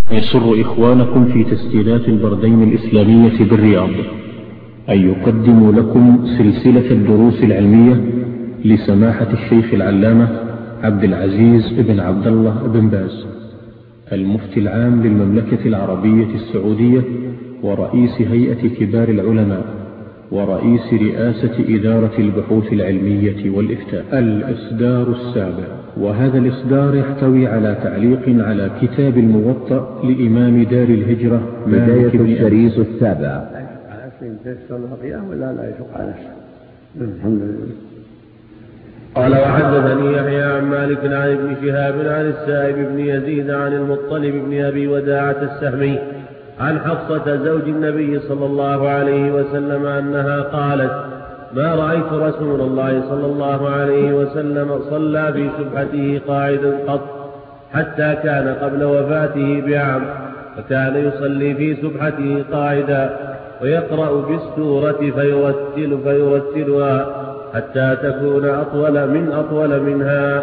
يسر إخوانكم في تسجيلات البردين الإسلامية بالرياض أن يقدموا لكم سلسلة الدروس العلمية لسماحة الشيخ العلامة عبد العزيز بن عبد الله بن باز المفتي العام للمملكة العربية السعودية ورئيس هيئة كبار العلماء ورئيس رئاسة إدارة البحوث العلمية والإفتاء. الإصدار السابع، وهذا الإصدار يحتوي على تعليق على كتاب الموطأ لإمام دار الهجرة بداية الشريط السابع. على سبيل تيسر القيام ولا لا يشق على نفسه. الحمد لله. قال وحدثني يحيى عن مالك عن ابن شهاب عن السائب بن يزيد عن المطلب بن أبي وداعة السهمي عن حفصة زوج النبي صلى الله عليه وسلم أنها قالت: ما رأيت رسول الله صلى الله عليه وسلم صلى في سبحته قاعدا قط، حتى كان قبل وفاته بعام، فكان يصلي في سبحته قاعدا ويقرأ بالسورة فيرتلها حتى تكون أطول منها.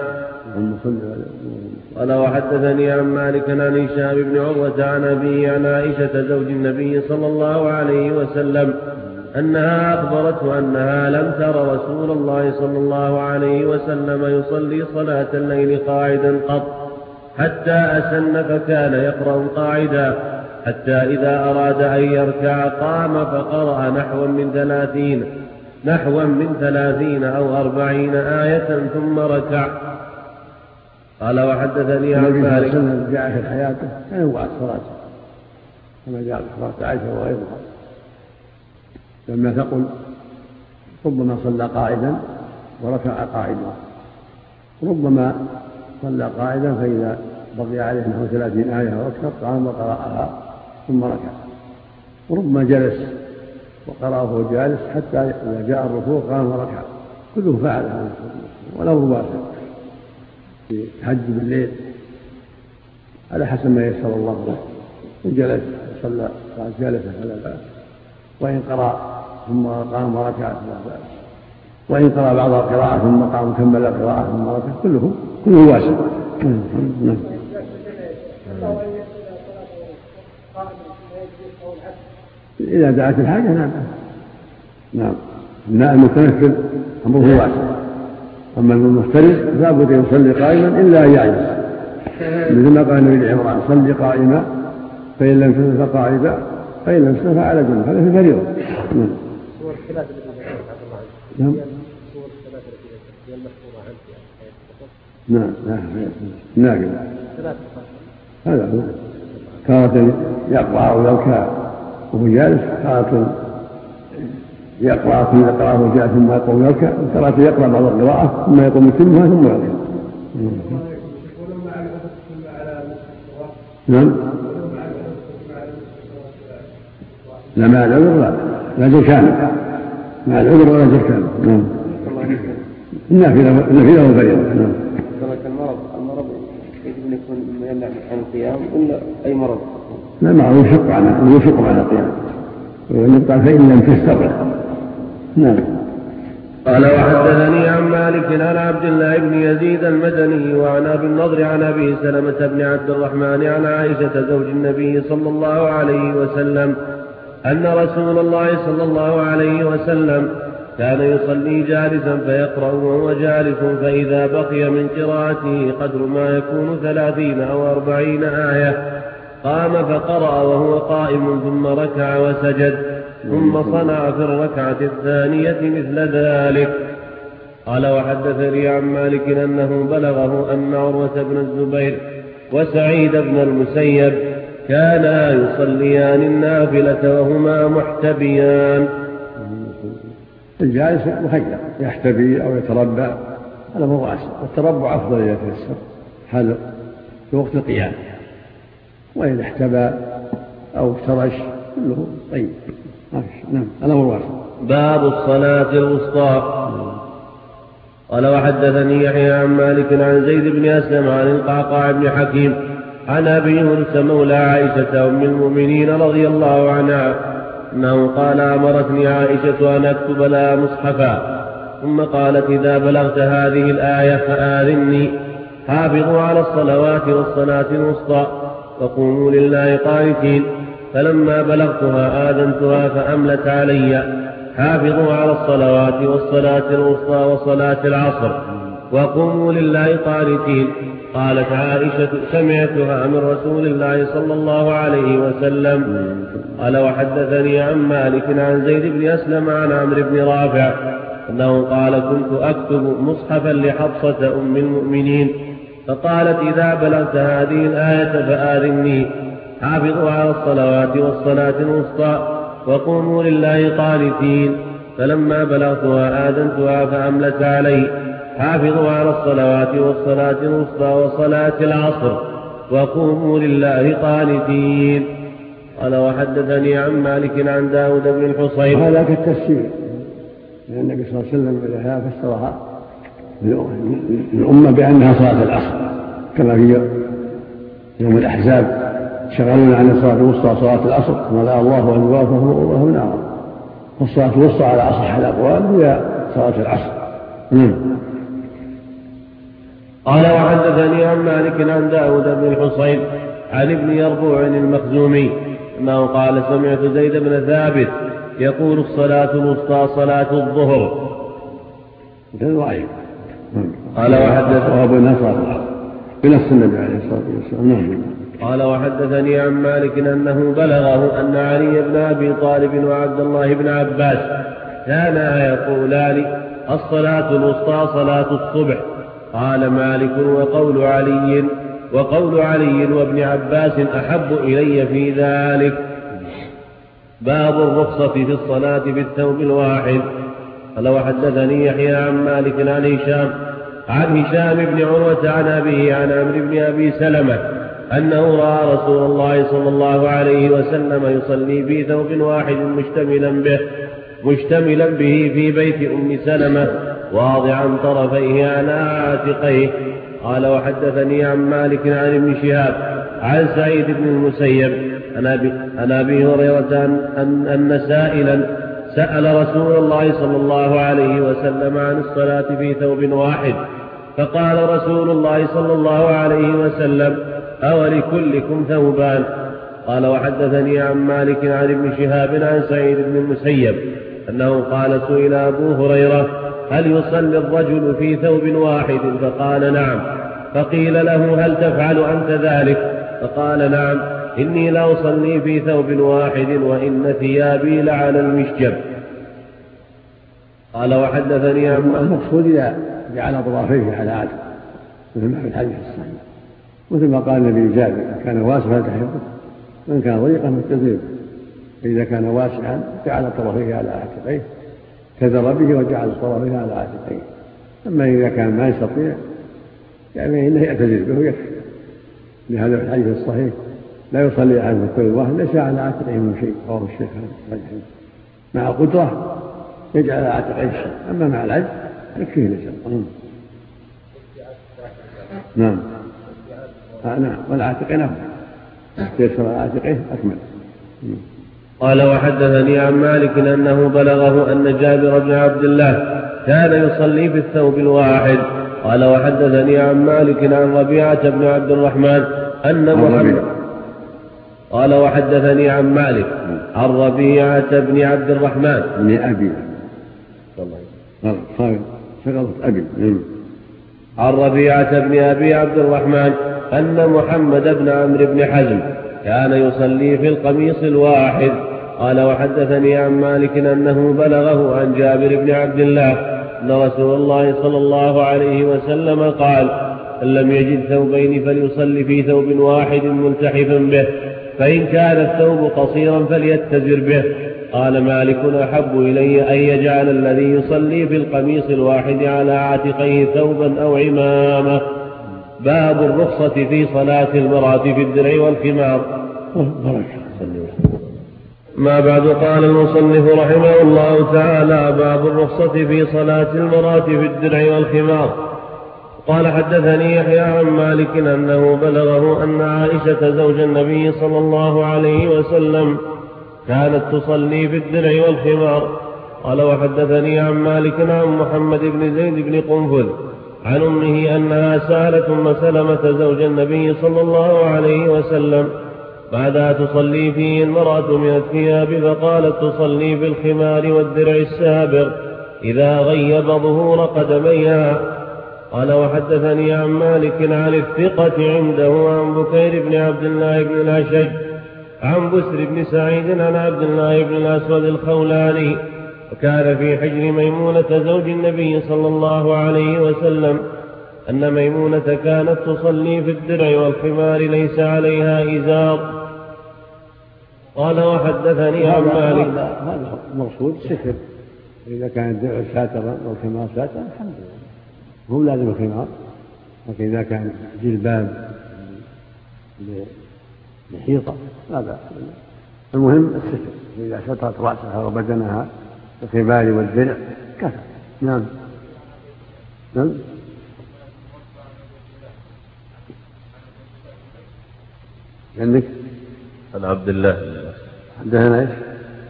قال وحدثني عن مالك عن هشام بن عروة عن أبيه عن عائشة زوج النبي صلى الله عليه وسلم أنها أخبرته أنها لم تر رسول الله صلى الله عليه وسلم يصلي صلاة الليل قاعدا قط، حتى أسن فكان يقرأ قاعدا، حتى إذا أراد أن يركع قام فقرأ نحوا من 30 أو 40 آية ثم ركع. قال وحدثني عن مالك جاء في حياته كان يوقع الصلاة كما جاء في صلاة عائشة وغيرها، لما تقل ربما صلى قاعدا وركع قاعدا، ربما صلى قاعدا فإذا بقي عليه نحو 30 آية أو أكثر قام وقرأها ثم ركع، وربما جلس وقرأه وهو جالس حتى إذا جاء الركوع قام وركع، كله فعله والأمر واسع في التهجد بالليل على حسب ما يسر الله له، إن جلس صلى جالسا فلا بأس، وإن قرأ ثم قام وركع فلا بأس، وإن قرأ بعض القراءة ثم قام كمل القراءة ثم ركع، كله واسع. إذا دعت الحاجة نعم. النائم المتنفل أمره واسع، أما المفترض لابد أن يصلي قائما إلا أن يعجز، مثل ما قال النبي عمران: صلي قائما فإن لم تستطع فقاعدا فإن لم تستطع فعلى جنب. هذا في فريضة. نعم. هذا هو. تارة يقرأ ويركع وهو جالس، تارة يقرأ ثم يقرأ وهو جالس ثم يقوم يركع، تارة يقرأ بعض القراءة ثم يقوم يتمها ثم يركع. نعم. لا مع العذر لا جر كامل، مع العذر ولا جر كامل. نعم. النافلة والفريضة. نعم. المرض يجب أن يكون مما يمنع عن القيام ولا أي مرض؟ لا، معه يشق على القيام، ونبقى فإن لم تستطع. نعم. قال وحدثني عن مالك عن عبد الله بن يزيد المدني وعن أبي النضر عن أبي سلمة بن عبد الرحمن عن عائشة زوج النبي صلى الله عليه وسلم أن رسول الله صلى الله عليه وسلم كان يصلي جالسا فيقرأ وهو جالس، فإذا بقي من قراءته قدر ما يكون 30 أو 40 آية قام فقرأ وهو قائم ثم ركع وسجد، ثم صنع في الركعة الثانية مثل ذلك. قال وحدثني عن مالك أنه بلغه أن عروة بن الزبير وسعيد بن المسيب كانا يصليان النافلة وهما محتبيان. الجالس مخير يحتبي أو يتربع، هذا هو واسع، والتربع أفضل إذا تيسر هذا في وقت القيام، وإذا احتبى أو افترش كله طيب. نعم. الأمر واسع. باب الصلاة الوسطى. قال وحدثني يحيى عن مالك عن زيد بن أسلم عن القعقاع بن حكيم عن أبي هريرة مولى عائشة أم المؤمنين رضي الله عنها أنه قال: أمرتني عائشة أن أكتب لها مصحفا، ثم قالت: إذا بلغت هذه الآية فآذني، حافظوا على الصلوات والصلاة الوسطى. وقوموا لله قانتين. فلما بلغتها آذنتها فأملت علي: حافظوا على الصلوات والصلاة الوسطى وصلاة العصر وقوموا لله قانتين. قالت عائشة: سمعتها من رسول الله صلى الله عليه وسلم. قال: وحدثني عن مالك عن زيد بن أسلم عن عمرو بن رافع أنه قال: كنت أكتب مصحفا لحفصة أم المؤمنين فقالت: إذا بلغت هذه الآية فآذني: حافظوا على الصلوات والصلاة الوسطى وقوموا لله قانتين. فلما بلغتها آذنتها فأملت علي: حافظوا على الصلوات والصلاة الوسطى وصلاة العصر وقوموا لله قانتين. قال: وحدثني عن مالك عن داود بن الحصين. هذا كالتفسير، لأن النبي صلى الله عليه وسلم إليها فسرها الأمة بأنها صلاة العصر، كما في يوم الأحزاب: شغلونا عن الصلاة الوسطى صلاة العصر ولا الله أكبر فهم نار. والصلاة الوسطى على أصح الأقوال هي صلاة العصر. قال: وحدثني عن مالك عن داود بن الحصين عن ابن يربوع المخزومي أنه قال: سمعت زيد بن ثابت يقول: الصلاة الوسطى صلاة الظهر. قال: وحدثني أبو النصر بنفس النبي عليه الصلاة والسلام. قال: وحدثني عن مالك أنه بلغه أن علي بن أبي طالب وعبد الله بن عباس كانا يقولان: الصلاة الوسطى صلاة الصبح. قال مالك: وقول علي وابن عباس أحب إلي في ذلك. باب الرخصة في الصلاة بالثوب الواحد. قال: وحدثني يحيى عن مالك عن هشام بن عروة عن أبيه عن عمرو بن أبي سلمة أنه رأى رسول الله صلى الله عليه وسلم يصلي في ثوب واحد مشتملا به في بيت أم سلمة واضعا طرفيه على عاتقيه. قال: وحدثني عن مالك عن ابن شهاب عن سعيد بن المسيب عن أبي هريرة أن سائلا سأل رسول الله صلى الله عليه وسلم عن الصلاة في ثوب واحد، فقال رسول الله صلى الله عليه وسلم: أولكلكم ثوبان؟ قال: وحدثني عن مالك عن ابن شهاب عن سعيد بن المسيب أنه قال: سئل أبو هريرة: هل يصلي الرجل في ثوب واحد؟ فقال: نعم. فقيل له: هل تفعل أنت ذلك؟ فقال: نعم، إني لأصلي في ثوب واحد وإن ثيابي لعلى المشجب. قال: وحدثني عن المقصود إذا جعل طرفيه على عاتق مثل ما في الحديث الصحيح، مثل ما قال النبي جابر: كان واسعا تحبه وإن كان ضيقا فاستزيده. فإذا كان واسعا جعل طرفيه على عاتقيه كذر به وجعل طرفيه على عاتقيه. أما إذا كان ما يستطيع يعني إنه يعتذر به ويكفي. لهذا في الحديث الصحيح: لا يصلي عنه كل واحد ليس على عاتقه من شيء. رواه الشيخ مع القدرة يجعل على عاتقه شيء، أما مع العجز يكفيه ليس. نعم والعاتقين أفضل، يسر عاتقه أكمل. قال: وحدثني عن مالك أنه بلغه أن جابر بن عبد الله كان يصلي في الثوب الواحد. قال: وحدثني عن مالك عن ربيعة بن عبد الرحمن أن محمد. قال: وحدثني عن مالك عن ربيعة بن عبد الرحمن بن أبي عن ربيعة بن أبي عبد الرحمن أن محمد بن عمرو بن حزم كان يصلي في القميص الواحد. قال: وحدثني عن مالك أنه بلغه عن جابر بن عبد الله أن رسول الله صلى الله عليه وسلم قال: إن لم يجد ثوبين فليصلي في ثوب واحد ملتحفا به، فإن كان الثوب قصيرا فليتزر به. قال مالك: أحب إلي أن يجعل الذي يصلي في القميص الواحد على عاتقيه ثوبا أو عمامة. باب الرخصة في صلاة المرأة في الدرع والخمار. ما بعد. قال المصنف رحمه الله تعالى: باب الرخصة في صلاة المرأة في الدرع والخمار. قال: حدثني يحيى عن مالك أنه بلغه أن عائشة زوج النبي صلى الله عليه وسلم كانت تصلي في الدرع والخمار. قال: وحدثني عن مالك عن محمد بن زيد بن قنفذ عن أمه أنها سألت أم سلمة زوج النبي صلى الله عليه وسلم بعدها تصلي فيه المرأة من الثياب، فقالت تصلي بالخمار والدرع السابغ إذا غيب ظهور قدميها. قال وحدثني عن مالك عن الثقة عنده عن بكير بن عبد الله بن الأشج عن بسر بن سعيد عن عبد الله بن الأسود الخولاني، وكان في حجر ميمونة زوج النبي صلى الله عليه وسلم أن ميمونة كانت تصلي في الدرع والخمار ليس عليها إزار. قال وحدثني عن مالك. هذا المقصود الستر، إذا كان الدرع ساترا والخمار ساترا الحمد لله، هو لازم الخمار، لكن إذا كان جلباب بحيطة لا بأس. المهم الستر، إذا سترت رأسها وبدنها بالخمار والدرع كفى. نعم. نعم. عندك عن عبد الله حدثنا ايش؟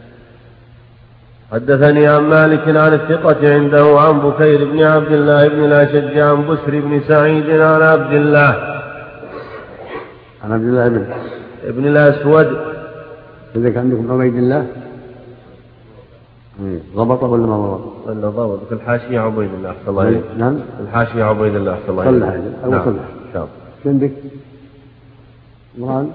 حدثني عن مالك عن الثقة عنده عن بكير بن عبد الله بن الأشج عن بسر بن سعيد عن عبد الله بن الأسود. إذا عندكم عبيد الله ضبطه ولا ما ضبط؟ ولا ضبط في الحاشية عبيد الله أحسن الله عليك. نعم الحاشية عبيد الله أحسن الله عليك. صلح أو نعم. صلح. شاب. عندك مران.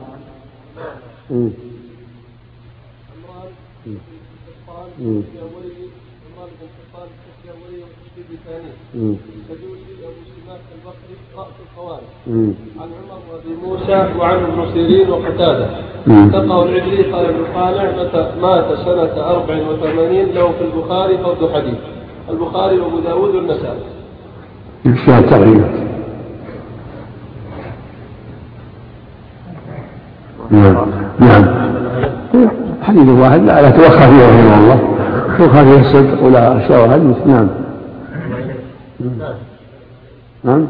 عن عمر وابي موسى وعن ابن سيرين وقتاده. اتقوا العجلي قال ابن قانع مات سنة 84 له في البخاري فرد حديث، البخاري وابو داود والنسائي. الشهر تقريبا. نعم. حديث واحد لا توخى فيه رحمه الله، توخى فيه الصدق ولا شواهد. نعم. نعم.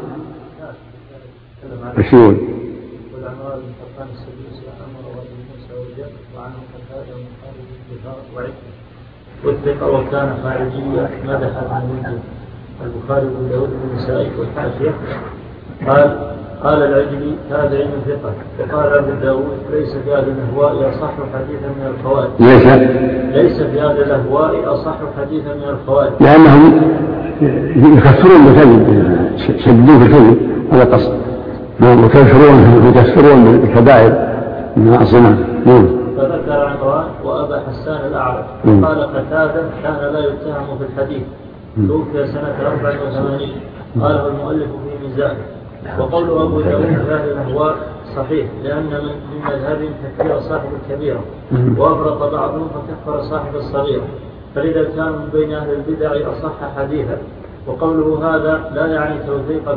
مشهور. والعمار بن قطان السدوسي أمر وابن موسى وجد وعنه قتادة من خالد الدفاع وعثق وكان خارجيا مدح ابن وجد. البخاري وابو داود والنسائي والحاشية. قال العجلي تابعين ثقة. وقال ابو داود ليس في هذا الأهواء أصح حديثا من الخوارج. ليس في هذا الأهواء أصح حديثا من الخوارج، لأنهم يكفرون بالكذب، يشددون في الكذب، هذا قصد. ويكفرون بالكبائر من الأصنام. فذكر عمران وأبا حسان الأعرج. قال قتادة كان لا يتهم في الحديث، توفي سنة 84. قاله المؤلف في ميزانه. وقول أبو داود في هذه الأهواء صحيح، لأن من مذهب تكفير صاحب الكبيرة، وأفرط بعضهم فكفر صاحب الصغيرة، فلذا كان من بين أهل البدع أصح حديثا. وقوله هذا لا يعني توثيق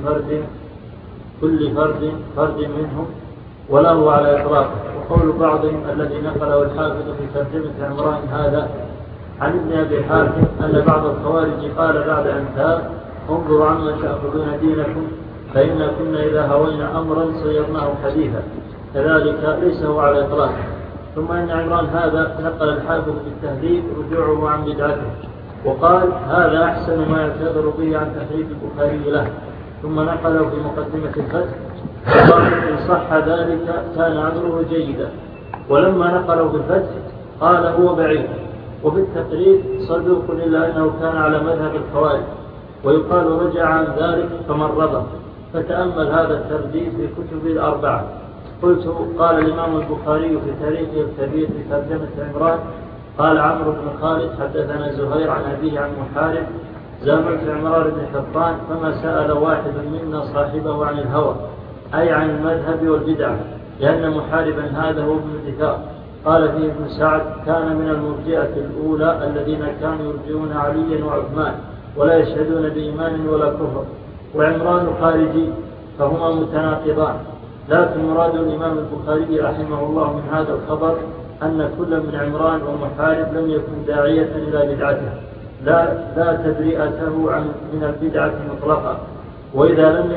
كل فرد منهم ولا هو على إطلاقه. وقول بعضهم الذي نقله الحافظ في ترجمة عمران هذا عن ابن أبي حاتم أن بعض الخوارج قال بعد أن تاب انظروا عما تأخذون دينكم فإن كنا إذا هوينا أمرا صيرناه حديثا، كذلك ليس هو على إطلاقه. ثم إن عمران هذا نقل الحافظ بالتهذيب رجوعه عن بدعته، وقال هذا أحسن ما يعتذر به عن تحريف البخاري له. ثم نقله في مقدمة الفتح وقال إن صح ذلك كان عذره جيدا. ولما نقله في الفتح قال هو بعيد. وفي التقريب صدوق إلا أنه كان على مذهب الخوارج، ويقال رجع عن ذلك فمرضه. فتأمل هذا الترديد في كتب الأربعة. قلت قال الإمام البخاري في تاريخه الكبير في ترجمة عمران قال عمرو بن خالد حدثنا زهير عن أبيه عن محارب زاملت عمران بن حطان فما سأل واحد منا صاحبه عن الهوى أي عن المذهب والبدعة، لأن محاربا هذا هو ابن دثار. قال فيه ابن سعد كان من المرجئة الأولى الذين كانوا يرجئون عليا وعثمان ولا يشهدون بإيمان ولا كفر، وعمران خارجي فهما متناقضان. لكن مراد الإمام البخاري رحمه الله من هذا الخبر أن كل من عمران ومحارب لم يكن داعية إلى بدعته، لا تبرئته من البدعة مطلقا. وإذا لم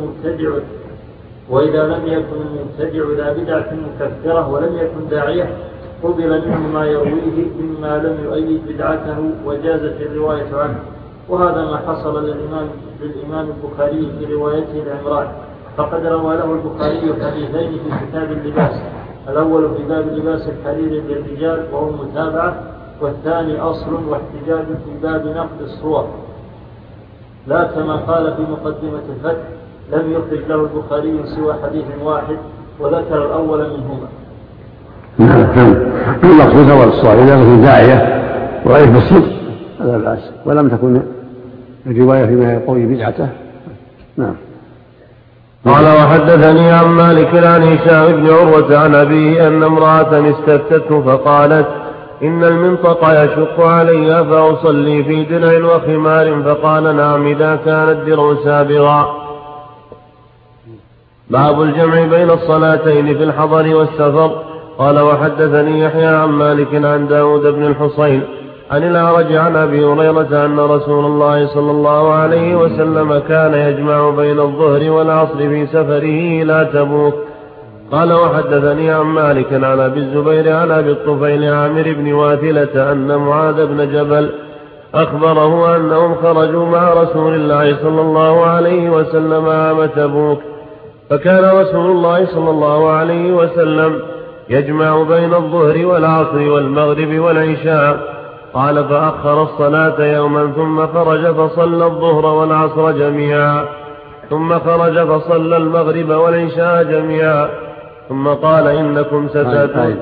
يكن المبتدع إلى بدعة مكفرة ولم يكن داعية قبل منه ما يرويه مما لم يؤيد بدعته وجازت الرواية عنه. وهذا ما حصل للإمام البخاري في روايته لعمران، فقد روى له البخاري حديثين في كتاب اللباس، الأول في باب لباس الحرير للرجال وهو متابعة، والثاني أصل واحتجاج في باب نقد الصور، لا كما قال في مقدمة الفتح لم يخرج له البخاري سوى حديث واحد وذكر الأول منهما. المقصود هو الصور إذا في داعية وغير بسيط هذا بأس، ولم تكن الرواية فيما يقوي بدعته. نعم. قال وحدثني عن مالك عن هشام بن عروة عن أبيه أن امرأة استفتته فقالت إن المنطق يشق علي فأصلي في درع وخمار، فقال نعم إذا كان الدرع سابغا. باب الجمع بين الصلاتين في الحضر والسفر. قال وحدثني يحيى عن مالك عن داود بن الحصين عن الأعرج عن أبي هريرة أن رسول الله صلى الله عليه وسلم كان يجمع بين الظهر والعصر في سفره إلى تبوك. قال وحدثني عن مالك عن أبي الزبير عن أبي الطفيل عامر بن واثلة أن معاذ بن جبل أخبره أنهم خرجوا مع رسول الله صلى الله عليه وسلم عام تبوك، فكان رسول الله صلى الله عليه وسلم يجمع بين الظهر والعصر والمغرب والعشاء. قال فأخر الصلاة يوما ثم خرج فصلى الظهر والعصر جميعا، ثم خرج فصلى المغرب والعشاء جميعا، ثم قال إنكم ستأتون.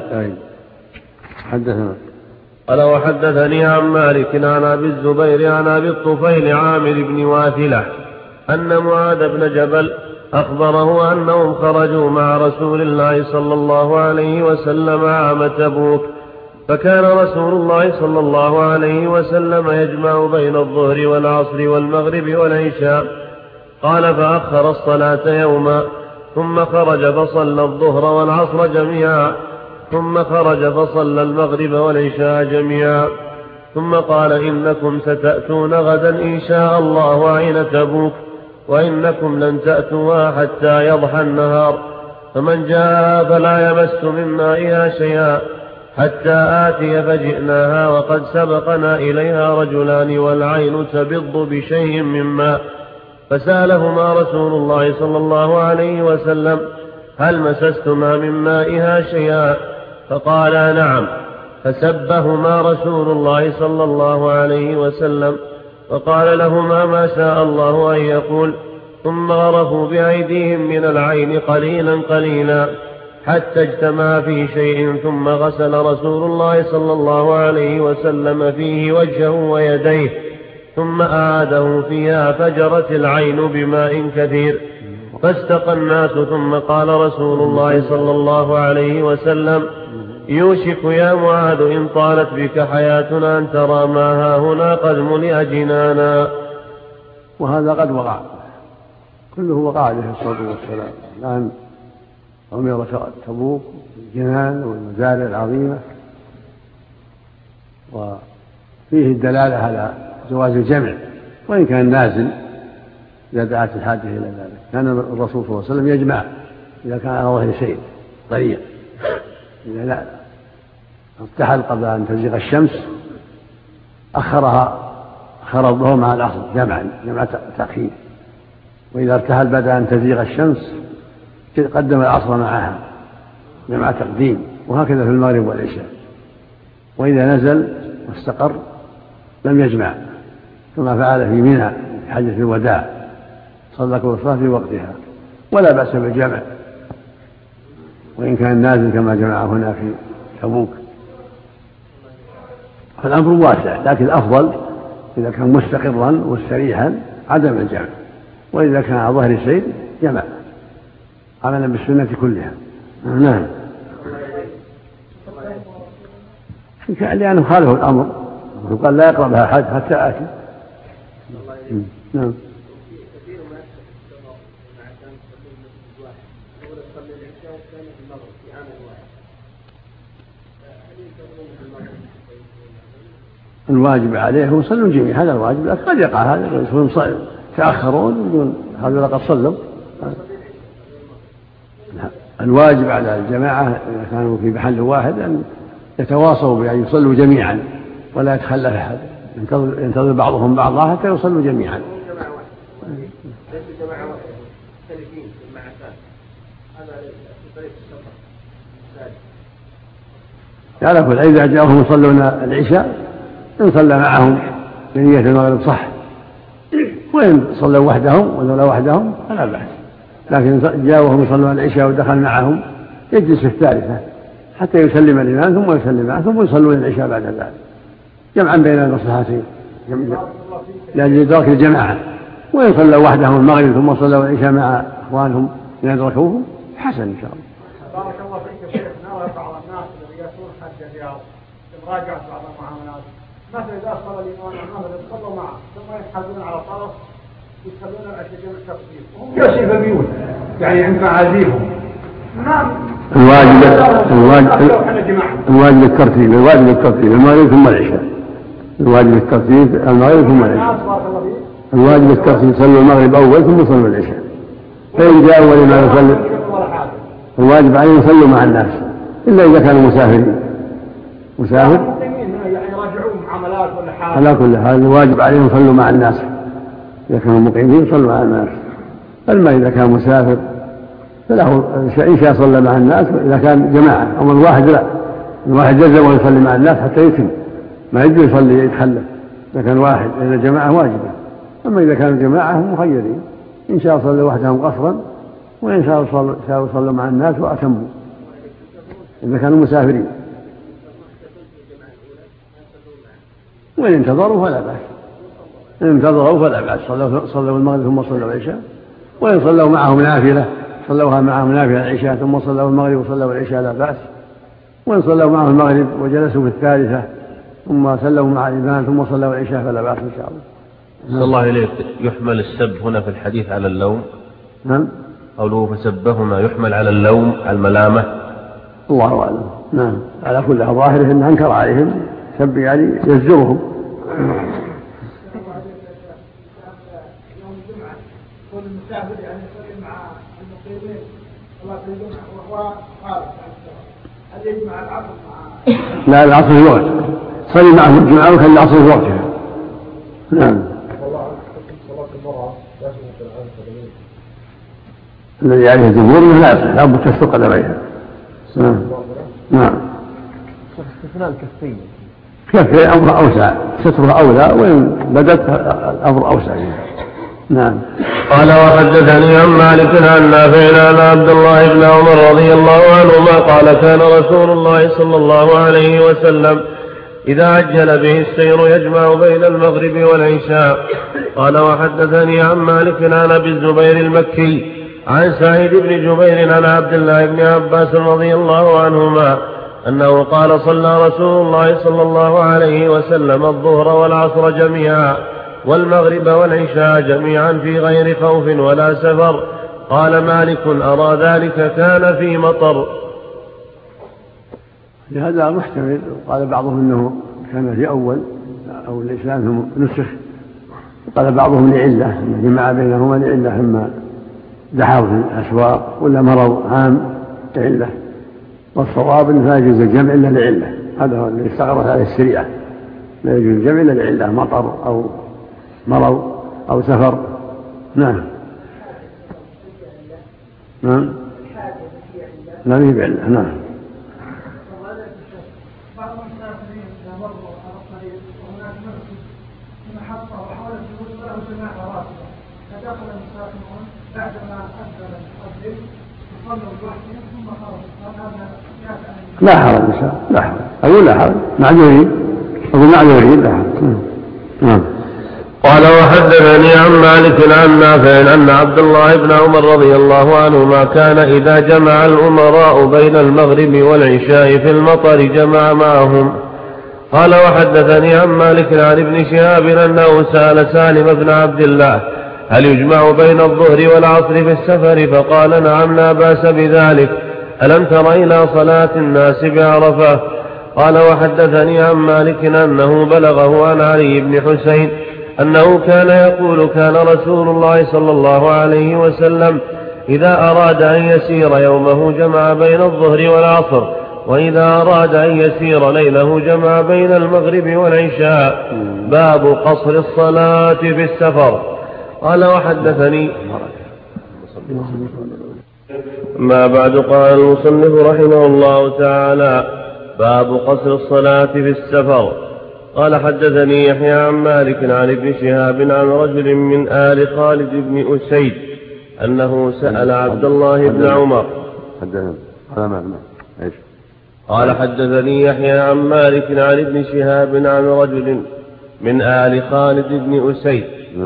قال وحدثني عن مالك عن أبي الزبير عن أبي الطفيل عامر بن واثلة أن معاذ بن جبل أخبره أنهم خرجوا مع رسول الله صلى الله عليه وسلم عام تبوك، فكان رسول الله صلى الله عليه وسلم يجمع بين الظهر والعصر والمغرب والعشاء. قال فأخر الصلاة يوما ثم خرج فصلى الظهر والعصر جميعا، ثم خرج فصلى المغرب والعشاء جميعا، ثم قال إنكم ستأتون غدا إن شاء الله عين تبوك، وإنكم لن تأتوها حتى يضحى النهار، فمن جاء فلا يمس من مائها شيئا حتى آتي فجئناها وقد سبقنا إليها رجلان والعين تبض بشيء من ماء، فسألهما رسول الله صلى الله عليه وسلم هل مسستما من مائها شيئا؟ فقالا نعم، فسبهما رسول الله صلى الله عليه وسلم وقال لهما ما شاء الله أن يقول، ثم غرفوا بأيديهم من العين قليلا قليلا حتى اجتمع في شيء، ثم غسل رسول الله صلى الله عليه وسلم فيه وجهه ويديه، ثم أعاده فيها فجرت العين بماء كثير، فاستقى الناس، ثم قال رسول الله صلى الله عليه وسلم يوشك يا معاذ إن طالت بك حياتنا أن ترى ما ها هنا قد ملئ جنانا. وهذا قد وقع، كله وقع عليه الصلاة والسلام، الآن أمر تبوك الجنان والمزارع العظيمة، وفيه الدلالة على جواز الجمع وإن كان نازل إذا دعت الحاجة إلى ذلك. كان الرسول صلى الله عليه وسلم يجمع إذا كان على ظهر شيء طريق، إذا لا ارتحل قبل أن تزيغ الشمس أخر الظهر مع العصر جمع تأخير، وإذا ارتحل بعد أن تزيغ الشمس قدم العصر معها جمع تقديم، وهكذا في المغرب والعشاء. وإذا نزل واستقر لم يجمع كما فعل في منى في حجة الوداع، صلى كل صلاة في وقتها، ولا بأس بالجمع وإن كان نازل كما جمع هنا في تبوك. فالأمر واسع، لكن الأفضل إذا كان مستقرا مستريحا عدم الجمع، وإذا كان على ظهر شيء جمع عملا بالسنة كلها. نعم، لأنه خالف الأمر، وقال لا يقربها أحد حتى آتي. نعم. الواجب عليه هو صلوا جميعا، هذا الواجب، لكن قد يقع هذا تأخرون بدون هذا لقد صلوا. الواجب على الجماعة إذا كانوا في محل واحد أن يتواصوا بأن يصلوا جميعا ولا يتخلف أحد، ينتظر بعضهم بعضا حتى يصلوا جميعا. على كل إذا جاءهم يصلون العشاء إن صلى معهم بنية المغرب صح، وإن صلوا وحدهم ولا وحدهم فلا بأس، لكن جاءهم يصلون العشاء ودخل معهم يجلس في الثالثة حتى يسلم الإمام ثم يسلم معه ثم يصلون العشاء بعد ذلك جمعا بين المصلحتين لأجل إدراك الجماعة. وإن صلوا وحدهم المغرب ثم صلوا العشاء مع إخوانهم ليدركوهم حسن إن شاء الله. بارك الله فيك شيخنا. وبعض الناس الذين يأتون حج الرياض مراجعة بعض المعاملات، مثلا إذا صلى الإمام المغرب صلوا معه ثم ينحدون على طرف يصلون العشاء جمع تقديم وهم جالسين في البيوت يعني عند معازيهم. الواجب الترتيب المغرب ثم العشاء. الواجب الترتيب المغرب ثم العشاء. الواجب الترتيب صلوا المغرب أول ثم صلوا العشاء. فإن جاء أول ما يصلي الواجب عليه يصلوا مع الناس إلا إذا كانوا مسافرين. مسافر يعني يراجعون معاملات ولا حاجة. على كل حال الواجب عليهم يصلوا مع الناس. إذا كانوا مقيمين يصلوا مع الناس. أما إذا كان مسافر فله إن شاء صلى مع الناس. إذا كان جماعة أو الواحد لا، الواحد يلزم ويصلي مع الناس حتى يتم، ما يجب يصلي يتخلف. إذا كان واحد إذا جماعة واجبة. أما إذا كانوا جماعة هم مخيرين، إن شاء صلوا وحدهم قصرا وإن شاء صلوا مع الناس وأتموا إذا كانوا مسافرين. وإن انتظروا فلا بأس. إن انتظروا فلا بأس. صلوا المغرب ثم صلوا العشاء. وإن صلوا معهم نافلة صلوها معهم نافلة العشاء ثم صلوا المغرب وصلوا العشاء لا بأس. وإن صلوا معهم المغرب وجلسوا في الثالثة ثم صلوا مع الإمام ثم صلوا العشاء فلا بأس إن شاء الله. صلى الله إليك. يحمل السب هنا في الحديث على اللوم؟ نعم. قوله فسبهما يحمل على اللوم على الملامة؟ الله أعلم. نعم. على كل ظاهره إن أنكر عليهم سب يعني يزجرهم. المسافر يعني يصلي مع المقيمين صلاة الجمعة وهو خارج هل يجمع العصر مع لا العصر في وقت صلي معهم الجمعة وكان العصر في وقتها. نعم. صلاة المرأة لازم الذي عليه الجمهور لا بد تشق قدميها. نعم. استثناء الكفين كفي أمر أوسع سترها أولى وإن بدت الأمر أوسع. نعم. قال وحدثني عن مالك عن نافع عن عبد الله بن عمر رضي الله عنهما قال كان رسول الله صلى الله عليه وسلم إذا عجل به السير يجمع بين المغرب والعشاء. قال وحدثني عن مالك عن أبي الزبير المكي عن سعيد بن جبير عن عبد الله بن عباس رضي الله عنهما أنه قال صلى رسول الله صلى الله عليه وسلم الظهر والعصر جميعا والمغرب والعشاء جميعا في غير خوف ولا سفر. قال مالك أرى ذلك كان في مطر. لهذا محتمل. قال بعضهم إنه كان في أول أو الإسلام ثم نسخ. قال بعضهم لعلة جمع بينهما لعلة إما دحر في الأسواق ولا مرض عام لعلة. والصواب أن لا يجوز الجمع إلا لعلة. هذا هو الذي استغرت عليه الشريعة. لا يجوز الجمع إلا لعلة مطر أو مرض أو سفر. نعم. نعم. لا هي بعلة. نعم. بعض المسافرين إذا مروا على الطريق وهناك مسجد في محطة وحول الجلوس وله جماعة راتبة فدخل المسافرون بعدما أذن المؤذن يصلوا لوحدهم ثم خرجوا. لا حرج إن شاء الله. لا حرج. أقول لا حرج. معذورين. أقول معذورين لا حرج. نعم. قال وحدثني عن مالك عن نافع أن عبد الله بن عمر رضي الله عنهما كان إذا جمع الأمراء بين المغرب والعشاء في المطر جمع معهم. قال وحدثني عن مالك عن ابن شهاب أنه سأل سالم بن عبد الله هل يجمع بين الظهر والعصر في السفر؟ فقال نعم لا بأس بذلك. ألم تر إلى صلاة الناس بعرفة؟ قال وحدثني عن مالك أنه بلغه عن علي بن حسين أنه كان يقول كان رسول الله صلى الله عليه وسلم إذا أراد أن يسير يومه جمع بين الظهر والعصر وإذا أراد أن يسير ليله جمع بين المغرب والعشاء. باب قصر الصلاة في السفر. قال وحدثني ما بعد. قال المصنف رحمه الله تعالى باب قصر الصلاة في السفر. قال حدثني يحيى عن مالك عن ابن شهاب عن رجل من آل خالد بن أسيد أنه سأل عبد الله بن عمر. قال حدثني يحيى عن مالك عن ابن شهاب عن رجل من آل خالد بن أسيد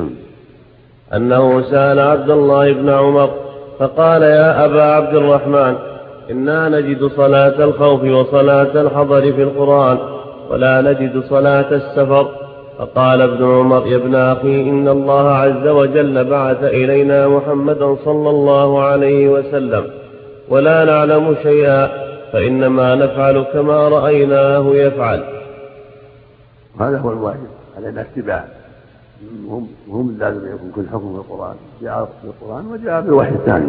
أنه سأل عبد الله بن عمر فقال يا أبا عبد الرحمن إنا نجد صلاة الخوف وصلاة الحضر في القرآن ولا نجد صلاة السفر. فقال ابن عمر يا ابن أخي إن الله عز وجل بعث إلينا محمدا صلى الله عليه وسلم ولا نعلم شيئا فإنما نفعل كما رأيناه يفعل. هذا هو الواجب علينا اتباع، وهم لازم يكون كل حكم في القرآن جاء في القرآن وجاء بالوحي الثاني،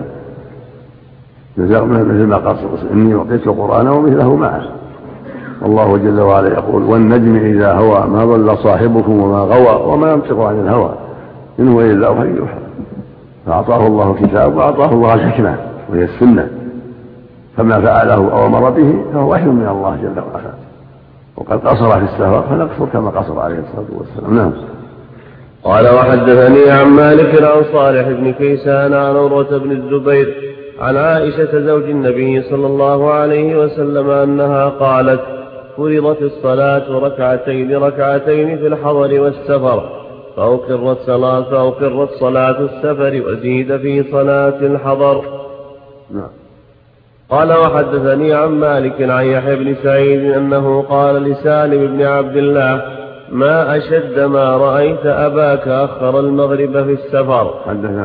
مثل ما قال إني وقيت القرآن ومثله معه. والله جل وعلا يقول والنجم إذا هوى ما ضل صاحبكم وما غوى وما ينطق عن الهوى إن هو إلا وحي يوحى. فأعطاه الله الكتاب وأعطاه الله الحكمة وهي السنة، فما فعله أو أمر به فهو وحي من الله جل وعلا. وقد قصر في السفر فنقصر كما قصر عليه الصلاة والسلام. نعم. قال وحدثني عن مالك عن صالح بن كيسان عن عروة بن الزبير عن عائشة زوج النبي صلى الله عليه وسلم أنها قالت فرضت الصلاة ركعتين في الحضر والسفر فأقرت صلاة السفر وزيد في صلاة الحضر. نعم. قال وحدثني عن مالك عن يحيى بن سعيد أنه قال لسالم بن عبد الله ما أشد ما رأيت أباك أخر المغرب في السفر.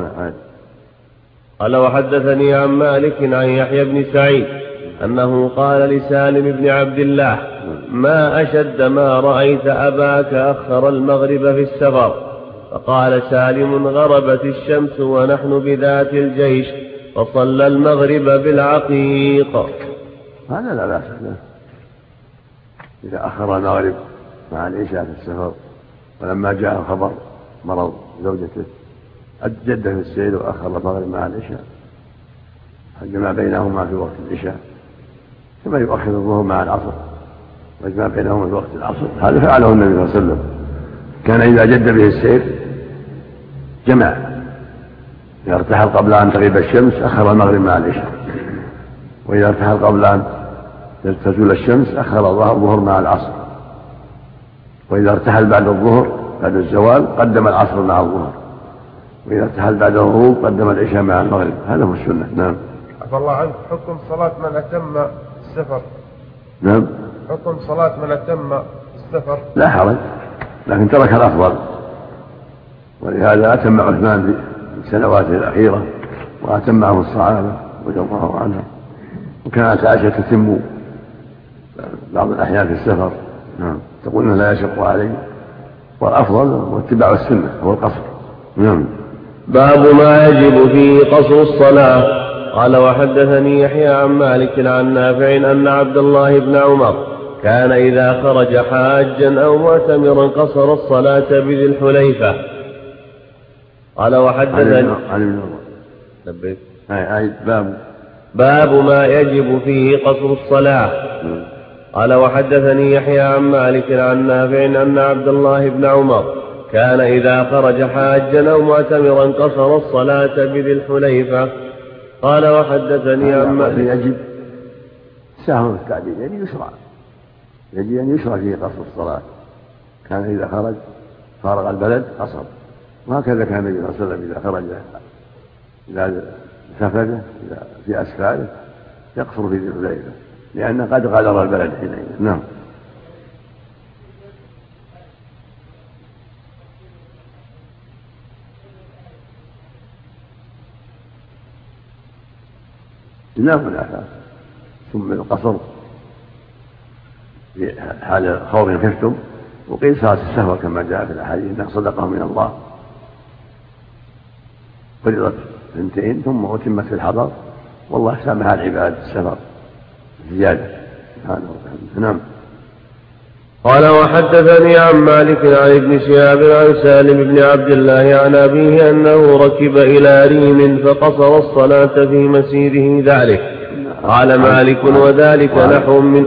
قال وحدثني عن مالك عن يحيى بن سعيد أنه قال لسالم بن عبد الله ما أشد ما رأيت أباك أخر المغرب في السفر. فقال سالم غربت الشمس ونحن بذات الجيش فصلى المغرب بالعقيق. هذا لا بأس به إذا أخر المغرب مع العشاء في السفر، ولما جاء خبر مرض زوجته أجد في السير وأخر المغرب مع العشاء فجمع بينهما في وقت العشاء كما يؤخر الظهر مع العصر وجمع بينهما في وقت العصر. هذا فعله النبي صلى الله عليه وسلم، كان إذا جد به السير جمع، إذا ارتحل قبل أن تغيب الشمس أخر المغرب مع العشاء، وإذا ارتحل قبل أن تزول الشمس أخر الظهر مع العصر، وإذا ارتحل بعد الظهر بعد الزوال قدم العصر مع الظهر، وإذا ارتحل بعد الغروب قدم العشاء مع المغرب. هذا هو السنة. نعم. عفى الله عنك، حكم صلاة من أتم السفر. نعم. حكم صلاة من أتم السفر لا حرج، لكن ترك الأفضل، ولهذا أتم عثمان في سنواته الأخيرة وأتم معه الصحابة رضي الله عنهم، وكانت عائشة تتم بعض الأحيان في السفر. نعم. تقول إنه لا يشق عليه، والأفضل واتباع السنة هو القصر. نعم. باب ما يجب فيه قصر الصلاة. قال وحدثني يحيى عن مالك عن نافع أن عبد الله بن عمر كان إذا خرج حاجا أو معتمرا قصر الصلاة بذي الحليفة. قال وحدثني باب ما يجب فيه قصر الصلاة. قال وحدثني يحيى عن مالك عن نافع أن عبد الله بن عمر كان إذا خرج حاجا أو معتمرا قصر الصلاة بذي الحليفة. قال وحدثني عن مالك يجب سهل التعبير، يعني يجب أن يشرع فيه قصر الصلاة. كان إذا خرج فارغ البلد قصر، وهكذا كان النبي صلى الله عليه وسلم إذا خرج إلى سفره في أسفاره يقصر في ذي الحليفة لأنه قد غادر البلد حينئذ. نعم. نعم. الأحداث ثم القصر في حال خوف خفتم، وقيل صلاة السفر كما جاء في الأحاديث إنها صدقة من الله، فرضت 2 ثم أتمت في الحضر، والله سامح العباد السفر زيادة سبحانه وتعالى. نعم. قال وحدثني عن مالك عن ابن شهاب عن سالم بن عبد الله عن أبيه أنه ركب إلى ريم فقصر الصلاة في مسيره ذلك. قال مالك وذلك نحو من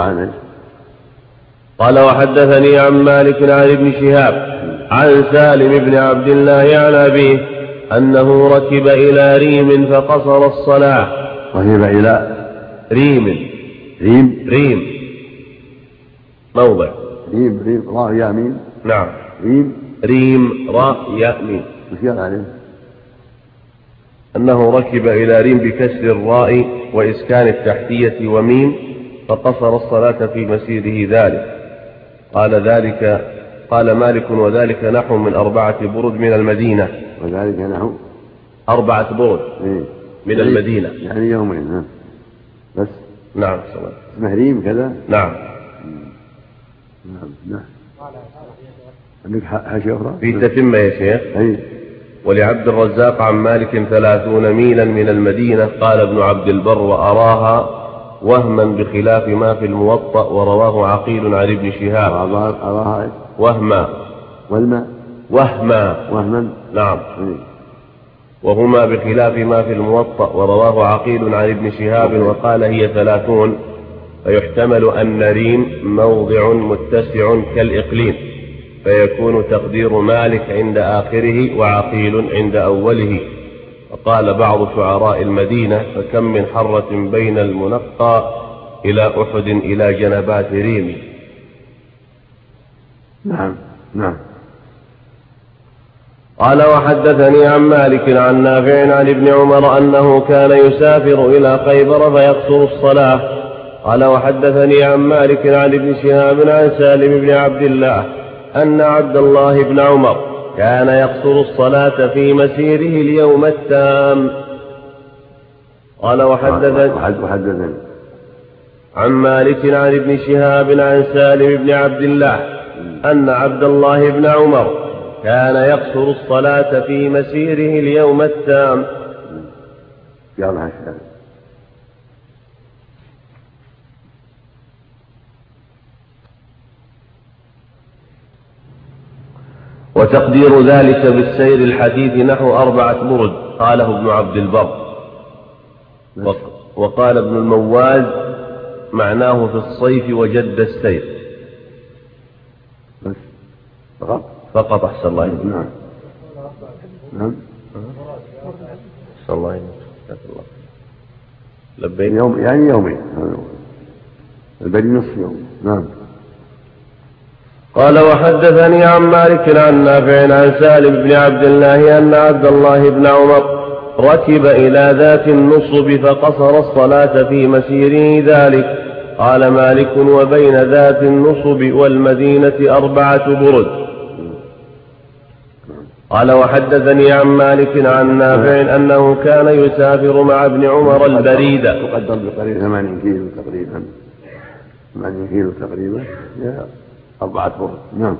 قال وحدثني عن مالك عن ابن شهاب عن سالم بن عبد الله عن أبيه أنه ركب إلى ريم فقصر الصلاة. ركب إلى ريم موضع ريم راء ياء ميم. نعم. ريم راء ياء ميم. وش عليه؟ أنه ركب إلى ريم بكسر الراء وإسكان التحتية وميم فقصر الصلاة في مسيره ذلك. قال مالك وذلك نحو من 4 برد من المدينة. وذلك نحو 4 برد من المدينة، يعني يومين بس. نعم. اسمه ريم كذا. نعم. عندك حاشية أخرى في تتمة يا شيخ. ولعبد الرزاق عن مالك 30 ميلا من المدينة. قال ابن عبد البر وأراها وهما بخلاف ما في الموطأ ورواه عقيل عن ابن شهاب. أراها وهما نعم. وهما بخلاف ما في الموطأ ورواه عقيل عن ابن شهاب وقال هي 30. فيحتمل أن ريم موضع متسع كالإقليم فيكون تقدير مالك عند آخره وعقيل عند أوله. وقال بعض شعراء المدينة فكم من حرة بين المنقى إلى أحد إلى جنبات ريم. نعم. قال وحدثني عن مالك عن نافع عن ابن عمر أنه كان يسافر إلى خيبر فيقصر الصلاة. قال وحدثني عن مالك عن ابن شهاب عن سالم بن عبد الله أن عبد الله بن عمر كان يقصر الصلاة في مسيره اليوم التام. قال وحدثني عن مالك عن ابن شهاب عن سالم بن عبد الله أن عبد الله بن عمر كان يقصر الصلاة في مسيره اليوم التام. وتقدير ذلك بالسير الحديث نحو 4 برد. قاله ابن عبد البر. وقال ابن المواز معناه في الصيف وجد السير فقط. أحسن الله إليك. نعم. أحسن الله إليك. لبيك. يعني يومين البدي نصف يوم. نعم. قال وحدثني عن مالك عن نافع عن سالم بن عبد الله أن عبد الله بن عمر ركب إلى ذات النصب فقصر الصلاة في مسيره ذلك. قال مالك وبين ذات النصب والمدينة 4 برد. قال وحدثني عن مالك عن نافع أنه كان يسافر مع ابن عمر البريدة. تقدر بقريب 8 كيلو تقريبا. 8 كيلو تقريبا 4 برد. نعم.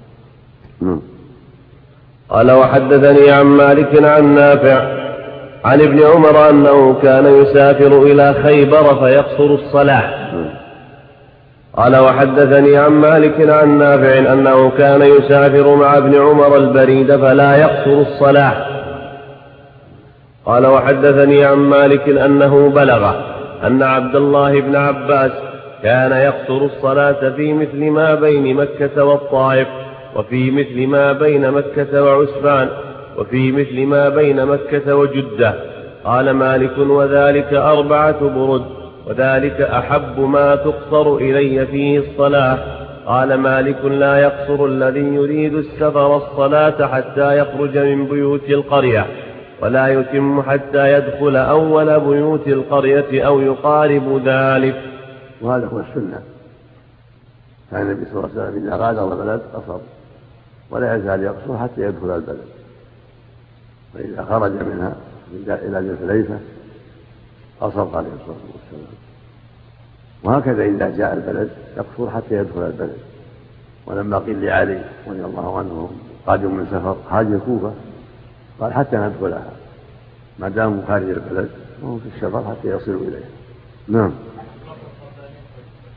قال وحدثني عن مالك عن نافع عن ابن عمر أنه كان يسافر إلى خيبر فيقصر الصلاة. قال وحدثني عن مالك عن نافع أنه كان يسافر مع ابن عمر البريد فلا يقصر الصلاة. قال وحدثني عن مالك أنه بلغ أن عبد الله بن عباس كان يقصر الصلاة في مثل ما بين مكة والطائف وفي مثل ما بين مكة وعسفان وفي مثل ما بين مكة وجدة. قال مالك وذلك 4 برد وذلك أحب ما تقصر إلي فيه الصلاة. قال مالك لا يقصر الذي يريد السفر الصلاة حتى يخرج من بيوت القرية ولا يتم حتى يدخل أول بيوت القرية أو يقارب ذلك. وهذا هو السنة. كان النبي صلى الله عليه وسلم إذا غادر البلد قصر ولا يزال يقصر حتى يدخل البلد، فإذا خرج منها إلى ذي الحليفة قصر عليه الصلاة والسلام. وهكذا إذا جاء البلد يقصر حتى يدخل البلد. ولما قيل لعلي رضي الله عنه قادم من سفر حاج الكوفة قال حتى ندخلها ما داموا خارج البلد وهم في السفر حتى يصلوا إليها. نعم.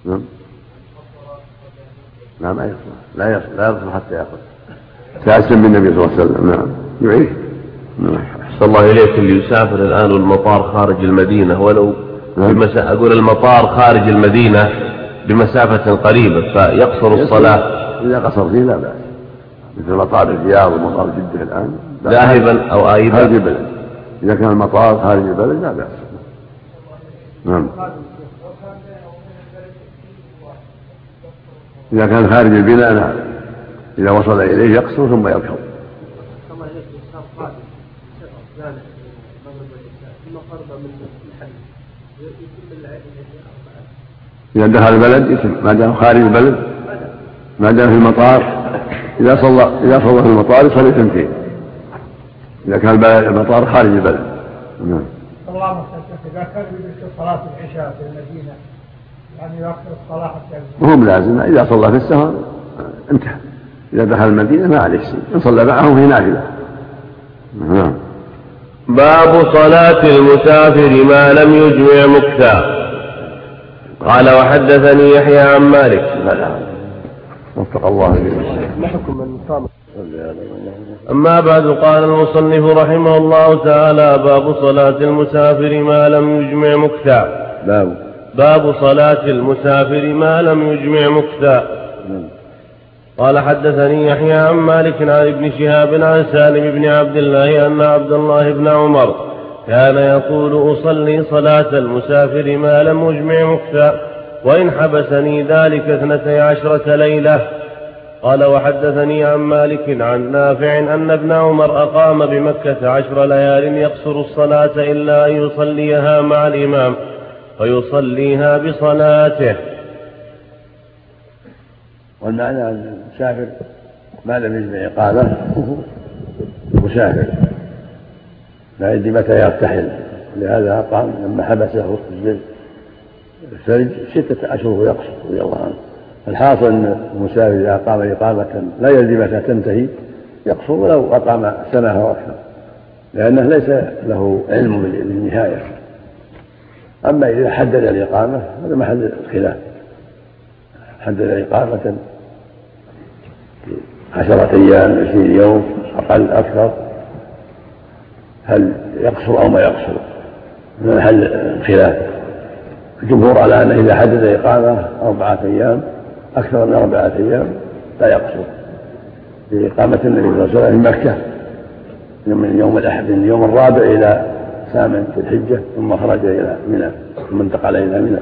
نعم. نعم لا يصلح حتى يأخذ تأسم بالنبي صلى الله عليه وسلم. نعم يعيش. أحسن الله إليك. اللي يسافر الآن والمطار خارج المدينة ولو أقول المطار خارج المدينة بمسافة قريبة فيقصر الصلاة. إذا قصر فيه لا بأس، مثل مطار الرياض ومطار جدة الآن ذاهبا أو آيبا خارج البلد. إذا كان المطار خارج البلد لا بأس. نعم. إذا كان خارج البناء نعم، إذا وصل إليه يقصر ثم يركض. إذا دخل البلد يتم، ما دام خارج البلد، ما دام في المطار إذا صلى في المطار يصلي ثنتين إذا كان المطار خارج البلد. نعم. الله إذا كان يدرك صلاة العشاء في المدينة يعني يؤخر الصلاة حتى وهم لازم إذا صلى في السفر انتهى. إذا دخل المدينة ما عليه شيء، إن صلى معهم في نافلة. نعم. باب صلاة المسافر ما لم يجمع مكثا. قال وحدثني يحيى عن مالك. وفق الله ما حكم من قام. أما بعد قال المصنف رحمه الله تعالى باب صلاة المسافر ما لم يجمع مكثا. باب صلاة المسافر ما لم يجمع مكثا. قال حدثني يحيى عن مالك عن ابن شهاب عن سالم بن عبد الله أن عبد الله بن عمر كان يقول أصلي صلاة المسافر ما لم أجمع مكثا وإن حبسني ذلك 12 ليلة. قال وحدثني عن مالك عن نافع أن ابن عمر أقام بمكة 10 ليال يقصر الصلاة إلا أن يصليها مع الإمام فيصليها بصلاته. والمعنى أن المسافر ما لم يجمع إقامة مسافر لا يدري متى يرتحل، لهذا أقام لما حبسه الثلج 6 أشهر يقصر رضي الله عنه. الحاصل أن المسافر إذا أقام إقامة لا يدري متى تنتهي يقصر ولو أقام سنة أو أكثر، لأنه ليس له علم بالنهاية. أما إذا حدد الإقامة هذا محل الخلاف، حدد إقامة 10 أيام 20 يوم أقل أكثر هل يقصر أو ما يقصر، من محل الخلاف. الجمهور على أنه إذا حدد إقامة 4 أيام أكثر من 4 أيام لا يقصر، بإقامة النبي صلى الله عليه وسلم في مكة من يوم الأحد من يوم الرابع إلى 8 في الحجة ثم خرج إلى منى ثم انتقل إلى منى.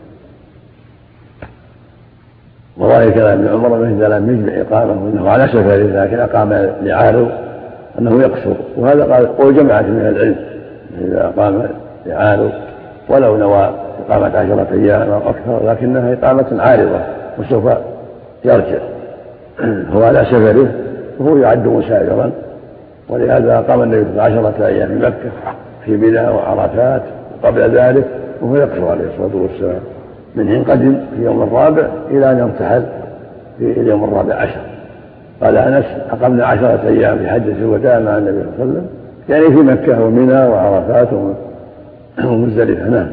وظاهر كلام ابن عمر مثل لم يجمع إقامة وأنه على سفره لكن أقام لعارض أنه يقصر، وهذا قول جماعة من العلم إذا أقام لعارض ولو نوى إقامة 10 أيام أو أكثر لكنها إقامة عارضة وسوف يرجع هو على سفره وهو يعد مسافرا، ولهذا أقام النبي 10 أيام في مكة في منى وعرفات قبل ذلك وهو يقصر عليه الصلاة والسلام من حين قدم في يوم الرابع إلى أن يرتحل في اليوم 14. قال أنس أقمنا 10 أيام في حجة الوداع مع النبي صلى الله عليه وسلم يعني في مكة ومنى وعرفات ومزدلفة. نعم.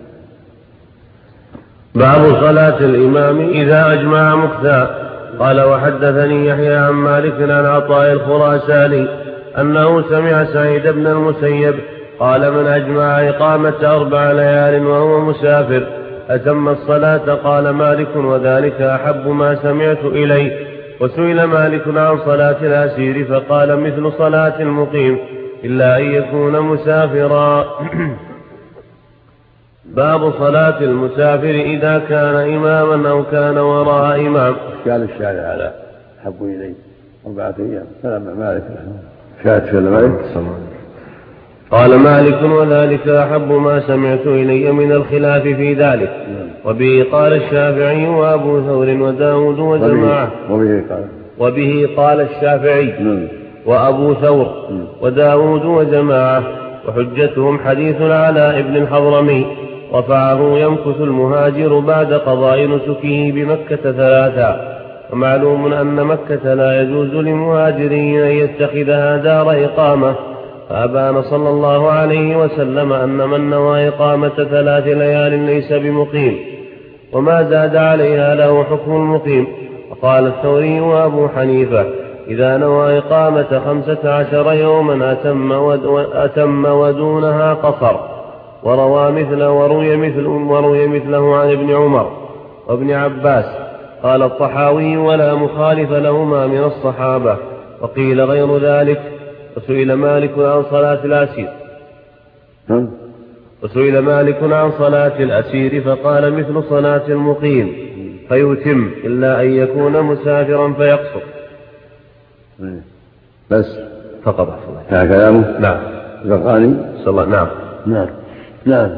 باب صلاة الإمام إذا أجمع مكثا. قال وحدثني يحيى عن مالك عن عطاء الخراساني أنه سمع سعيد بن المسيب قال من أجمع إقامة 4 ليال وهو مسافر أتم الصلاة. قال مالك وذلك أحب ما سمعت إليه. وسئل مالك عن صلاة الأسير فقال مثل صلاة المقيم إلا أن يكون مسافرا. باب صلاة المسافر إذا كان إماما أو كان وراء إمام. قال الشارع على أحب إليه 4 أيام كلام مالك شاهد مالك. قال مالك وذلك أحب ما سمعت إلي من الخلاف في ذلك. وبه قال الشافعي وأبو ثور وداود وجماعة. وبه قال الشافعي وأبو ثور وداود وجماعة. وحجتهم حديث العلاء بن الحضرمي رفعه يمكث المهاجر بعد قضاء نسكه بمكة 3. ومعلوم أن مكة لا يجوز لمهاجرين أن يتخذها دار إقامة. فأبان صلى الله عليه وسلم أن من نوى إقامة 3 ليال ليس بمقيم. وما زاد عليها له حكم المقيم. وقال الثوري وأبو حنيفة إذا نوى إقامة 15 يوما أتم ودونها قصر. وروي مثله عن ابن عمر وابن عباس. قال الطحاوي ولا مخالف لهما من الصحابة. وقيل غير ذلك. وسئل مالك عن صلاة الأسير فقال مثل صلاة المقيم فيتم إلا أن يكون مسافرا فيقصر. بس فقط هذا كلامه. نعم. الزرقاني صلى الله. نعم. نعم. نعم.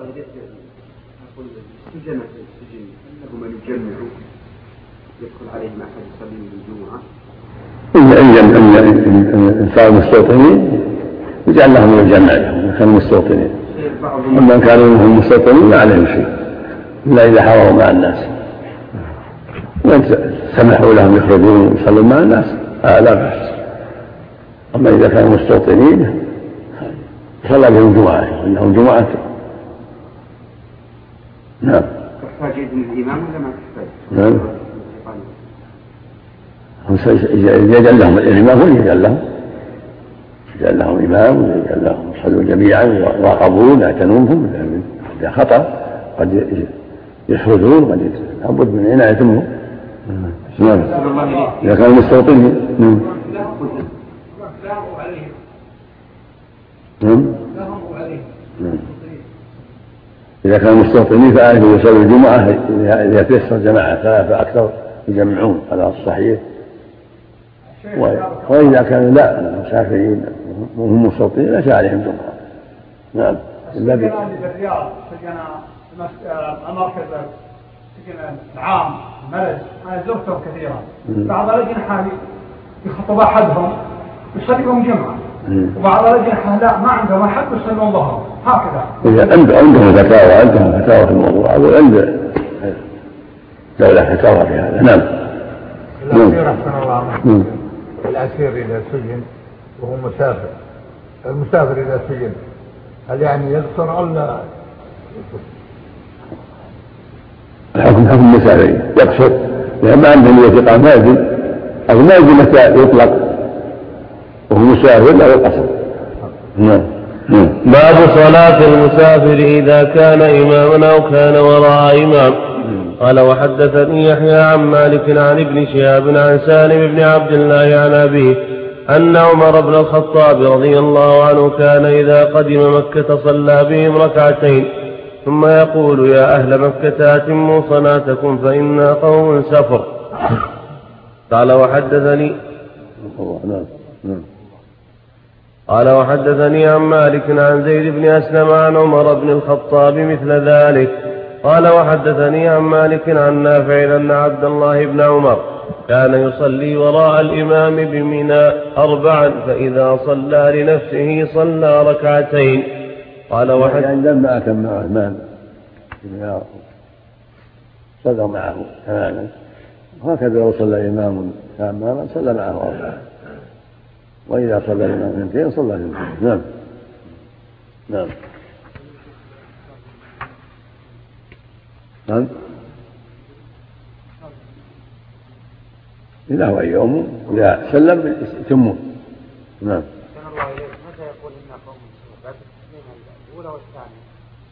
السجن أنه من يجمع يدخل عليه ما حد يصلي بالجمعة. إن صاروا مستوطنين يجعل لهم الجمع إن كانوا مستوطنين. أما إن كانوا هم مستوطنين ما عليهم شيء إلا إذا حضروا مع الناس وإن سمحوا لهم يخرجون ويصلوا مع الناس لا بأس. أما إذا كانوا مستوطنين صلى بهم جمعة إنهم جمعة. نعم. تحتاج إذن الإمام ولا ما تحتاج؟ نعم. يجعل لهم الإمام هو يجعل لهم إمام ويجعل لهم يصلوا جميعا ويراقبون يعتنونهم إذا خطأ قد يخرجون قد لابد من عنايتهم. نعم. إذا كانوا مستوطنين. إذا كانوا مستوطنين فأهلوا يصلوا الجمعة إذا تيسر جماعة ثلاثة أكثر يجمعون على الصحيح. وإذا كانوا لا مسافرين وهم مستوطنين ليس عليهم جمعة. نعم. إلا في الرياض سجن المركز سجن العام الملج أنا زرتهم كثيرا. بعض الأجنحة يخطب أحدهم يصليهم جمعة وبعض الأجنحة لا ما عندهم أحد يصلون ظهر هكذا. إذا عندهم فتاوى في الموضوع أقول عند دولة فتاوى في هذا. نعم. الأسير أحسن الله عنه. الأسير إذا سجن وهو مسافر المسافر إذا سجن هل يعني يقصر أو لا؟ الحكم حكم المسافر يقصر لأن ما عنده نية إقامة ما يدري أو ما يدري متى يطلق وهو مسافر لا يقصر. نعم. باب صلاة المسافر إذا كان إماما أو كان وراء إمام. قال وحدثني يحيى عن مالك عن ابن شهاب عن سالم بن عبد الله عن أبيه أن عمر بن الخطاب رضي الله عنه كان إذا قدم مكة صلى بهم ركعتين ثم يقول يا أهل مكة أتموا صلاتكم فإنا قوم سفر. قال وحدثني عن مالك عن زيد بن أسلم عن عمر بن الخطاب مثل ذلك. قال وحدثني عن مالك عن نافع أن عبد الله بن عمر كان يصلي وراء الإمام بمنى 4 فإذا صلى لنفسه صلى ركعتين. قال لما أتم عثمان صلى معه تماما وهكذا لو صلى إمام تماما صلى معه 4 وإذا صلى الإمام 2 صلى 2. نعم. نعم. نعم. إذا هو يوم إذا سلم يتمون. نعم. متى يقول إن قوم بعد التسليم الأولى والثانية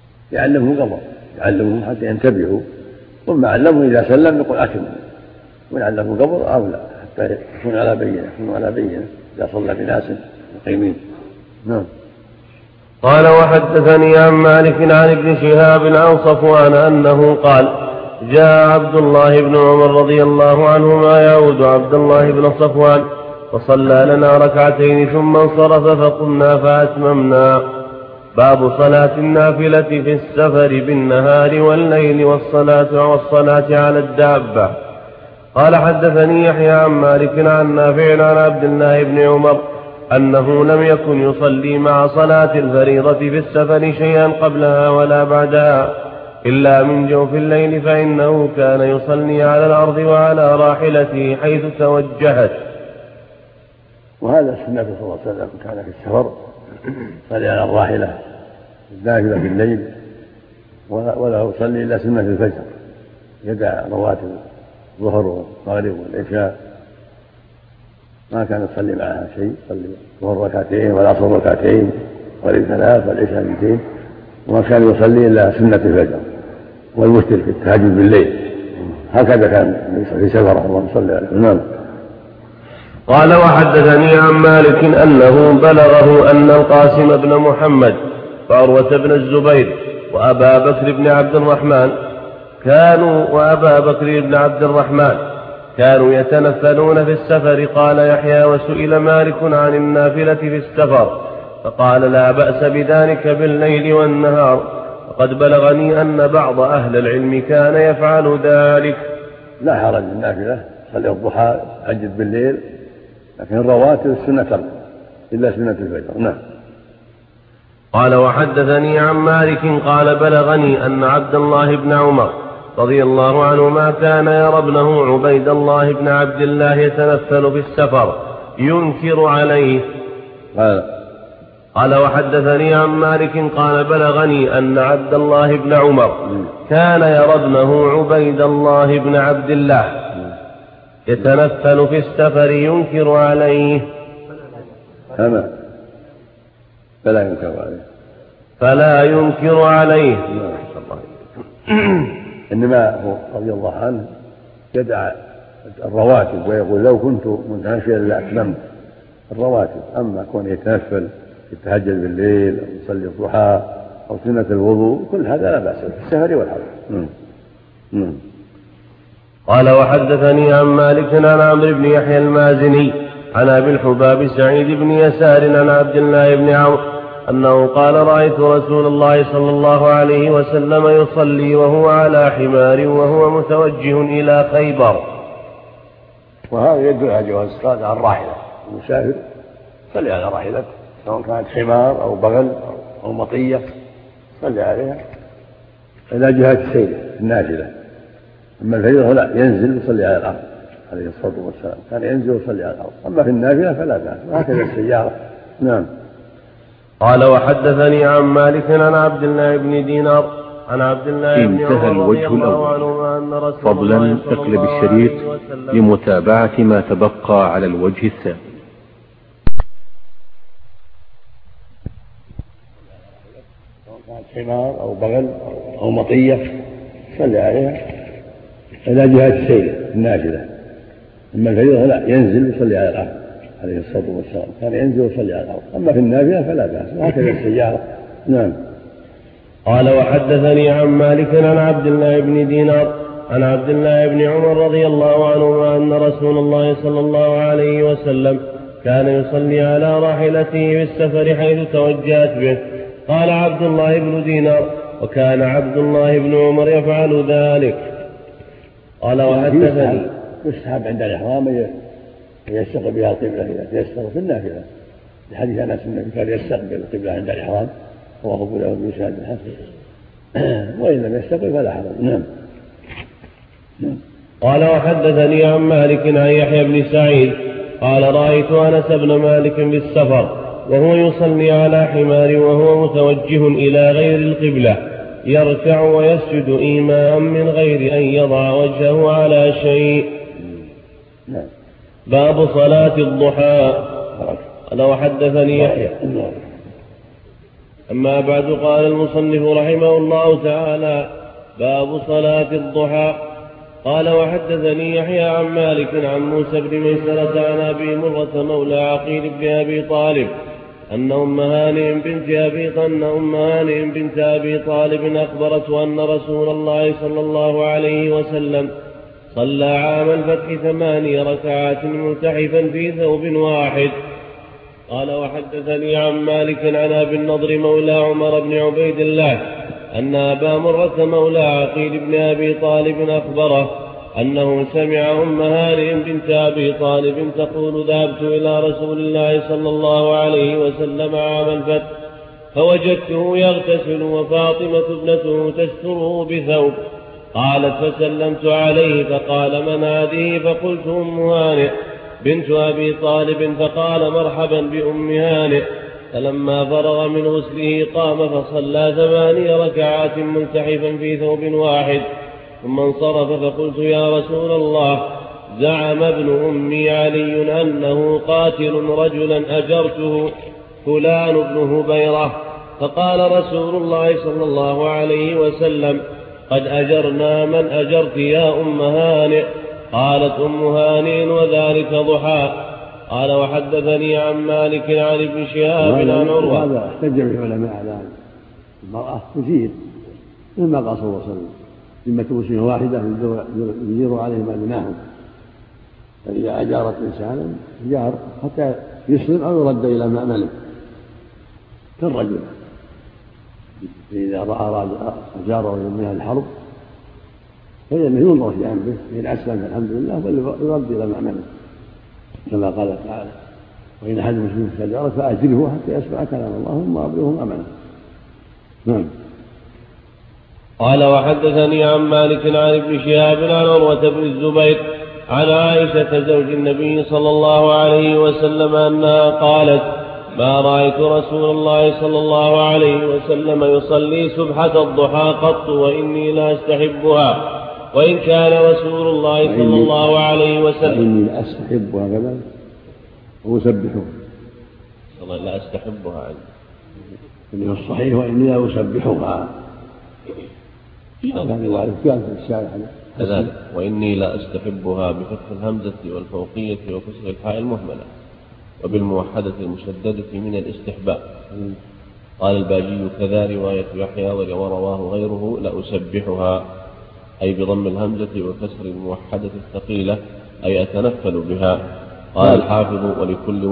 يعلمهم حتى ينتبهوا ثم علموا إذا سلم يقول أتموا ويعلموا قبل أو لا حتى يكون على بينة إذا صلى بناس مقيمين. نعم. قال وحدثني عن مالك عن ابن شهاب عن صفوان أنه قال جاء عبد الله بن عمر رضي الله عنهما يعود عبد الله بن صفوان فصلى لنا ركعتين ثم انصرف فقمنا فأتممنا. باب صلاة النافلة في السفر بالنهار والليل والصلاة على الدابة. قال حدثني يحيى عن مالك عن نافع عن عبد الله بن عمر أنه لم يكن يصلي مع صلاة الفريضة في السفر شيئا قبلها ولا بعدها إلا من جوف الليل فإنه كان يصلي على الأرض وعلى راحلته حيث توجهت. وهذا السنة صلى الله عليه وسلم كان في السفر صلي على الراحلة النافلة في الليل ولا يصلي إلا سنة الفجر يدع رواتب الظهر والمغرب والعشاء، ما كان يصلي معها شيء، يصلي الظهر ركعتين والعصر ركعتين والمغرب 3 والعشاء 200، وما كان يصلي إلا سنة الفجر والوتر في التهجد بالليل. هكذا كان في سفره اللهم صل عليه. نعم. قال وحدثني عن مالك أنه بلغه أن القاسم بن محمد وعروة بن الزبير وأبا بكر بن عبد الرحمن كانوا يتنفلون في السفر. قال يحيى وسئل مالك عن النافلة في السفر فقال لا بأس بذلك بالليل والنهار، وقد بلغني أن بعض أهل العلم كان يفعل ذلك. لا حرج النافلة، صلي الضحى تهجد بالليل، لكن الرواتب السنة إلا سنة الفجر. نعم. قال وحدثني عن مالك قال بلغني أن عبد الله بن عمر رضي الله عنهما كان يرى ابنه عبيد الله بن عبد الله يتنفل في السفر ينكر عليه. قال وحدثني عن مالك قال بلغني أن عبد الله بن عمر كان يرى ابنه عبيد الله بن عبد الله يتنفل في السفر ينكر عليه. فلا ينكر عليه. إنما هو رضي الله عنه يدع الرواتب ويقول لو كنت منتشرا لأتممت الرواتب، أما كون يتنفل يتهجد بالليل أو يصلي الضحى أو سنة الوضوء كل هذا لا بأس في السفر والحضر. قال وحدثني عن مالك عن عمرو بن يحيى المازني عن أبي الحباب سعيد بن يسار عن عبد الله بن عمرو أنه قال رأيت رسول الله صلى الله عليه وسلم يصلي وهو على حمار وهو متوجه إلى خيبر. وهذا يدل على جواز الصلاة على الراحلة، المسافر صلي على راحلته سواء كانت حمار أو بغل أو مطية صلي عليها إلى جهة السير النافلة. أما الفريضة لا، ينزل ويصلي على الأرض عليه الصلاة والسلام، كان ينزل ويصلي على الأرض. أما في النافلة فلا بأس، وهكذا السيارة. نعم. قال وحدثني عن مالك عن عبد الله بن دينار عن عبد الله بن انتهى عمر الوجه الأول. فضلا اقلب الشريط لمتابعة ما تبقى على الوجه الثاني. حمار أو بغل أو مطية صلي عليها إلى جهة السير النافلة. أما الفريضة لا، ينزل ويصلي على الأرض عليه الصلاة والسلام، كان ينزل ويصلي على الأرض. أما في النافلة فلا بأس، وهكذا السيارة. نعم. قال وحدثني عن مالك عن عبد الله بن دينار عن عبد الله بن عمر رضي الله عنهما أن رسول الله صلى الله عليه وسلم كان يصلي على راحلته في السفر حيث توجهت به. قال عبد الله بن دينار وكان عبد الله بن عمر يفعل ذلك. قال وحدثني يستحب عند الإحرام يستقبل بها القبلة إذا تيسر في النافلة، لحديث أنس النبي كان يستقبل القبلة عند الإحرام رواه أبو داود بإسناد حسن، وإن لم يستقبل فلا حرج. نعم. قال وحدثني عن مالك عن يحيى بن سعيد قال رأيت أنس بن مالك بالسفر وهو يصلي على حمار وهو متوجه إلى غير القبلة يركع ويسجد إيماء من غير أن يضع وجهه على شيء. باب صلاة الضحى. قال وحدثني يحيى. أما بعد قال المصنف رحمه الله تعالى باب صلاة الضحى. قال وحدثني يحيى عن مالك عن موسى بن ميسرة عن أبي مرة مولى عقيل بن أبي طالب أن أم هانئ بنت أبي طالب أخبرته أن رسول الله صلى الله عليه وسلم صلى عام الفتح 8 ركعات ملتحفا في ثوب واحد. قال وحدثني عن مالك عن أبي النضر مولى عمر بن عبيد الله أن أبا مرة مولى عقيل بن أبي طالب أخبره أنه سمع أم هانئ بنت أبي طالب تقول ذهبت إلى رسول الله صلى الله عليه وسلم عام الفتح فوجدته يغتسل وفاطمة ابنته تستره بثوب. قالت فسلمت عليه فقال من هذه؟ فقلت أم هانئ بنت أبي طالب، فقال مرحبا بأم هانئ. فلما فرغ من غسله قام فصلى 8 ركعات ملتحفا في ثوب واحد. ثم انصرف فقلت يا رسول الله زعم ابن أمي علي أنه قاتل رجلا أجرته فلان بن هبيرة، فقال رسول الله صلى الله عليه وسلم قد أجرنا من أجرت يا أم هانئ. قالت أم هانئ وذلك ضحى. قال وحدثني عن مالك عن ابن شهاب عن عروة. هذا احتج العلماء على المرأة تجير مما قال صلى الله عليه وسلم ذمة مسلم واحدة يجير عليهم أدناهم، فإذا أجارت إنسانا جار حتى يسلم أو يرد إلى مأمنه كالرجل إذا أراد أجاره من الحرب فإنه ينظر في أمره إن أسلم الحمد لله بل يرد إلى مأمنه كما قال تعالى وإن أحد مسلم استجار فأجره حتى يسمع كلام الله ثم أبلغه أمانه. نعم. قال وحدثني عن مالك عن ابن شهاب عن عروة بن الزبير عن عائشة زوج النبي صلى الله عليه وسلم أنها قالت ما رأيت رسول الله صلى الله عليه وسلم يصلي سبحة الضحى قط وإني لا أستحبها، وإن كان رسول الله صلى الله عليه وسلم وإني لا أستحبها كذلك وأسبحها لا أستحبها عندي الصحيح وإني لا أسبحها كان في الشارع كذلك وإني لا أستحبها بفتح الهمزة والفوقية وكسر الحاء المهملة وبالموحدة المشددة من الاستحباب. قال الباجي كذا رواية يحيى ورواه غيره لأسبحها أي بضم الهمزة وكسر الموحدة الثقيلة أي أتنفل بها. قال الحافظ ولكل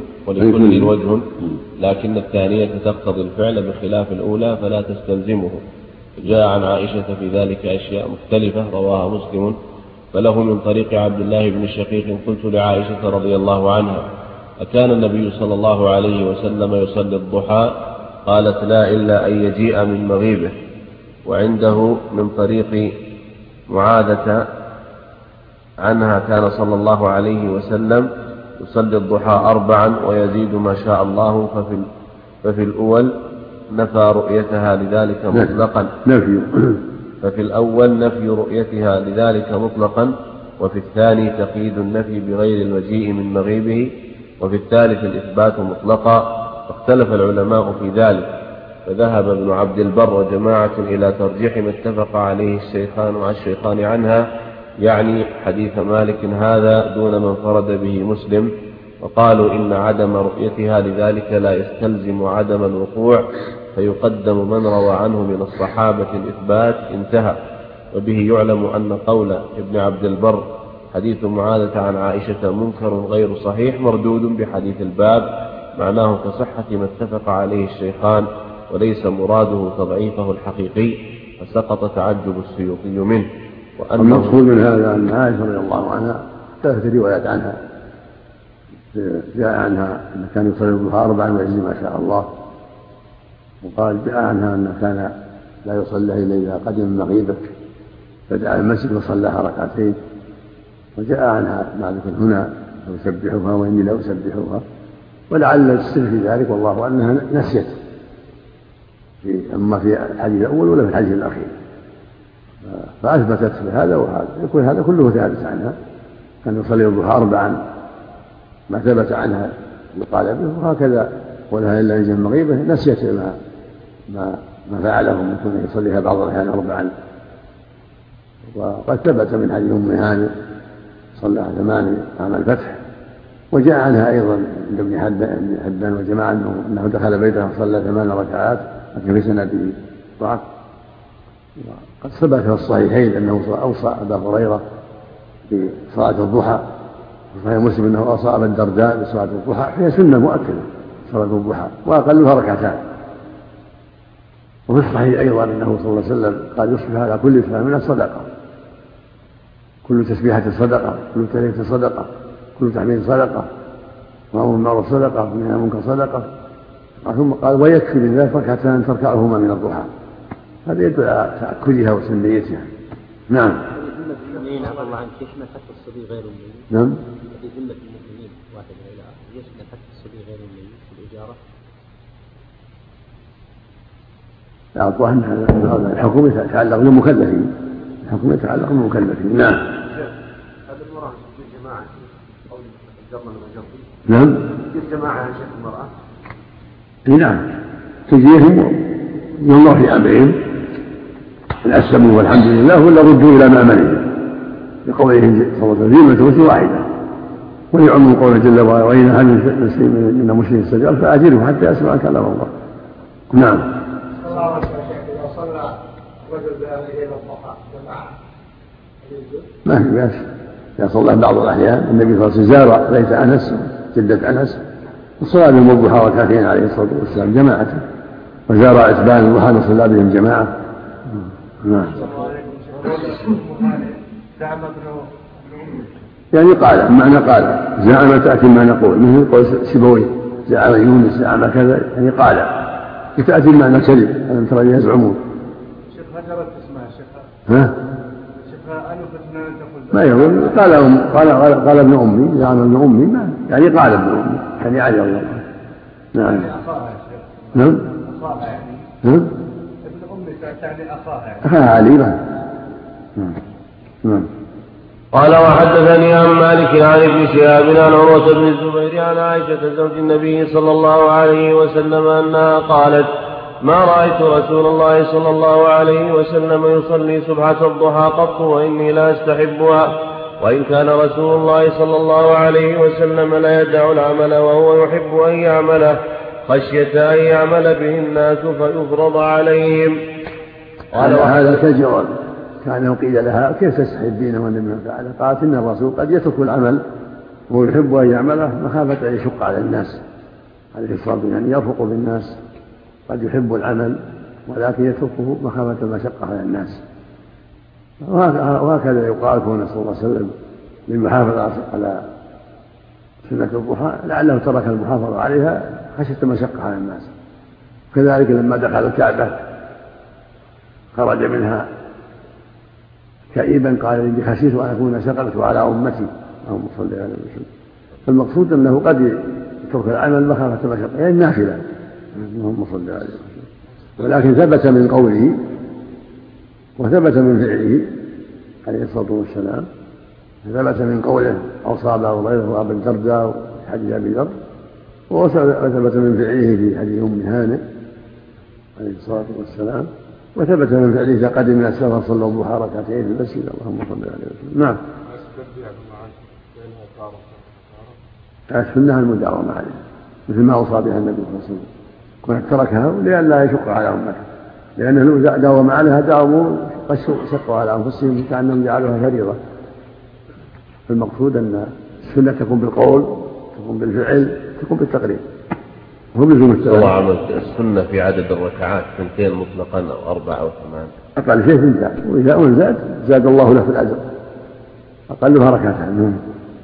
وجه لكن الثانية تقتضي الفعل بخلاف الأولى فلا تستلزمه. جاء عن عائشة في ذلك أشياء مختلفة رواها مسلم فله من طريق عبد الله بن شقيق قلت لعائشة رضي الله عنها أكان النبي صلى الله عليه وسلم يصلي الضحى؟ قالت لا إلا أن يجيء من مغيبه. وعنده من طريق معاذة عنها كان صلى الله عليه وسلم يصلي الضحى 4 ويزيد ما شاء الله ففي الأول نفى رؤيتها لذلك مطلقا ففي الأول نفي رؤيتها لذلك مطلقا وفي الثاني تقييد النفي بغير المجيء من مغيبه وفي الثالث الإثبات مطلقا. فاختلف العلماء في ذلك فذهب ابن عبد البر وجماعة إلى ترجيح ما اتفق عليه الشيخان عنها يعني حديث مالك هذا دون من فرد به مسلم، وقالوا إن عدم رؤيتها لذلك لا يستلزم عدم الوقوع فيقدم من روى عنه من الصحابة الإثبات انتهى. وبه يعلم أن قول ابن عبد البر حديث معاذة عن عائشة منكر غير صحيح مردود بحديث الباب معناه كصحة ما اتفق عليه الشيخان وليس مراده تضعيفه الحقيقي فسقط تعجب السيوطي منه. والمقصود من هذا أن عائشة رضي الله عنها 3 روايات عنها جاء عنها أن كان يصلي الضحى 4 ويزيد ما شاء الله، وقال جاء عنها أن كان لا يصلي إلا إذا قدم من مغيبه فدعا المسجد وصلىها 2 وجاء عنها مالك هنا أسبحها وإني لا أسبحها ولعل السر في ذلك والله أنها نسيت أما في الحديث الأول ولا في الحديث الأخير فأثبتت بهذا وهذا يكون هذا كله ثابت عنها كان يصلي الضحى 4 ما ثبت عنها يقال به وهكذا ولها إلا إذا مغيبة نسيت ما فعله من كونه يصليها بعض الأحيان 4 وقد ثبت من حديث أم هانئ صلى 8 عام الفتح وجاء عنها أيضا عند ابن حبان وجماعة أنه دخل بيته وصلى 8 ركعات لكن في سنده ضعف. قد ثبت في الصحيحين أنه أوصى أبا هريرة بصلاة الضحى وصحيح مسلم أنه أوصى أبا الدرداء بصلاة الضحى هي سنة مؤكدة صلاة الضحى وأقلها 2 وفي الصحيح أيضا أنه صلى الله عليه وسلم قال يصبح على كل صلاة منها صدقة كل تسبيحة صدقة كل تهليل صدقة كل تحميد صدقة وأمر بالمعروف صدقة ونهي عن المنكر صدقة ثم قال ويكفي من ذلك 2 تركعهما من الضحى هذا يدل على تأكدها وسنيتها. نعم. ذمة المؤمنين عفى الله عنك يشمل حتى الصبي غير الميت. نعم. في ذمة المؤمنين واحد إلى آخر يشمل حتى الصبي غير الميت في الإجارة. لا الظاهر أن هذا الحكم يتعلق بالمكلفين الحكم يتعلق بالمكلفين. نعم. هذا المرأة في الجماعة أو الجمع والجمع. نعم. في الجماعة يا شيخ المرأة. نعم تجيهم ينظر في أمرهم إن أسلموا والحمد لله ولا ردوا إلى مأمنهم بقوله صلى الله عليه وسلم توبة واحدة ويعم قوله جل وعلا وإن هل من مسلم السجال فأجره حتى يسمع كلام الله. نعم. صلى الله عليه وسلم إذا صلى رجل بأهله إلى الضحى جماعة ما في بأس إذا صلى بعض الأحيان النبي صلى الله عليه وسلم زار بيت أنس جدة أنس وصلى بهم الضحى ركعتين عليه الصلاة والسلام جماعة وزار عتبان الضحى وصلى بهم جماعة. نعم. يعني قال معنى قال زعم تأتي ما نقول مثل قول سيبويه زعم يونس زعم كذا يعني قال تأتي معنى كذب ألم ترى يزعمون. شيخ هجرت اسمها شيخ ها شيخ ألفتنا أن تقول ما يقول قال ابن أمي زعم ابن أمي ما يعني قال ابن أمي يعني علي الله. نعم. نعم. أخاها يعني. نعم. ابن أمي تعني أخاها يعني. أخاها علي. نعم. نعم. قال وحدثني عن مالك عن ابن شهاب عن عروة بن الزبير عن عائشة زوج النبي صلى الله عليه وسلم أنها قالت ما رأيت رسول الله صلى الله عليه وسلم يصلي سبحة الضحى قط وإني لا أستحبها وإن كان رسول الله صلى الله عليه وسلم لا يدع العمل وهو يحب أن يعمله خشية أن يعمل به الناس فيفرض عليهم. قال هذا كالجواب كان قيل لها كيف تستحبين والنبي فعل قالت إن الرسول قد يترك العمل وهو يحب أن يعمله مخافة أن يشق على الناس عليه الصلاة والسلام يعني يرفق بالناس قد يحب العمل ولكن يتركه مخافة المشقة على الناس. وهكذا يقال كون صلى الله عليه وسلم للمحافظة على سنة الضحى لعله ترك المحافظة عليها خشية المشقة على الناس. كذلك لما دخل الكعبة خرج منها كئيبا قال إني خشيت أن أكون شقلت على أمتي اللهم صل على وسلم. فالمقصود أنه قد يترك العمل مخافة المشقة يعني نافلة اللهم صل عليه وسلم. ولكن ثبت من قوله وثبت من فعله عليه الصلاة والسلام ثبت من قوله أوصى أبا هريرة وأبا الدرداء في حديث أبي ذر وثبت من فعله في حديث أم هانئ عليه الصلاة والسلام وثبت من فعله إذا قدم من السفر صلى الضحى ركعتين في المسجد اللهم صل عليه وسلم. نعم. السنة المداومة عليها مثل ما أوصى بها النبي صلى الله عليه وسلم كون تركها لئلا يشق على أمته لأنه لو داوم عليها داوموا شقوا على أنفسهم كأنهم جعلوها فريضة. المقصود أن السنة تكون بالقول تكون بالفعل تكون بالتقرير هو بلزوم السنة. السنة في عدد الركعات 2 مطلقا أو 4 أو 8 أقل شيء 2 وإذا أول زاد الله له في الأجر أقلها ركعتان.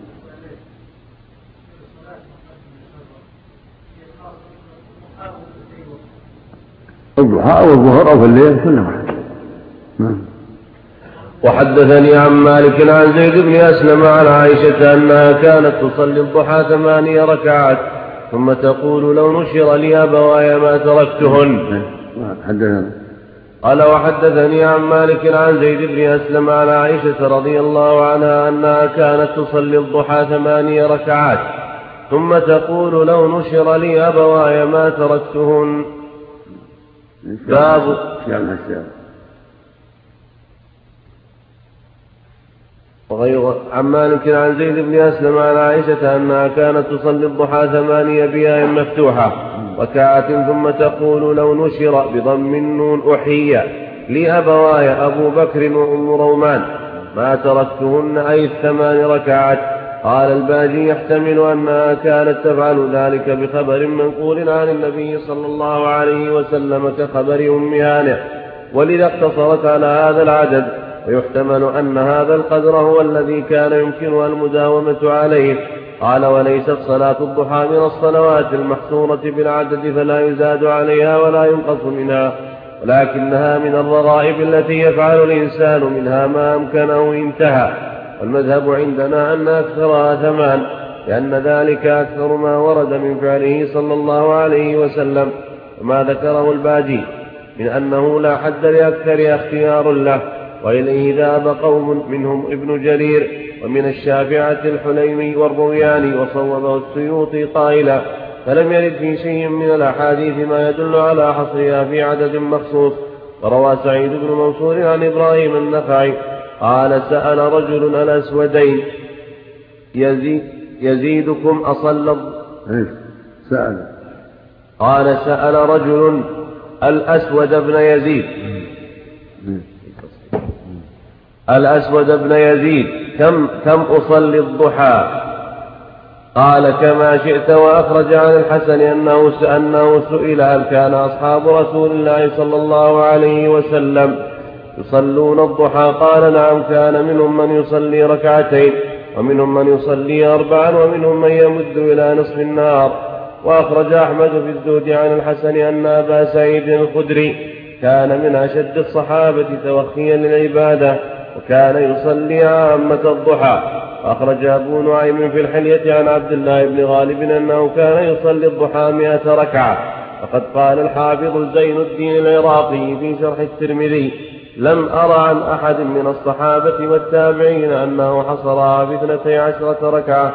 الضحى أو الظهر أو في الليل كل واحد. وحدثني عن مالك عن زيد بن أسلم عن عائشة أنها كانت تصلي الضحى 8 ركعات ثم تقول لو نشر لي أبواي ما تركتهن. قال وحدثني عن مالك عن زيد بن أسلم عن عائشة رضي الله عنها أنها كانت تصلي الضحى 8 ركعات ثم تقول لو نشر لي أبواي ما تركتهن. باب وغير عن مالك عن زيد بن أسلم عن عائشة أنها كانت تصلي الضحى 8 بياء مفتوحة ركعات ثم تقول لو نشر بضم النون أحيي لي أبواي أبو بكر وأم رومان ما تركتهن أي 8 ركعات. قال الباجي يحتمل أنها كانت تفعل ذلك بخبر منقول عن النبي صلى الله عليه وسلم كخبر أم هانئ ولذا اقتصرت على هذا العدد. ويحتمل أن هذا القدر هو الذي كان يمكنها المداومة عليه. قال وليست صلاة الضحى من الصلوات المحصورة بالعدد فلا يزاد عليها ولا ينقص منها ولكنها من الرغائب التي يفعل الإنسان منها ما أمكنه انتهى. والمذهب عندنا أن أكثرها 8 لأن ذلك أكثر ما ورد من فعله صلى الله عليه وسلم. وما ذكره الباجي من أنه لا حد لأكثر اختيار له وإليه ذهب قوم منهم ابن جرير ومن الشافعة الحليمي والروياني، وصوبه السيوطي قائلا: فلم يرد في شيء من الأحاديث ما يدل على حصرها في عدد مخصوص. وروى سعيد بن منصور عن إبراهيم النخعي قال: سأل رجل الأسودين: يزيدكم أصل قال: سأل رجل الأسود بن يزيد كم أصلي الضحى؟ قال: كما شئت. وأخرج عن الحسن أنه سئل: هل كان أصحاب رسول الله صلى الله عليه وسلم يصلون الضحى؟ قال: نعم، كان منهم من يصلي ركعتين، ومنهم من يصلي 4، ومنهم من يمد إلى نصف النهار. وأخرج أحمد في الزهد عن الحسن أن أبا سعيد الخدري كان من أشد الصحابة توخيا للعبادة، وكان يصلي عامة الضحى. أخرج أبو نعيم في الحلية عن عبد الله بن غالب أنه كان يصلي الضحى 100 ركعة. فقد قال الحافظ زين الدين العراقي في شرح الترمذي: لم أرى عن أحد من الصحابة والتابعين أنه حصرها في 12 ركعة.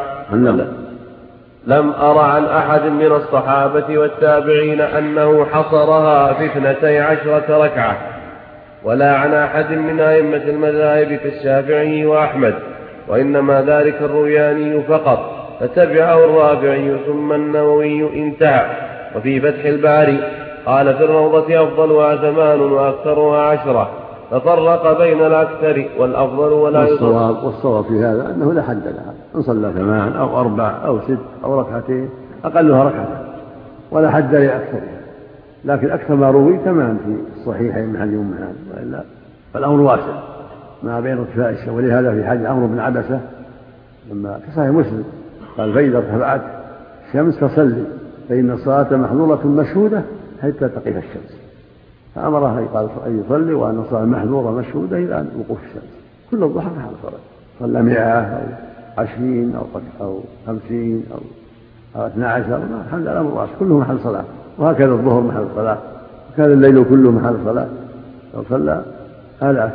لم أرى عن أحد من الصحابة والتابعين أنه حصرها في 12 ركعة، ولا عن أحد من أئمة المذاهب كالشافعي وأحمد، وإنما ذلك الروياني فقط، فتبعه الرافعي ثم النووي انتهى. وفي فتح الباري قال: في الروضة أفضلها 8 وأكثرها 10، ففرق بين الأكثر والأفضل ولا يصوب. والصواب في هذا أنه لا حد لها، إن صلى 8 أو 4 أو 6 أو ركعتين أقلها ركعتين، ولا حد لأكثرها. لكن أكثر ما روي 8 في الصحيحين من حديث أم هانئ، وإلا فالأمر واسع ما بين ارتفاع الشمس. ولهذا في حديث عمرو بن عبسة لما في صحيح مسلم قال: فإذا ارتفعت الشمس فصلي، فإن الصلاة محظورة مشهودة حتى تقف الشمس. فأمرها أن يصلي وأن الصلاة محظورة مشهودة إلى وقوف الشمس. كل الضحى محل صلاة، صلى 100 أو 20 أو 50 أو 12، الحمد لله الأمر واسع، كله محل صلاة. وهكذا الظهر محل صلاة، وكذا الليل كله محل صلاة، لو صلى آلاف.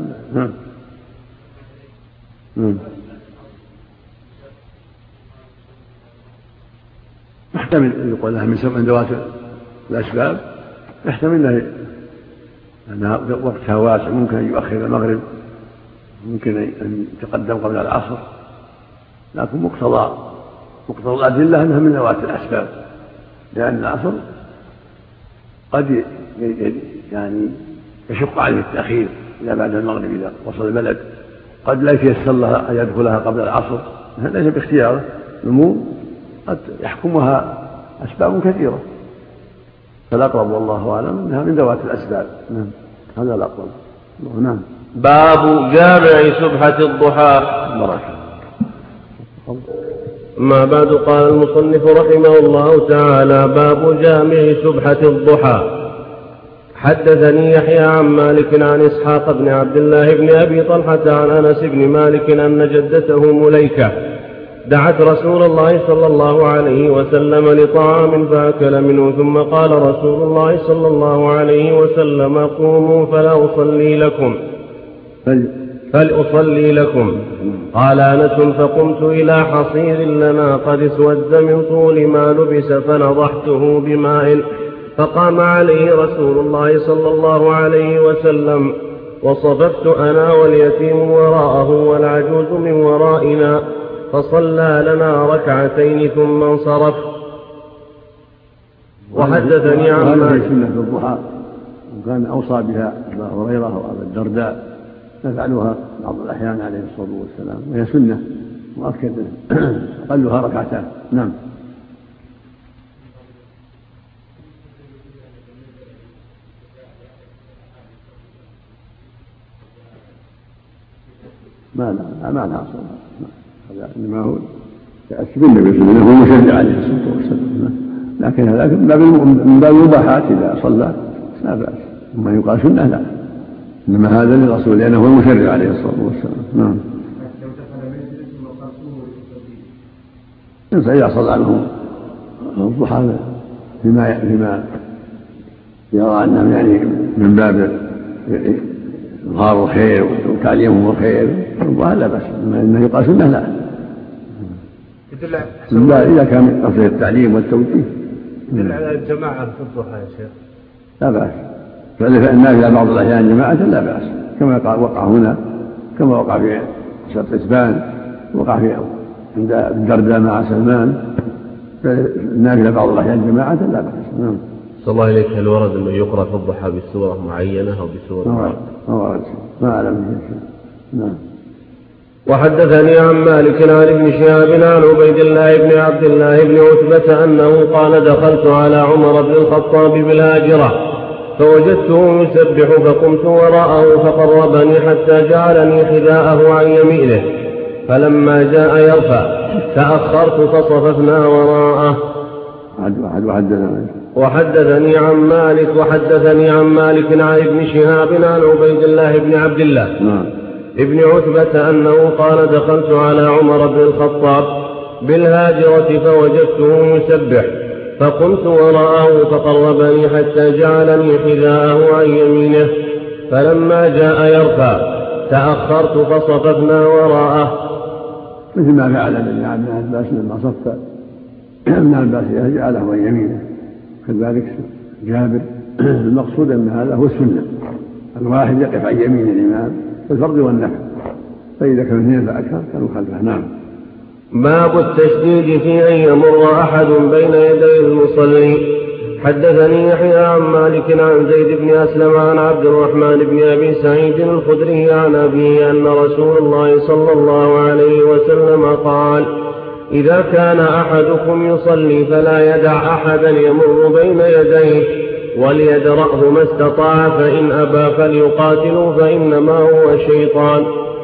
يحتمل يقول لها من ذوات الأسباب، يحتمل أنها وقتها واسع، ممكن أن يؤخر المغرب، ممكن أن يتقدم قبل العصر، لكن مقتضى الأدلة أنها من ذوات الأسباب، لأن العصر قد يعني يشق عليه التأخير إلى بعد المغرب إذا وصل البلد، قد لا يتيسر لها أن يدخلها قبل العصر، ليس باختياره، الأمور قد يحكمها أسباب كثيرة، فالأقرب والله أعلم أنها من ذوات الأسباب. نعم، هذا الأقرب. نعم. باب جامع سبحة الضحى. أما بعد، قال المصنف رحمه الله تعالى: باب جامع سبحة الضحى. حدثني يحيى عن مالك عن إسحاق بن عبد الله بن أبي طلحة عن أنس بن مالك أن جدته مليكة دعت رسول الله صلى الله عليه وسلم لطعام فأكل منه، ثم قال رسول الله صلى الله عليه وسلم: قوموا فلأصلي لكم. قال أنس: فقمت إلى حصير لنا قد اسود من طول ما لبس، فنضحته بماء، فقام عليه رسول الله صلى الله عليه وسلم، وصففت أنا واليتيم وراءه والعجوز من ورائنا، فصلى لنا ركعتين ثم انصرف. وحدثني عن مالك سنة الضحى، وكان أوصى بها أبا هريرة وأبا الدرداء، نفعلها بعض الأحيان عليه الصلاة والسلام، وهي سنة مؤكدة أقلها ركعتان. نعم. ما لها صلاة، هذا إنما هو تأسي بالنبي صلى الله عليه وسلم، هو مشرع عليه الصلاة والسلام، لكن هذا من باب المباحات، إذا صلى لا بأس، وما يقال سنة لا، إنما هذا للرسول لأنه هو المشرع عليه الصلاة والسلام. نعم. إذا صلى عنه الضحى فيما يرى أنه يعني من باب إظهار الخير وتعليمهم الخير والله لا بأس، إنه يقال سنة لا إذا كان قصد التعليم والتوجيه. يدل على الجماعة في الضحى يا شيخ لا بأس، فالنافلة بعض الأحيان جماعة لا بأس، كما وقع هنا، كما وقع في شرط إسبان، وقع في عند الدرداء مع سلمان، فالنافلة بعض الأحيان جماعة لا بأس. صلى الله عليك، هل ورد أنه يقرأ في الضحى بسورة معينة أو بسورة ما أعلم. نعم. وحدثني عن مالك عن ابن شهاب عن عبيد الله بن عبد الله بن عتبة أنه قال دخلت على عمر بن الخطاب بالهاجرة فوجدته يسبح فقمت وراءه فقربني حتى جعلني حذاءه عن يمينه، فلما جاء يرفع تأخرت فصففنا وراءه. وحدثني عن مالك عن ابن شهاب عن عبيد الله بن عبد الله ابن عتبة أنه قال دخلت على عمر بن الخطاب بالهاجرة فوجدته يسبح فقمت وراءه فقربني حتى جعلني حذاءه عن يمينه، فلما جاء يرفع تأخرت فصففنا وراءه. مثل ما فعل ابن عباس لما صف ابن عباس جعله عن يمينه، كذلك جابر. المقصود أن هذا هو السنة، الواحد يقف عن يمين الإمام في الفرض والنفل، فإذا كان اثنين فأكثر كانوا خلفه. نعم. باب التشديد في أن يمر أحد بين يدي المصلي. حدثني يحيى عن مالك عن زيد بن أسلم عن عبد الرحمن بن أبي سعيد الخدري عن أبيه أن رسول الله صلى الله عليه وسلم قال: إذا كان أحدكم يصلي فلا يدع أحدا يمر بين يديه وليدرأه ما استطاع، فإن أبى فليقاتله فإنما هو شيطان.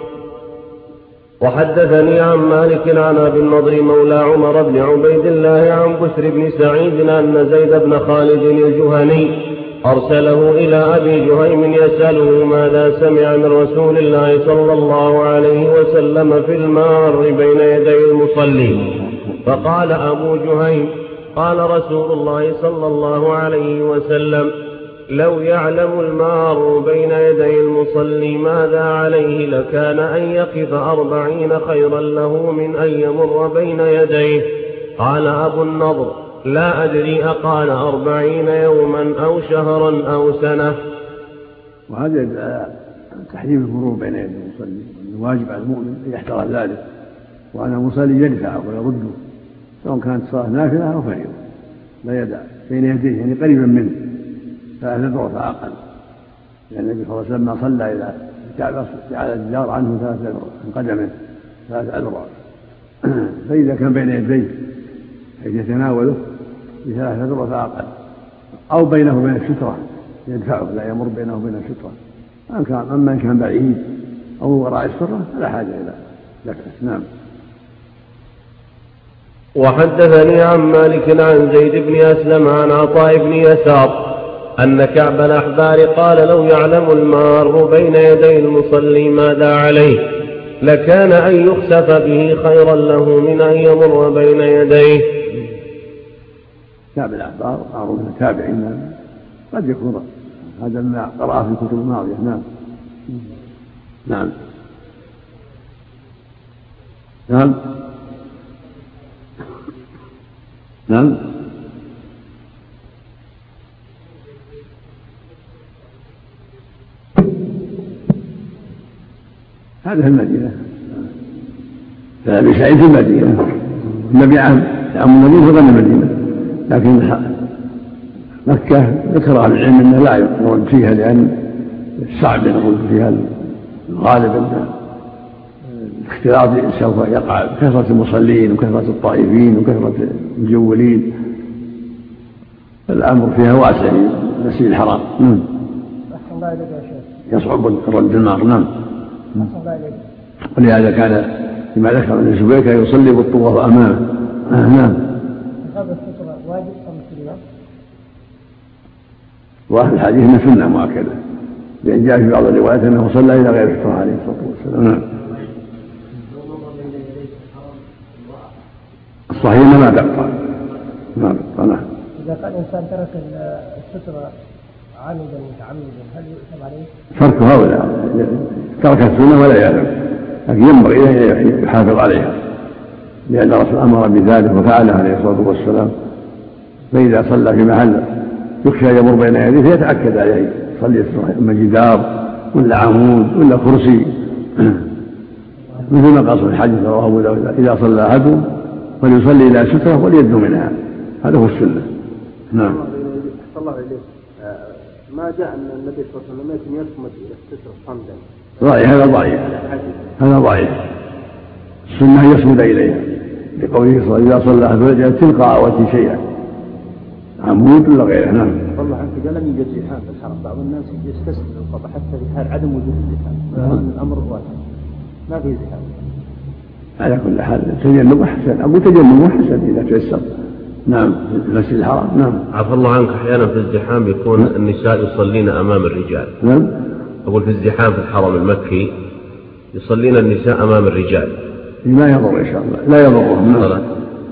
وحدثني عن مالك عن أبي النضر مولى عمر بن عبيد الله عن بسر بن سعيد أن زيد بن خالد الجهني أرسله إلى أبي جهيم يسأله ماذا سمع من رسول الله صلى الله عليه وسلم في المار بين يدي المصلي، فقال أبو جهيم: قال رسول الله صلى الله عليه وسلم: لو يعلم المار بين يدي المصلي ماذا عليه لكان أن يقف 40 خيرا له من أن يمر بين يديه. قال أبو النضر: لا أدري أقال 40 يوما أو شهرا أو سنة. وهذا تحريم المرور بين يدي المصلي، واجب على المؤمن أن يحترى ذلك، وأن المصلي يدفع ويرده سواء كانت صلاة نافلة أو فريضة، لا يدع بين يديه يعني قريبا منه 3 أذرع فأقل، لأن النبي صلى الله عليه وسلم ما صلى إلى الكعبة على الجدار عنه 3 أذرع من قدمه 3 أذرع، فإذا كان بين يديه حيث يتناوله ب3 أذرع فأقل، أو بينه وبين السترة يدفعه لا يمر بينه وبين السترة. أما إن كان بعيد أو وراء السرة فلا حاجة إلى ذلك. نعم. وحدثني عن مالك عن زيد بن أسلم عن عطاء بن يسار أن كعب الأحبار قال: لو يعلم المار بين يدي المصلي ماذا عليه لكان أن يخسف به خيرا له من أن يمر بين يديه. كعب الأحبار معروف من التابعين، قد يكون هذا ما قرأه في الكتب الماضية. نعم. نعم. نعم. نعم. هذا في المدينة، فأبي سعيد في المدينة، النبي عام النبي في المدينة، لكن مكة ذكر أهل العلم أنه لا يقول فيها، لأن صعب نقول فيها، الغالب أن الاختلاط سوف يقع بكثرة المصلين وكثرة الطائفين وكثرة المجولين، الأمر فيها واسع للمسجد الحرام. يصعب رد المار. نعم. ولهذا كان لما ذكر ابن الزبير كان يصلي بالطواف أمامه. نعم. وأهل الحديث أنه سنة مؤكدة، لأن جاء في بعض الروايات أنه صلى إلى غير السترة عليه الصلاة والسلام. نعم. الصحيح ما تقطع. نعم. إذا كان الإنسان ترك السترة عمدا متعمدا هل يؤثم عليه؟ تركها ولا ترك السنة ولا يعلم، لكن ينبغي أن يحافظ عليها، لأن الرسول أمر بذلك وفعله عليه الصلاة والسلام. فإذا صلى في محل يخشى يمر بين يديه فيتأكد عليه، يصلي إما جدار ولا عمود ولا كرسي، مثل ما قال في الحديث رواه أبو داود: إذا صلى أحدهم فليصلي إلى سترة وليد منها. هذا هو السنة. نعم. الله عليه. ما جاء أن النبي صلى الله عليه وسلم يصمد إلى السترة صمدا. ضعيف، هذا ضعيف، هذا ضعيف. السنة يصمد إليها لقوله صلى الله عليه وسلم: إذا صلى أحدهم فليجعل تلقاء وجهه شيئا، عمود ولا غيره. نعم. والله عنك قال لم يوجد زحام في الحرم، بعض الناس يستسلم القضاء حتى في حال عدم وجود الزحام، الأمر واضح ما في زحام. على كل حال تجنب أحسن، أقول تجنب أحسن إذا تيسر. نعم. في المسجد الحرام. نعم. عفى الله عنك، أحيانا في الزحام يكون النساء يصلين أمام الرجال. نعم. أقول في الزحام في الحرم المكي يصلين النساء أمام الرجال. لا يضر إن شاء الله، لا يضرهم. نعم.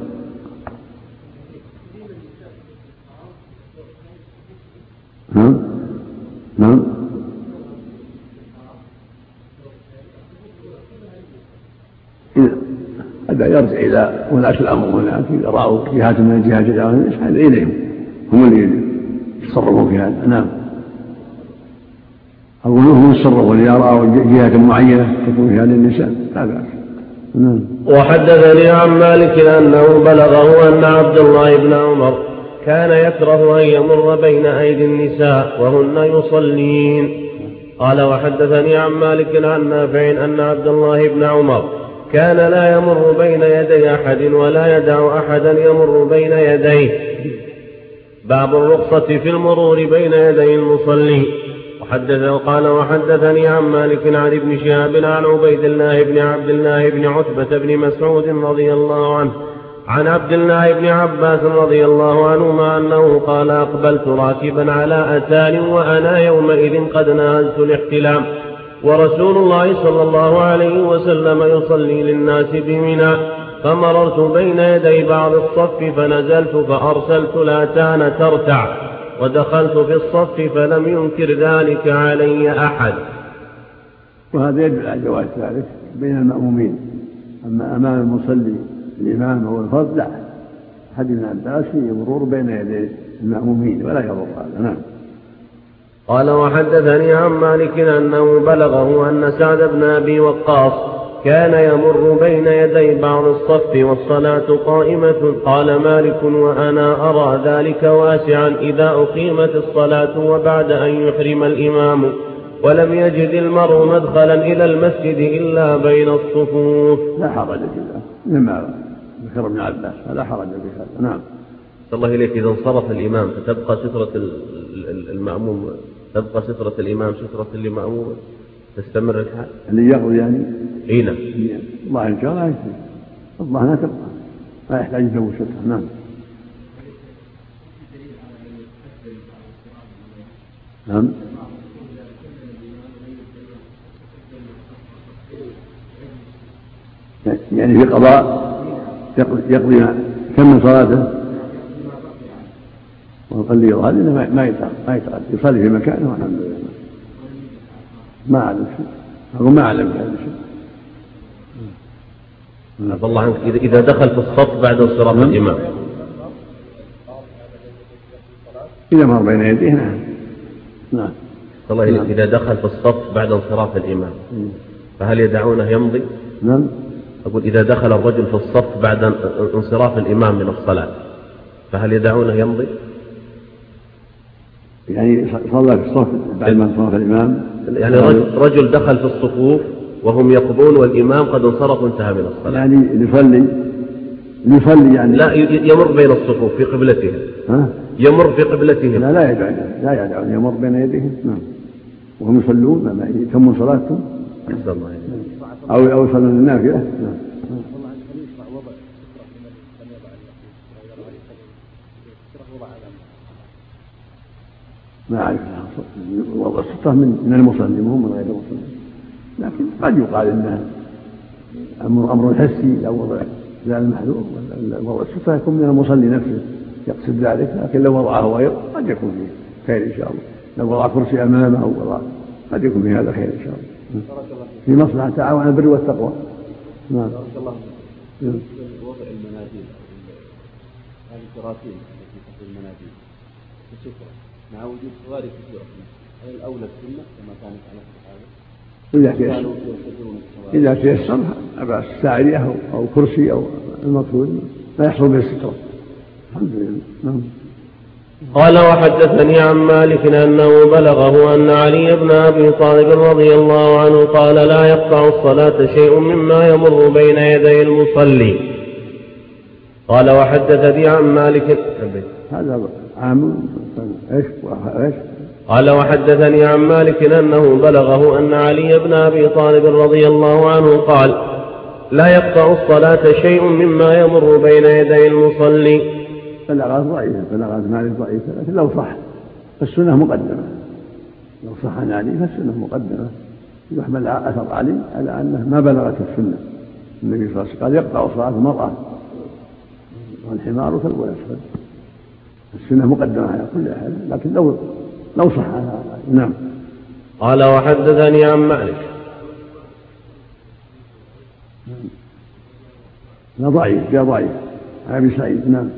نعم. نعم. هذا يرجع إلى ولاة الأمر هناك، إذا رأوا جهات من الجهات يسحب إليهم، هم اللي يتصرفون في هذا. نعم. أقول هم يتصرفون إذا رأوا جهات معينة تكون في هذه النساء لا بأس. نعم. وحدثني عن مالك أنه بلغه أن عبد الله بن عمر كان يكره أن يمر بين أيدي النساء وهن يصلين. قال: وحدثني عن مالك عن نافع أن عبد الله بن عمر كان لا يمر بين يدي أحد ولا يدع أحدا يمر بين يديه. باب الرخصة في المرور بين يدي المصلي. قال: وحدثني عن مالك عن ابن شهاب عن عبيد الله بن عبد الله بن عتبة بن مسعود رضي الله عنه عن عبد الله بن عباس رضي الله عنهما أنه قال: أقبلت راكبا على أتان وأنا يومئذ قد نهزت الاحتلام، ورسول الله صلى الله عليه وسلم يصلي للناس بمنى، فمررت بين يدي بعض الصف فنزلت فأرسلت الأتان ترتع، ودخلت في الصف فلم ينكر ذلك علي أحد. وهذا يدل على جواز ذلك بين المأمومين، أما أمام المصلي الإمام أو الفرد لا، حديث ابن عباس يمرور بين يدي المأمومين ولا يضر هذا. نعم. قال: وحدثني عن مالك أنه بلغه أن سعد بن أبي وقاص كان يمر بين يدي بعض الصف والصلاة قائمة. قال مالك: وأنا أرى ذلك واسعا إذا أقيمت الصلاة وبعد أن يحرم الإمام ولم يجد المرء مدخلا إلى المسجد إلا بين الصفوف. لا حرج فيها، لما ذكر ابن عباس لا حرج في هذا. نعم. الله إليك، إذا انصرف الإمام فتبقى سترة المأموم، تبقى سترة الإمام سترة للمأموم، تستمر الحال اللي يقضي يعني. هنا الله إن شاء الله يكفي، الله لا تبقى، لا يحتاج يسوي سترة. نعم. نعم. يعني في قضاء يقضي كم من صلاته ويقل يظهر إنه ما يتعد يصلي في مكانه والحمد لله. ما أعلم شيء، أقول ما أعلم هذا الشيء. الله عنك، إذا دخل في الصف بعد انصراف الإمام، إذا مر بين يديه. نعم. نعم. الله إليك، إذا دخل في الصف بعد انصراف الإمام فهل يدعونه يمضي؟ نعم. أقول إذا دخل الرجل في الصف بعد انصراف الإمام من الصلاة فهل يدعونه يمضي؟ يعني صلى في الصف بعد ما انصرف الإمام، يعني رجل دخل في الصفوف وهم يقضون والإمام قد انصرف وانتهى من الصلاة، يعني يصلي يعني لا يمر بين الصفوف في قبلتهم. يمر في قبلتهم. لا يدعون يمر بين يديهم. نعم. وهم يصلون لما يتمون صلاتهم أو يصلون النافلة. نعم. ما أعرف وضع السترة من المصلي وهم من غير المصلي، لكن قد يقال إنها أمر حسي أو وضع زال المحذور. وضع السترة يكون من المصلي نفسه يقصد ذلك، لكن لو وضعه غيره قد يكون فيه خير إن شاء الله. لو وضع كرسي أمامه أو وضع قد يكون في هذا خير إن شاء الله، في مصلحة تعاون على البر والتقوى. نعم. وضع المناديل هذه الكراسي التي تحت المناديل السترة مع وجود صغار كثيرة، هل الأولى السنة كما كانت على هذا؟ إذا تيسر أبعث ساعدية أو كرسي أو المطلوب لا يحصل به السترة. الحمد لله. نعم. قال وحدثني عن مالك أنه بلغه أن علي بن أبي طالب رضي الله عنه قال لا يقطع الصلاة شيء مما يمر بين يدي المصلي. قال وحدثني عن مالك هذا عام ايش؟ قال وحدثني عن مالك أنه بلغه أن علي بن أبي طالب رضي الله عنه قال لا يقطع الصلاة شيء مما يمر بين يدي المصلي. بلاغات ضعيفة، بلاغات مالك ضعيفة، لكن لو صح فالسنة مقدمة، لو صح عن علي فالسنة مقدمة، يحمل أثر علي على أنه ما بلغت السنة. النبي صلى الله عليه وسلم قال يقطع صلاة المرأة والحمار كالبو يسفل، السنة مقدمة على كل أحد، لكن لو صح هذا. نعم. قال وحدثني عن مالك لا ضعيف، جاء ضعيف عن أبي سعيد. نعم.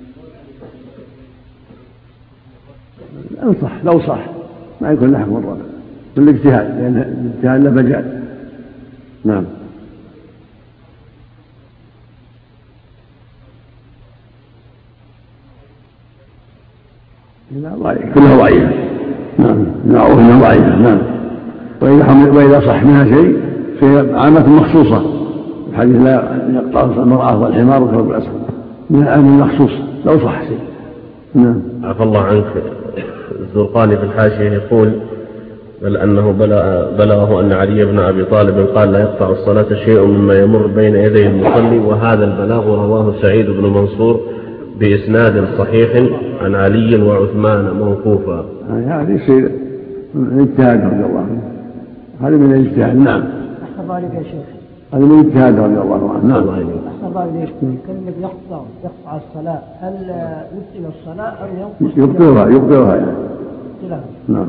لو صح ما يكون لحق مرة بالاجتهاد، لأن الاجتهاد له مجال. نعم. كلها ضعيفة. نعم. نعوه انها ضعيفة. نعم. وإذا صح منها شيء في عامة مخصوصة، الحديث لا يقطع المرأة والحمار وكلب الأسود من العام المخصوص لو صح شيء. نعم. عفى الله عنك. الزرقاني في الحاشية يقول بل أنه بلغه أن علي بن أبي طالب قال لا يقطع الصلاة شيء مما يمر بين يدي المصلي، وهذا البلاغ رواه سعيد بن منصور بإسناد صحيح عن علي وعثمان موقوفا. هذه يصير من الاجتهاد رضي الله عنه، هذا من الاجتهاد. نعم. أحسن بالك يا شيخ، هذا من الاجتهاد رضي الله عنه. نعم. أحسن بالك كلمة يقطع الصلاة، هل يبطل الصلاة أم ينقص؟ يبطلها يعني. نعم.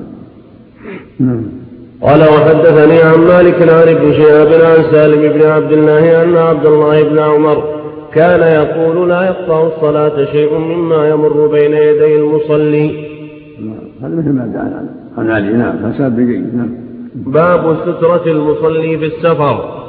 قال وحدثني عن مالك عن ابن شهاب عن سالم بن عبد الله أن عبد الله بن عمر كان يقول لا يقطع الصلاة شيء مما يمر بين يدي المصلي. هذا مثل ما جاء عن علي. نعم. حساب بجيد. نعم. باب سترة المصلي في السفر.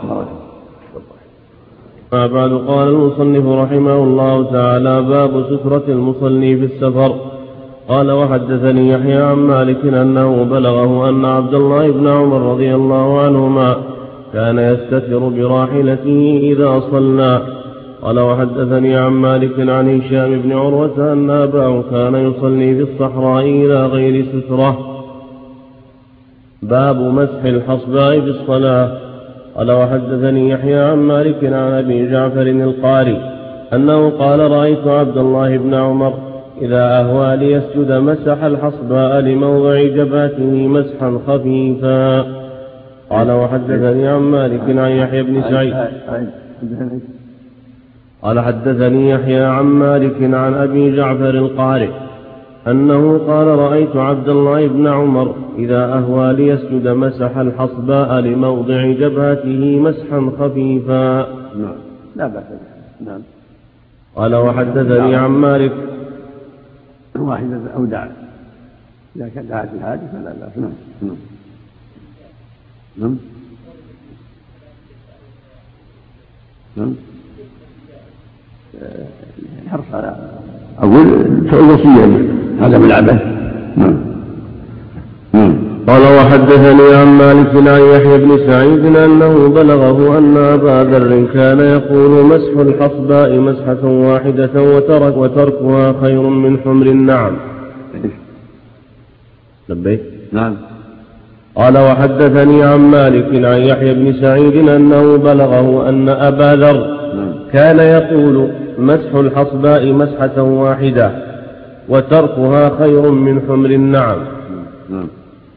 ما بعد. قال المصنف رحمه الله تعالى باب سترة المصلي في السفر. قال وحدثني يحيى عن مالك أنه بلغه أن عبد الله بن عمر رضي الله عنهما كان يستتر براحلته إذا صلى. قال وحدثني عن مالك عن هشام بن عروة أن أباه كان يصلي في الصحراء إلى غير سترة. باب مسح الحصباء في الصلاة. قال وحدثني يحيى عن مالك عن أبي جعفر القاري أنه قال رأيت عبد الله بن عمر إذا أهوى ليسجد مسح الحصباء لموضع جبهته مسحا خفيفا. قال وحدثني عن مالك عن يحيى بن سعيد قال حدثني يحيى عن مالك عن أبي جعفر القاري أنه قال رأيت عبد الله بن عمر إذا أهوى ليسجد مسح الحصباء لموضع جبهته مسحا خفيفا. نعم. لا بأس. نعم. قال وحدثني عن مالك واحدة أو دعا إذا كان دعت الحاجة فلا بأس. نعم. نعم. نعم. الحرص على أقول الوصية عدم العبث. قال وحدثني عن مالك عن يحيى بن سعيد أنه بلغه أن أبا ذر كان يقول مسح الحصباء مسحة واحدة وتركها خير من حمر النعم. لبيك. نعم. قال وحدثني عن مالك عن يحيى بن سعيد أنه بلغه أن أبا ذر كان يقول مسح الحصباء مسحة واحدة وتركها خير من حمر النعم. نعم.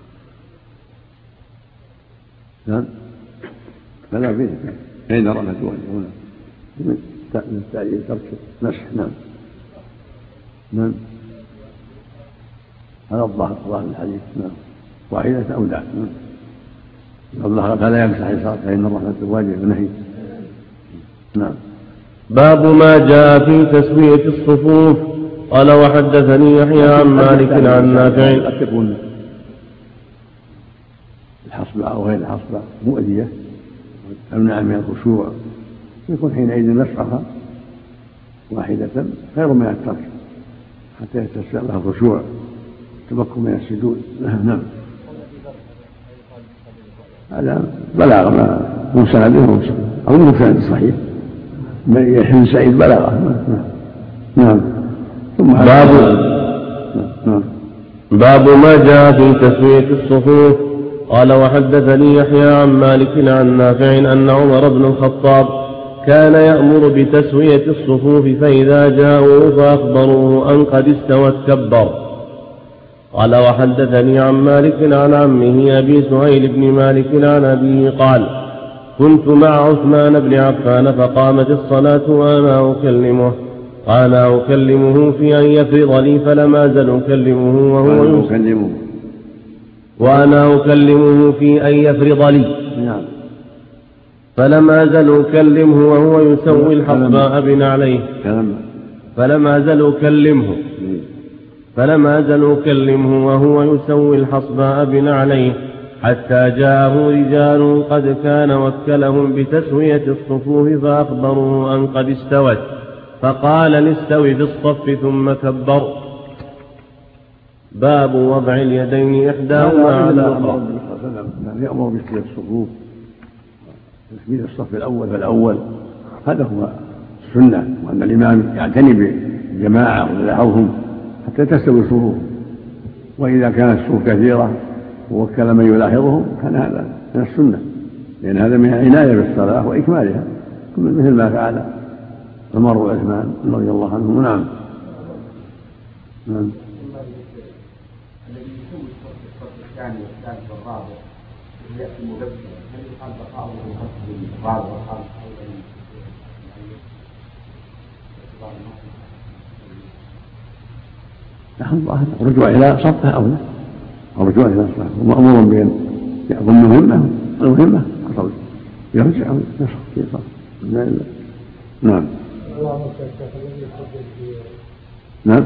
نعم. فلا فيه حين رأى هنا من التعليل ترك مسح. نعم. نعم. هذا الظاهر الحديث. نعم. واحدة أودع. الله فلا يمسح الصلاة فإن الرحمة واجب ونهي. نعم. باب ما جاء في تسوية الصفوف. قال وحدثني يحيى عن مالك عن نافع. قد تكون الحصبة أو غير الحصبة مؤذية تمنع من الخشوع، يكون حينئذ مسحها واحدة خير من الترك حتى يتسع لها الخشوع تمكن من السجود. نعم. هذا بلاغ ما مسند أو مسند صحيح يحيى سعيد بلاغه. نعم. ثم باب ما جاء في تسوية الصفوف. قال وحدثني يحيى عن مالك عن نافع أن عمر بن الخطاب كان يأمر بتسوية الصفوف فإذا جاءوا فأخبروه أن قد استوت كبر. قال وحدثني عن مالك عن عمه أبي سهيل بن مالك عن أبيه قال كنت مع عثمان بن عفان فقامت الصلاة وأنا أكلمه في أن يفرض لي فلم أزل أكلمه وأنا أكلمه في أن يفرض لي فلم أزل أكلمه وهو يسوي الحصباء بنعليه فلم أزل أكلمه وهو يسوي الحصباء بنعليه حتى جاءه رجال قد كان وكلهم بتسوية الصفوف فأخبروه أن قد استوت فقال استوي في الصف ثم كبر. باب وضع اليدين إحداهما على الأخرى. يأمر بتسوية الصفوف تسوية الصف الأول فالأول، هذا هو السنة، وأن الإمام يعتني بالجماعة ويلاحظهم حتى تستوي الصفوف، وإذا كانت الصفوف كثيرة ووكل من يلاحظهم كان هذا من السنة، لأن هذا من العناية بالصلاة وإكمالها مثل ما فعل عمر وعثمان رضي الله عنهم. نعم. الذي يسوي الصف الثاني والثالث والرابع ويأتي مبكرا هل يقال بقاؤه في الرابع والخامس أو الرجوع إلى صفه أولى، الرجوع إلى صفه ومأمور بأن يأخذ المهمة يرجع ويصف في صفه. نعم. نعم.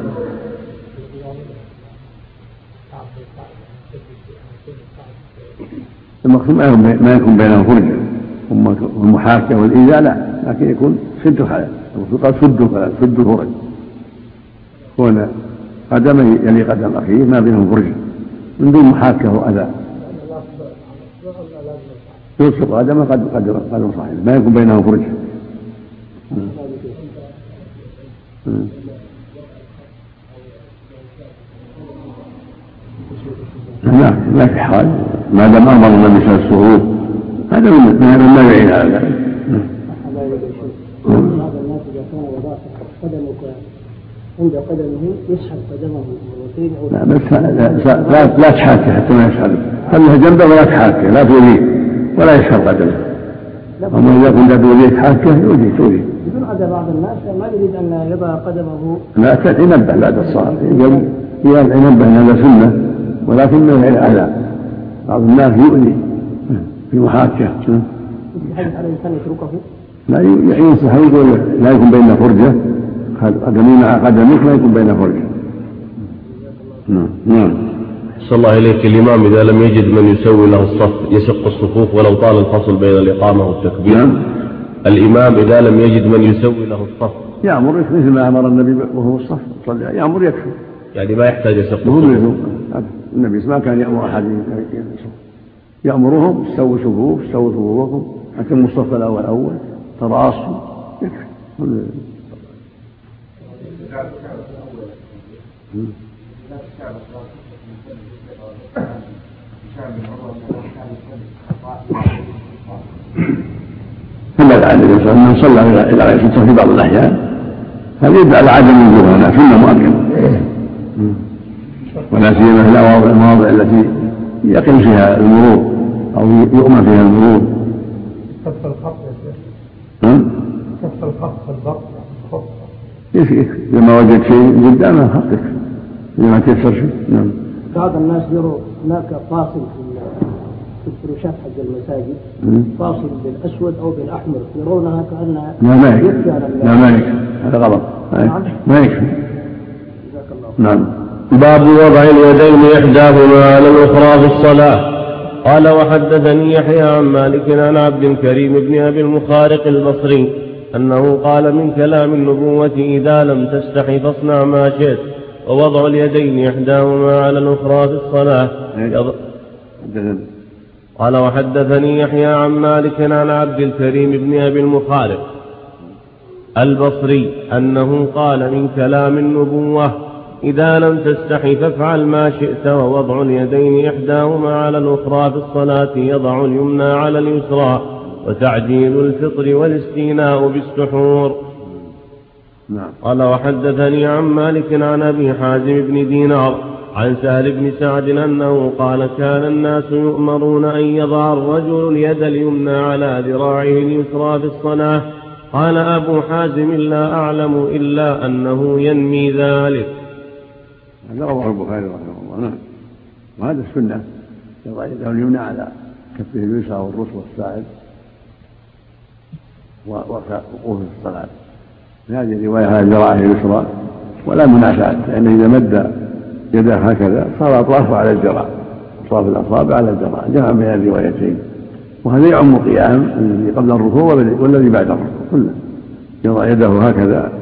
المقصود ما يكون بينهم فرجة والمحاكاة والإيذاء لا، لكن يكون سد حالة، قال سد الفرج، كون قدم يلي قدم أخيه ما بينهم فرجة من دون محاكاة وأذى، يلصق قدمه قدم صحيح ما يكون بينهم فرجة. لا في حال ما دام أمر النبي صلى الله عليه وسلم هذا من ما يعين على ذلك. بعض الناس إذا كان وضعت قدمك عند قدمه يسحب قدمه مرتين أو لا تحاكي حتى ما يسحب، خليها جنبه ولا تحاكي، لا توليه ولا يسحب قدمه. أما إذا كنت توليه تحاكيه توليه. يكون هذا بعض الناس ما يريد أن يضع قدمه. لا ينبه بعد الصلاة ينبه أن هذا سنة ولكنه على بعض الناس يؤذي في محاكاة. يحدث على الإنسان يتركه؟ لا ينصح يقول لا يكون بين فرجة، قدمي مع قدمك لا يكون بين فرجة. نعم. صلى الله إليك. الإمام إذا لم يجد من يسوي له الصف يشق الصفوف ولو طال الفصل بين الإقامة والتكبير. نعم. الإمام إذا لم يجد من يسوي له الصف يأمر مثل ما أمر النبي وهو الصف يأمر يكفي، يعني ما يحتاج يشق الصفوف. النبي ما كان يأمر أحد يأمرهم استووا صفوفكم أتموا الصف الأول تراصوا يكفي. ثم العادة الإنسان من صلى إلى غير ستة في بعض الأحيان هذا يدل على عدم وجوبها، هنا سنة مؤكدة، ولا سيما في المواضع التي يقل فيها المرور أو يؤمن فيها المرور. كف الخط كف الخط الضغط يكفي إذا ما وجد شيء قدامه خطك إذا ما تيسر شيء. نعم. بعض الناس يروا هناك فاصل في الفروشات حق المساجد فاصل بالأسود أو بالأحمر، يرونها كأنها لا ما يكفي، هذا غلط، ما يكفي. نعم. باب وضع اليدين إحداهما على الأخرى في الصلاة. قال وحدثني يحيى عن مالك عن عبد الكريم بن أبي المخارق البصري أنه قال من كلام النبوة إذا لم تستحي فاصنع ما شئت، ووضع اليدين إحداهما على الأخرى في الصلاة. قال وحدثني يحيى عن مالك عن عبد الكريم بن أبي المخارق البصري أنه قال من كلام النبوة إذا لم تستحي فافعل ما شئت، ووضع اليدين إحداهما على الأخرى في الصلاة يضع اليمنى على اليسرى، وتعجيل الفطر والاستيناء بالسحور. قال وحدثني عن مالك عن أبي حازم بن دينار عن سهل بن سعد أنه قال كان الناس يؤمرون أن يضع الرجل اليد اليمنى على ذراعه اليسرى في الصلاة. قال أبو حازم لا أعلم إلا أنه ينمي ذلك. هذا رواه البخاري رحمه الله. نعم. وهذا السنة يضع يده اليمنى على كفه اليسرى والرسل والساعد ووقوفه في الصلاة. في هذه الرواية على ذراعه اليسرى ولا منافاة، لأنه إذا مد يده هكذا صار أطرافه على الذراع، أطراف الأصابع على الذراع، جمع بين الروايتين. وهذا يعم قيام الذي قبل الركوع والذي بعد الركوع كله، يضع يده هكذا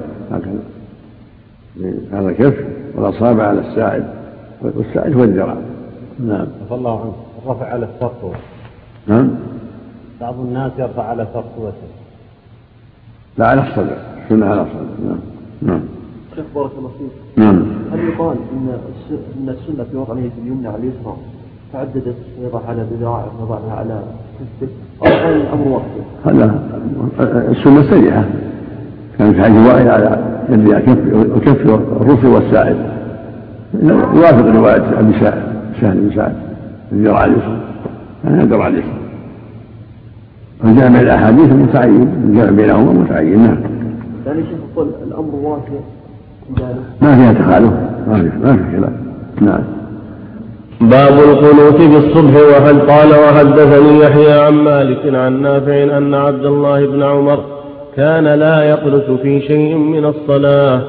هذا كف والأصابع على الساعد، والساعد هو الذراع. نعم. عفى الله عنك، الرفع على السرطوة. نعم. بعض الناس يرفع على سرطوته. لا، على الصدر، السنة على الصدر. نعم. نعم. شيخ بارك الله فيك. نعم. هل يقال إن السنة في وضع اليد اليمنى على اليسرى تعددت يضع على ذراعه ويضعها على كفه، أو قال الأمر وحده؟ هذا السنة سريعة، كان في حديث وائل على يد وكف الرسل والساعد، يوافق رواية أبي سهل بن سعد الذراع اليسرى، يعني الذراع اليسرى. الجامع الأحاديث متعين، الجامع بينهما متعين. نعم. يعني شيخ يقول الأمر واسع ما فيها تخالف، ما في خلاف. نعم. باب القنوت بالصبح. قال وحدثني يحيى عن مالك عن نافع أن عبد الله بن عمر كان لا يقنت في شيء من الصلاة.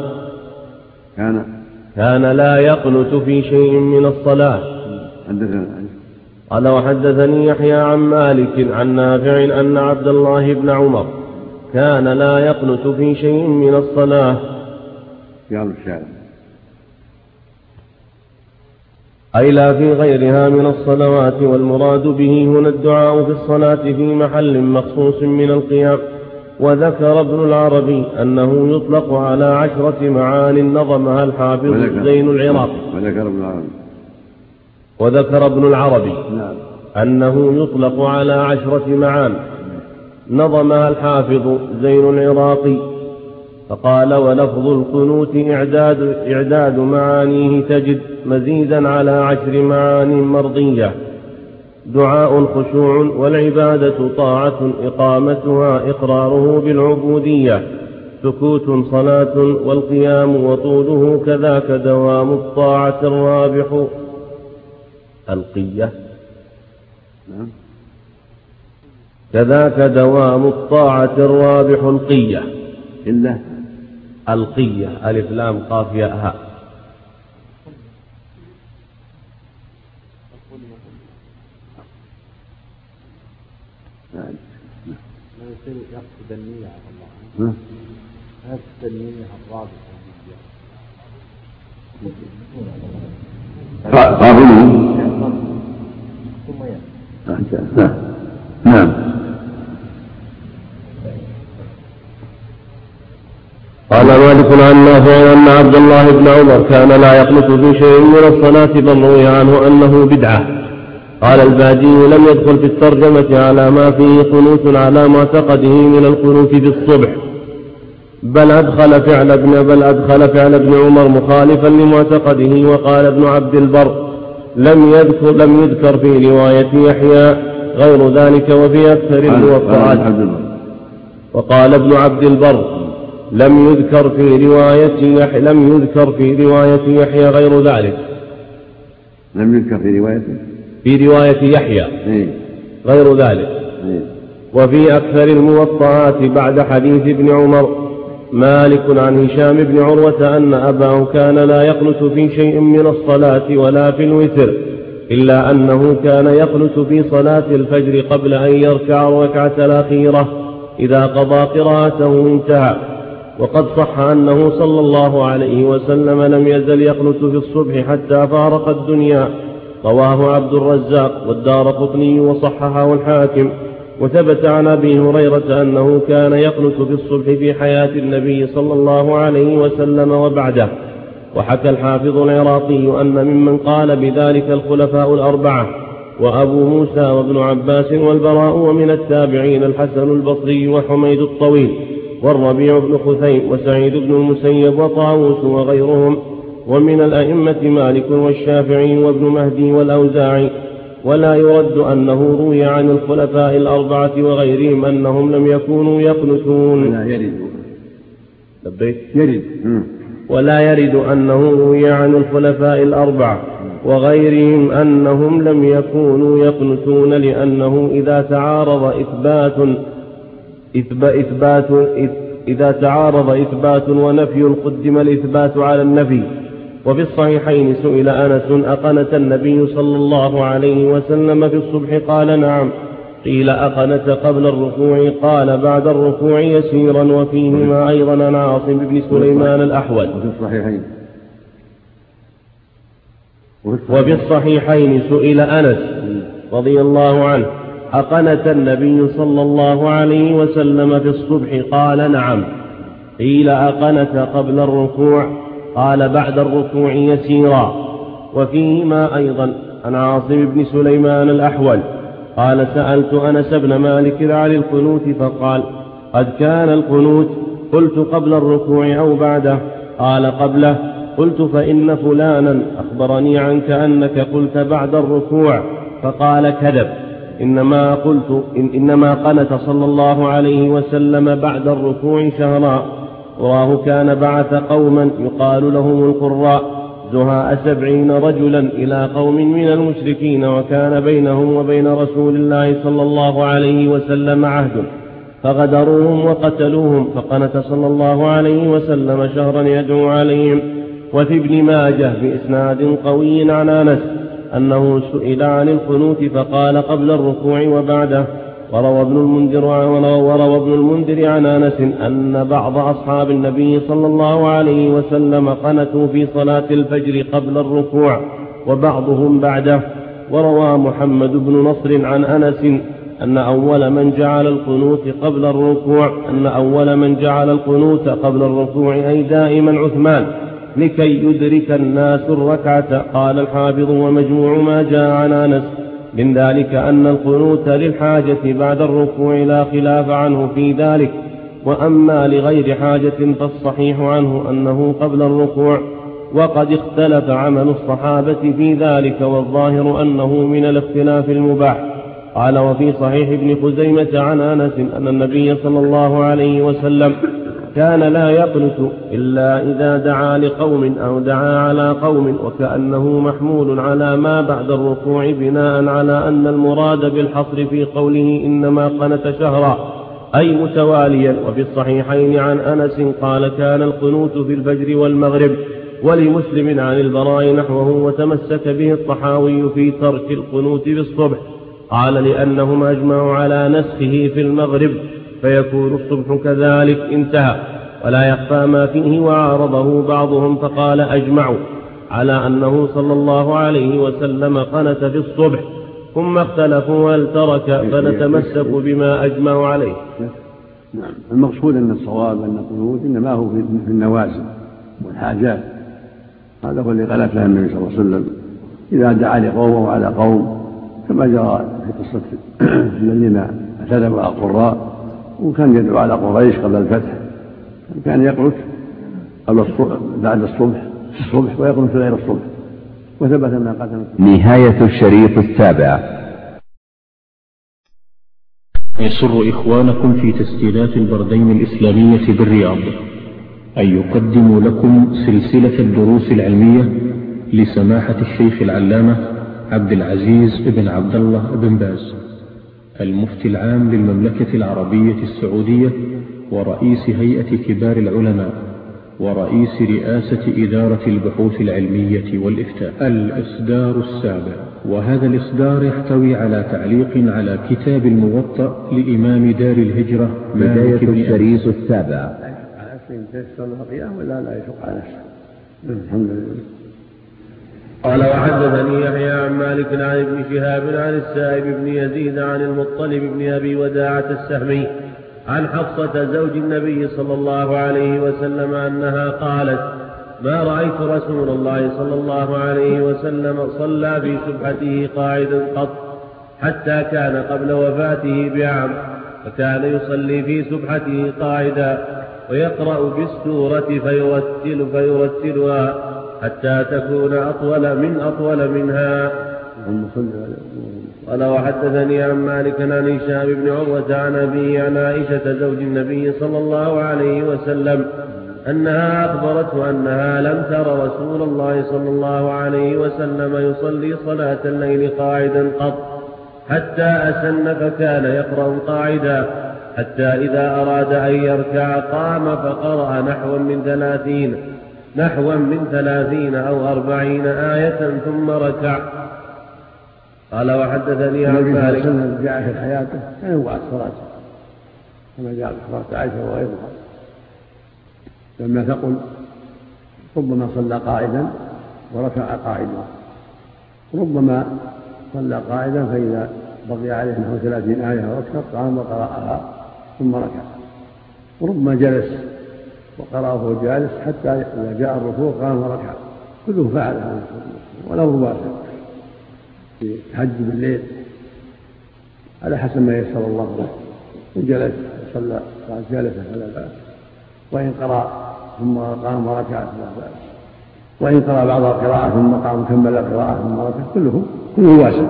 كان لا يقنت في شيء من الصلاة. قال وحدثني يحيى عن مالك عن نافع أن عبد الله بن عمر كان لا يقنت في شيء من الصلاة. أي لا في غيرها من الصلوات، والمراد به هنا الدعاء في الصلاة في محل مخصوص من القيام. وذكر ابن العربي أنه يطلق على 10 معان نظمها الحافظ زين العراقي. وذكر ابن العربي أنه يطلق على 10 معان نظمها الحافظ زين العراقي، فقال ولفظ القنوت إعداد معانيه تجد مزيدا على 10 معان مرضية: دعاء خشوع، والعبادة طاعة إقامتها إقراره بالعبودية، سكوت صلاة، والقيام وطوله كذاك دوام الطاعة الرابح القية. كذاك دوام الطاعة الرابح القية. إلا القية ألف لام قاف ياء هاء. ما يصير يقصد النية على الله. هذه النية الرابطة. نعم. قال مالك عن نافع أن عبد الله بن عمر كان لا يقنت في شيء من الصلاة، بل روي عنه أنه بدعة. قال الباجي لم يدخل في الترجمة على ما فيه قنوت على معتقده من القنوت بالصبح، بل أدخل فعل ابن عمر مخالفا لمعتقده. وقال ابن عبد البر لم يذكر في رواية يحيى غير ذلك وفي أكثر الموطئات. وقال ابن عبد البر لم يذكر في رواية يحيى غير ذلك. لم يذكر في روايته؟ في رواية يحيى غير ذلك. وفي أكثر الموطئات بعد حديث ابن عمر مالك عن هشام بن عروة أن أباه كان لا يقنت في شيء من الصلاة ولا في الوتر، إلا أنه كان يقنت في صلاة الفجر قبل أن يركع الركعة الأخيرة إذا قضى قراءته انتهى. وقد صح أنه صلى الله عليه وسلم لم يزل يقنت في الصبح حتى فارق الدنيا، رواه عبد الرزاق والدارقطني وصححه الحاكم. وثبت عن أبي هريرة أنه كان يقنت في الصبح في حياة النبي صلى الله عليه وسلم وبعده. وحكى الحافظ العراقي أن ممن قال بذلك الخلفاء الأربعة وأبو موسى وابن عباس والبراء، ومن التابعين الحسن البصري وحميد الطويل والربيع بن خثيم وسعيد بن المسيب وطاووس وغيرهم، ومن الأئمة مالك والشافعي وابن مهدي والأوزاعي. ولا يرد أنه روي عن الخلفاء الأربعة وغيرهم أنهم لم يكونوا يقنتون. ولا يرد أنه روي عن الخلفاء الأربعة وغيرهم أنهم لم يكونوا يقنتون، لأنه إذا تعارض إثبات ونفي قدم الإثبات على النفي. وفي الصحيحين سئل أنس أقنت النبي صلى الله عليه وسلم في الصبح؟ قال نعم. قيل أقنت قبل الركوع؟ قال بعد الركوع يسيرا. وفيهما أيضا عن عاصم بن سليمان الأحول. وفي الصحيحين سئل أنس رضي الله عنه أقنت النبي صلى الله عليه وسلم في الصبح؟ قال نعم. قيل أقنت قبل الركوع؟ قال بعد الركوع يسيرا. وفيهما أيضا عن عاصم بن سليمان الأحول قال سألت أنس بن مالك عن القنوت فقال قد كان القنوت. قلت قبل الركوع أو بعده؟ قال قبله. قلت فإن فلانا أخبرني عنك أنك قلت بعد الركوع، فقال كذب، إنما قنت صلى الله عليه وسلم بعد الركوع شهرا. وراه كان بعث قوما يقال لهم القراء زهاء 70 رجلا إلى قوم من المشركين، وكان بينهم وبين رسول الله صلى الله عليه وسلم عهد، فغدروهم وقتلوهم، فقنت صلى الله عليه وسلم شهرا يدعو عليهم. وفي ابن ماجه بإسناد قوي عن أنس أنه سئل عن القنوت فقال قبل الركوع وبعده. وروى ابن المنذر عن أنس أن بعض أصحاب النبي صلى الله عليه وسلم قنتوا في صلاة الفجر قبل الركوع وبعضهم بعده. وروى محمد بن نصر عن أنس أن أول من جعل القنوت قبل الركوع أي دائما عثمان لكي يدرك الناس الركعة. قال الحافظ ومجموع ما جاء عن أنس من ذلك أن القنوت للحاجة بعد الركوع لا خلاف عنه في ذلك، وأما لغير حاجة فالصحيح عنه أنه قبل الركوع، وقد اختلف عمل الصحابة في ذلك، والظاهر أنه من الاختلاف المباح. قال وفي صحيح ابن خزيمة عن أنس أن النبي صلى الله عليه وسلم كان لا يقنت إلا إذا دعا لقوم أو دعا على قوم، وكأنه محمول على ما بعد الركوع بناء على أن المراد بالحصر في قوله إنما قنت شهرا أي متواليا. وفي الصحيحين عن أنس قال كان القنوت في الفجر والمغرب. ولمسلم عن البراء نحوه، وتمسك به الطحاوي في ترك القنوت بالصبح، قال لأنهم أجمعوا على نسخه في المغرب فيكون الصبح كذلك، انتهى. ولا يخفى ما فيه، وعارضه بعضهم فقال أجمعوا على أنه صلى الله عليه وسلم قنت في الصبح، ثم اختلفوا هل ترك، فنتمسك بما أجمعوا عليه. نعم، المقصود أن الصواب أن القنوت إنما هو في النوازل والحاجات، هذا هو اللي قال فيها النبي صلى الله عليه وسلم إذا دعا لقوم وعلى قوم، كما جرى في قصة الذين اعتدوا على القراء وكان يدعو على قريش قبل الفتح، كان يقنت قبل الصبح بعد الصبح ويقنت غير الصبح، وثبت ما قدم. نهاية الشريط السابع. يسر إخوانكم في تسجيلات البردين الإسلامية بالرياض أن يقدموا لكم سلسلة الدروس العلمية لسماحة الشيخ العلامة عبد العزيز بن عبد الله بن باز، المفتي العام للمملكة العربية السعودية ورئيس هيئة كبار العلماء ورئيس رئاسة إدارة البحوث العلمية والإفتاء. الإصدار السابع، وهذا الإصدار يحتوي على تعليق على كتاب الموطأ لإمام دار الهجرة بداية الشريط السابع. على نفسه تيسر له القيام ولا لا يشق على نفسه. الحمد لله. قال وحدثني يحيى عن مالك عن ابن شهاب عن السائب بن يزيد عن المطلب بن أبي وداعة السهمي عن حفصة زوج النبي صلى الله عليه وسلم أنها قالت: ما رأيت رسول الله صلى الله عليه وسلم صلى في سبحته قاعدا قط، حتى كان قبل وفاته بعام، فكان يصلي في سبحته قاعدا ويقرأ بالسورة فيرتلها حتى تكون أطول منها. قال وحدثني عن مالك عن هشام بن عروة عن أبيه عن عائشة زوج النبي صلى الله عليه وسلم أنها أخبرته أنها لم تر رسول الله صلى الله عليه وسلم يصلي صلاة الليل قاعدا قط، حتى أسن فكان يقرأ قاعدا، حتى إذا أراد أن يركع قام فقرأ نحوا من 30 أو 40 آية ثم ركع. قال وحدثني عن مالك جاء في حياته ينوع الصلاة كما جاء في صلاة عائشة وغيرها، لما تقل ربما صلى قاعدا وركع قاعدا، ربما صلى قاعدا فإذا بقي عليه نحو 30 آية أو أكثر قام وقرأها ثم ركع، وربما جلس وقرأه وهو جالس حتى إذا جاء الركوع قام وركع، كله فعله ولو واسع في التهجد بالليل على حسب ما يسر الله له. إن جلس صلى جالسا فلا بأس، وإن قرأ ثم قام وركع فلا بأس، وإن قرأ بعض القراءة ثم قام كمل القراءة ثم ركع، كله واسع.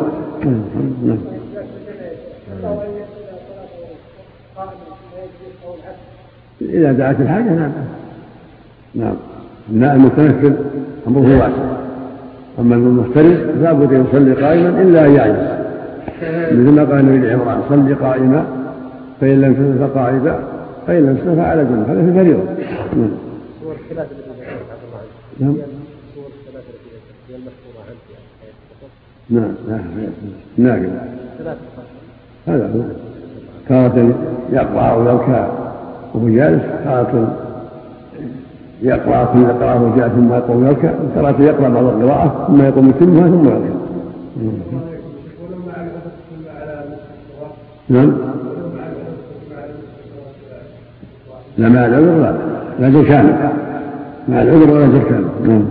إذا دعت الحاجة نعم. المتنفل أمره واسع، أما المفترض لابد أن يصلي قائما إلا أن يعجز، مثل ما قال النبي عمران: صلي قائما فإن لم تستطع فقاعدا فإن لم تستطع فعلى جنب. هذا في الفريضة. صور الثلاثة التي ذكرت عبد الله نعم. صور الثلاثة التي هي المشهورة عنك ناقل هذا هو تارة يقرأ ويركع وهو جالس، تارة يقرأ ثم يقرأ وهو جالس ثم يقوم ويركع، تارة يقرأ بعض القراءة ثم يقوم يتمها ثم يركع. نعم. لا مع العذر لا زر كامل، مع العذر ولا زر كامل. نعم.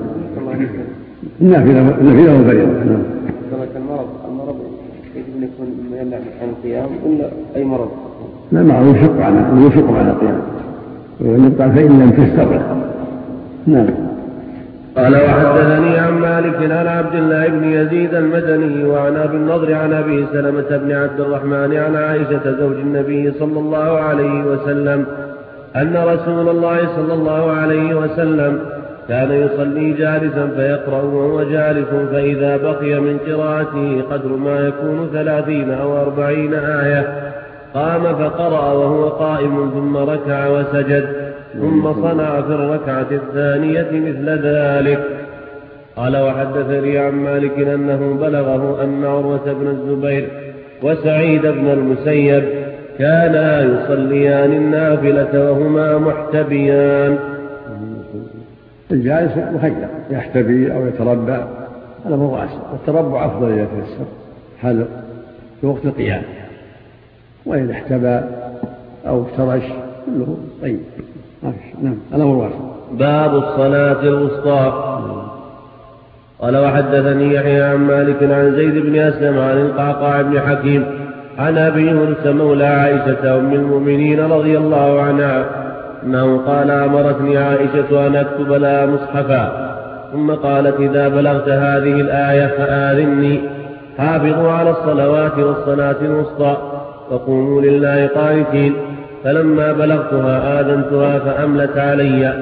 النافلة والفريضة. نعم. المرض يجب أن يكون مما يمنع عن القيام ولا أي مرض؟ لا، معه يشق على القيام، ونبقى فإن لم تستطع. نعم. قال وحدثني عن مالك عن عبد الله بن يزيد المدني وعن أبي النضر عن أبي سلمة بن عبد الرحمن عن عائشة زوج النبي صلى الله عليه وسلم أن رسول الله صلى الله عليه وسلم كان يصلي جالسا فيقرأ وهو جالس، فإذا بقي من قراءته قدر ما يكون 30 أو 40 آية قام فقرأ وهو قائم ثم ركع وسجد، ثم صنع في الركعة الثانية مثل ذلك. قال وحدثني عن مالك أنه بلغه أن عروة بن الزبير وسعيد بن المسيب كانا يصليان النافلة وهما محتبيان. الجالس مخير يحتبي أو يتربع، هذا هو واسع، والتربع أفضل إذا تيسر حال في وقت القيام، وإن احتبى أو افترش كله طيب. نعم. الأمر واسع. باب الصلاة الوسطى. قال وحدثني يحيى عن مالك عن زيد بن أسلم عن القعقاع بن حكيم عن أبي هريرة مولى عائشة أم المؤمنين رضي الله عنها أنه قال: أمرتني عائشة أن أكتب لها مصحفا، ثم قالت: إذا بلغت هذه الآية فآذني، حافظوا على الصلوات والصلاة الوسطى وقوموا لله قانتين. فلما بلغتها آذنتها فأملت علي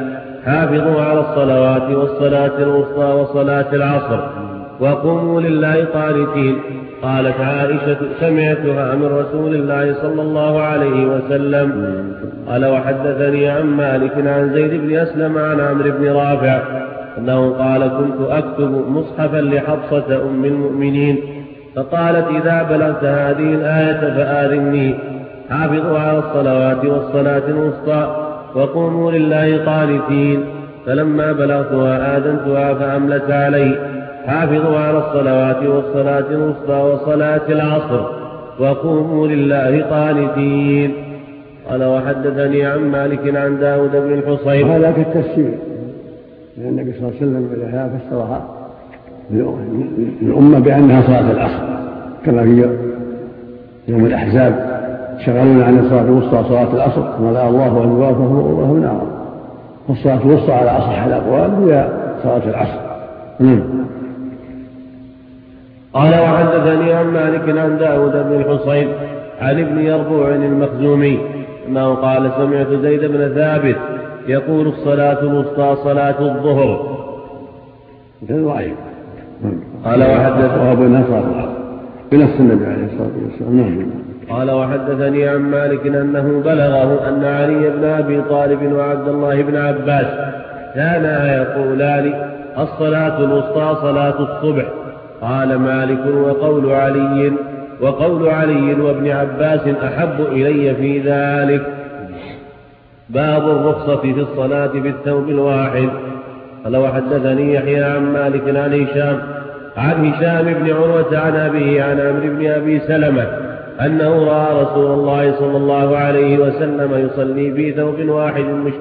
حافظوا على الصلوات والصلاة الوسطى وصلاة العصر وقوموا لله قانتين. قالت عائشة سمعتها من رسول الله صلى الله عليه وسلم. قال وحدثني عن مالك عن زيد بن أسلم عن عمرو بن رافع أنه قال كنت أكتب مصحفا لحفصة أم المؤمنين فقالت إذا بلغت هذه الآية فآذني حافظوا على الصلوات والصلاة الوسطى وقوموا لله قانتين. فلما بلغتها آذنتها فأملت علي حافظوا على الصلوات والصلاة الوسطى وصلاة العصر وقوموا لله قانتين. قال وحدثني عن مالك عن داود بن الحصين. هذا كالتفسير لأن النبي صلى الله عليه وسلم إليها فسرها الأمة بأنها صلاة العصر كما في يوم الأحزاب شغلون عن الصلاة الوسطى صلاة العصر كما لا الله أن يوافقه الله نارا. والصلاة الوسطى على أصح الأقوال هي صلاة العصر. قال وحدثني عن مالك عن داود بن الحصين عن ابن يربوع المخزومي أنه قال سمعت زيد بن ثابت يقول الصلاة الوسطى صلاة الظهر. قال وحدثني بنفس النبي عليه الصلاة والسلام. قال وحدثني عن مالك أنه بلغه أن علي بن أبي طالب وعبد الله بن عباس كانا يقولان الصلاة الوسطى صلاة الصبح. قال مالك وقول علي وابن عباس أحب إلي في ذلك. باب الرخصة في الصلاة بالثوب الواحد. قال وحدثني يحيى عن مالك عن هشام بن عروة عن أبيه عن عمرو بن أبي سلمة أنه رأى رسول الله صلى الله عليه وسلم يصلي في ثوب واحد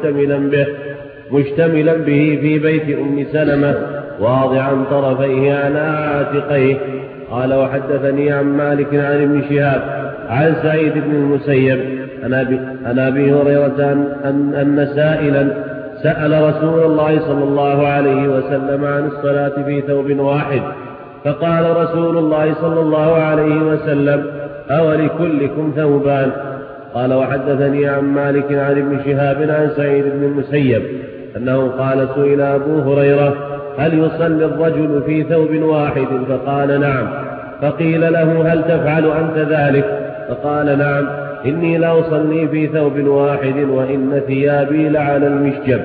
مشتملا به في بيت أم سلمة واضعا طرفيه على عاتقيه. قال وحدثني عن مالك عن ابن شهاب عن سعيد بن المسيب عن أبي هريرة أن سائلا سأل رسول الله صلى الله عليه وسلم عن الصلاة في ثوب واحد فقال رسول الله صلى الله عليه وسلم أولكلكم ثوبان. قال وحدثني عن مالك عن ابن شهاب عن سعيد بن المسيب أنه قال سئل أبو هريرة هل يصلي الرجل في ثوب واحد فقال نعم. فقيل له هل تفعل أنت ذلك فقال نعم إني لا أصلي في ثوب واحد وإن ثيابي لعلى المشجب.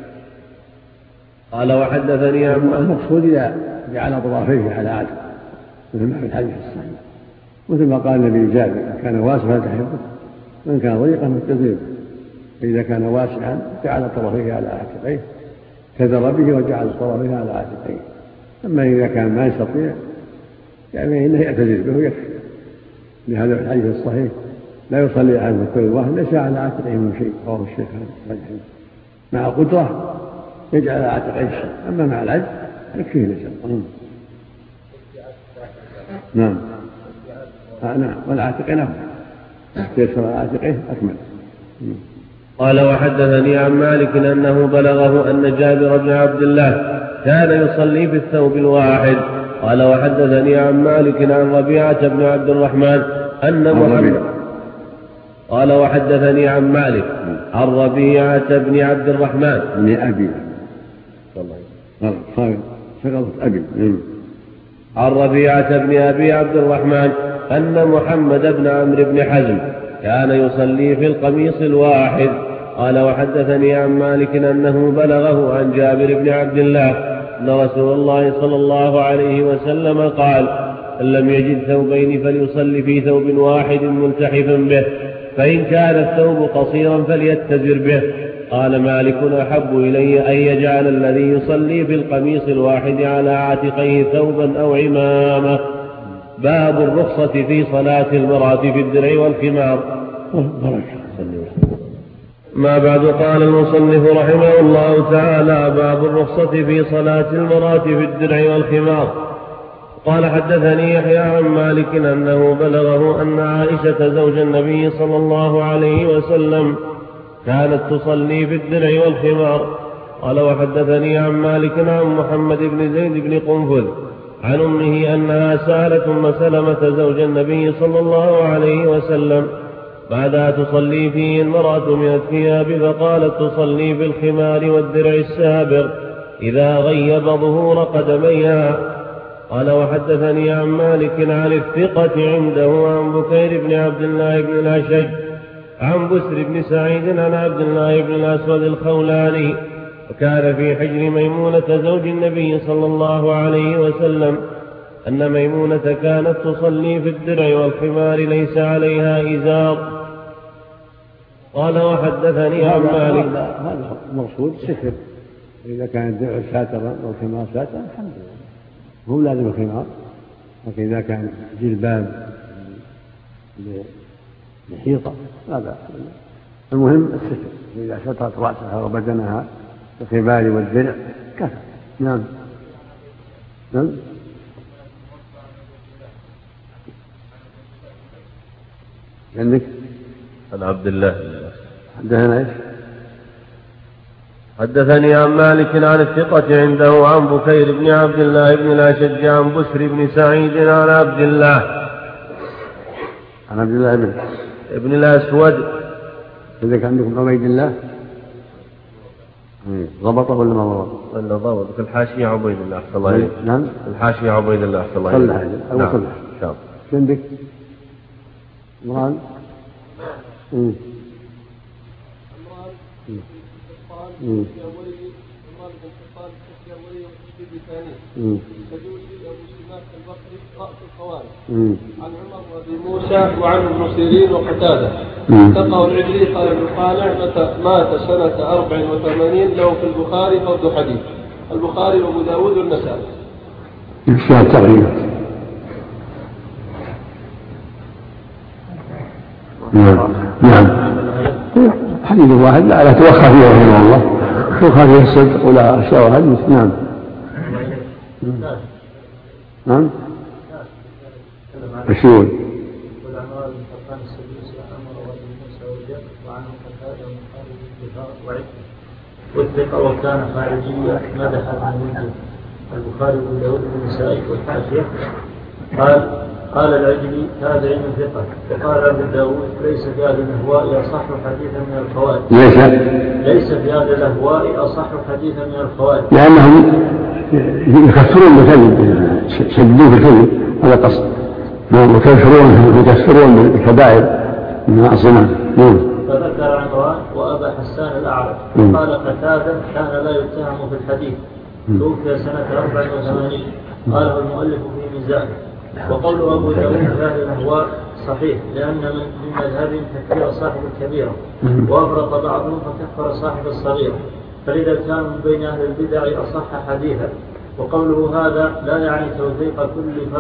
قال وحدثني عن المقصود إذا جعل طرفيه على عاتق مثل ما في الحديث الصحيح مثل ما قال النبي جابر كان واسعا تحفظه وإن كان ضيقا فاستزيده. فإذا كان واسعا جعل طرفيه على عاتقيه كذر به وجعل طرفيه على عاتقيه. أما إذا كان ما يستطيع يعني إنه يعتذر به ويكفي. لهذا في الحديث الصحيح لا يصلي عنه كل واحد ليس على عاتقه من شيء رواه الشيخ مع قدرة يجعل على عاتقه الشيء أما مع العجز يكفيه ليس. نعم نعم والعاتق له يسر عاتقه أكمل. قال وحدثني عن مالك أنه بلغه أن جابر بن عبد الله كان يصلي في الثوب الواحد. قال وحدثني عن مالك عن ربيعة بن عبد الرحمن أن محمد قال وحدثني عن مالك عن ربيعة بن عبد الرحمن بن أبي عن ربيعة بن أبي عبد الرحمن أن محمد بن عمرو بن حزم كان يصلي في القميص الواحد. قال وحدثني عن مالك أنه بلغه عن جابر بن عبد الله أن رسول الله صلى الله عليه وسلم قال إن لم يجد ثوبين فليصلي في ثوب واحد ملتحفا به فإن كان الثوب قصيرا فليتزر به. قال مالك أحب إلي أن يجعل الذي يصلي في القميص الواحد على عاتقيه ثوبا أو عمامة. باب الرخصة في صلاة المرأة في الدرع والخمار. ما بعد. قال المصنف رحمه الله تعالى باب الرخصة في صلاة المرأة في الدرع والخمار. قال حدثني يحيى عن مالك أنه بلغه أن عائشة زوج النبي صلى الله عليه وسلم كانت تصلي في الدرع والخمار. قال وحدثني عن مالك عن محمد بن زيد بن قنفذ عن أمه أنها سألت أم سلمة زوج النبي صلى الله عليه وسلم بعدها تصلي فيه المرأة من الثياب، فقالت تصلي بالخمار والدرع السابر إذا غيب ظهور قدميها. قال وحدثني عن مالك عن الثقة عنده عن بكير بن عبد الله بن الأشج عن بسر بن سعيد عن عبد الله بن الأسود الخولاني، وكان في حجر ميمونة زوج النبي صلى الله عليه وسلم أن ميمونة كانت تصلي في الدرع والخمار ليس عليها إزار. قال وحدثني عن مالك. هذا المقصود ستر، إذا كان الدرع ساترا والخمار ساترا الحمد لله، هو لازم الخمار، لكن إذا كان جلباب بحيطة لا بأس. المهم الستر، إذا سترت رأسها وبدنها بالخمار والدرع كفى. نعم نعم. عندك عن عبد الله حدثنا ايش؟ حدثني عن مالك عن الثقة عنده عن بكير بن عبد الله بن الأشج عن بسر بن سعيد عن عبد الله بن الأسود. عندك عندكم عبيد الله ضبطه ولا ما ضبط؟ ولا ضبط في الحاشية عبيد الله أحسن الله عليك. نعم الحاشية عبيد الله أحسن الله عليك. صلى أو صلى نعم. عندك مران عن عمر وابي موسى وعن ابن سيرين وقتاده. تقى العجلي قال ابن قانع مات سنة 84 له في البخاري فرد حديث، البخاري وابو داود والنسائي. نعم حديث واحد لا توخى فيه رحمه الله، توخى فيه الصدق ولا شواهد. نعم نعم مشهور. والثقة وكان خارجيا مدح عن وجهه، البخاري وابو داود والنسائي والحاشية. قال العجلي تابعين ثقة، وقال ابو داود ليس في هذا الأهواء أصح حديثا من الفوائد. ليس في هذا الأهواء أصح حديثا من الفوائد، لأنهم يكثرون بالكذب، شددوا بالكذب، هذا قصد، يكثرون بالكبائر من الصنع. فذكر عمران وأبا حسان الأعرج. قال قتادة كان لا يتهم في الحديث، توفي سنة 84. قاله المؤلف في ميزانه. وقول أبو داود في هذه الأهواء صحيح، لأن من مذهبهم تكفير صاحب الكبيرة، وأفرط بعضهم فكفر صاحب الصغيرة، فلذا كان من بين أهل البدع أصح حديثا. وقوله هذا لا يعني توثيق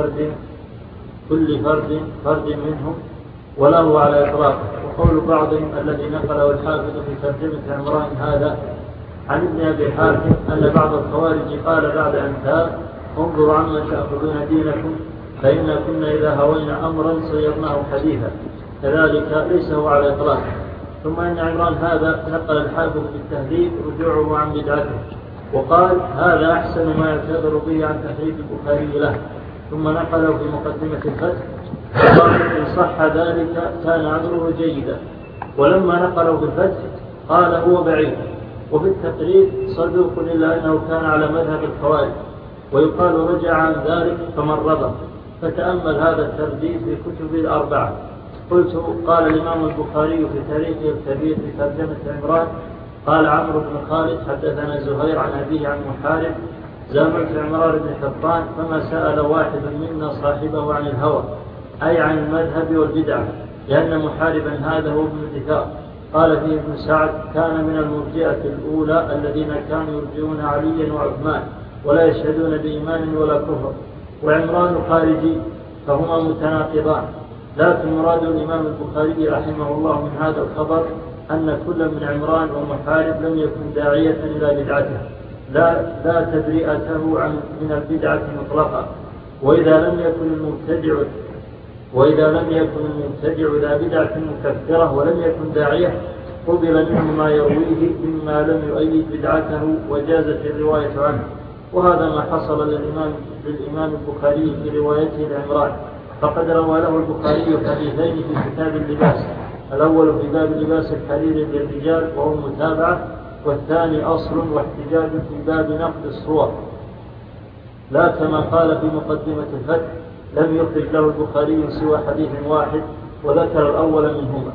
كل فرد منهم ولا هو على إطلاقه. وقول بعضهم الذي نقله الحافظ في ترجمة عمران هذا عن ابن أبي حاتم أن بعض الخوارج قال بعد أن تاب انظروا عما تأخذون دينكم فإن كنا إذا هوينا أمرا صيرناه حديثا، كذلك ليس هو على إطلاقه. ثم أن عمران هذا نقل الحافظ بالتهذيب رجوعه عن بدعته، وقال هذا أحسن ما يعتذر به عن تحريف البخاري له. ثم نقله في مقدمة الفتح وقال إن صح ذلك كان عذره جيدا. ولما نقله في الفتح قال هو بعيد، وفي التقريب صدوق إلا أنه كان على مذهب الخوارج، ويقال رجع عن ذلك فمرضه. فتأمل هذا الترديد في كتب الأربعة. قلت قال الإمام البخاري في تاريخه الكبير في ترجمة عمران قال عمرو بن خالد حدثنا زهير عن أبيه عن محارب زاملت عمران بن حطان فما سأل واحد منا صاحبه عن الهوى أي عن المذهب والبدع، لأن محاربا هذا هو ابن دثار. قال فيه ابن سعد كان من المرجئة الأولى الذين كانوا يرجئون عليا وعثمان ولا يشهدون بإيمان ولا كفر، وعمران خارجي فهما متناقضان. لكن مراد الإمام البخاري رحمه الله من هذا الخبر أن كل من عمران ومحارب لم يكن داعية إلى بدعته، لا تبرئته من البدعة مطلقا. وإذا لم يكن المبتدع ذا بدعة مكفرة ولم يكن داعية قبل منه ما يرويه مما لم يؤيد بدعته وجازت الرواية عنه. وهذا ما حصل للإمام البخاري في روايته لعمران، فقد روى له البخاري حديثين في كتاب اللباس، الأول في باب لباس الحرير للرجال وهو متابعة، والثاني أصل واحتجاج في باب نقد الصور، لا كما قال في مقدمة الفتح لم يخرج له البخاري سوى حديث واحد وذكر الأول منهما.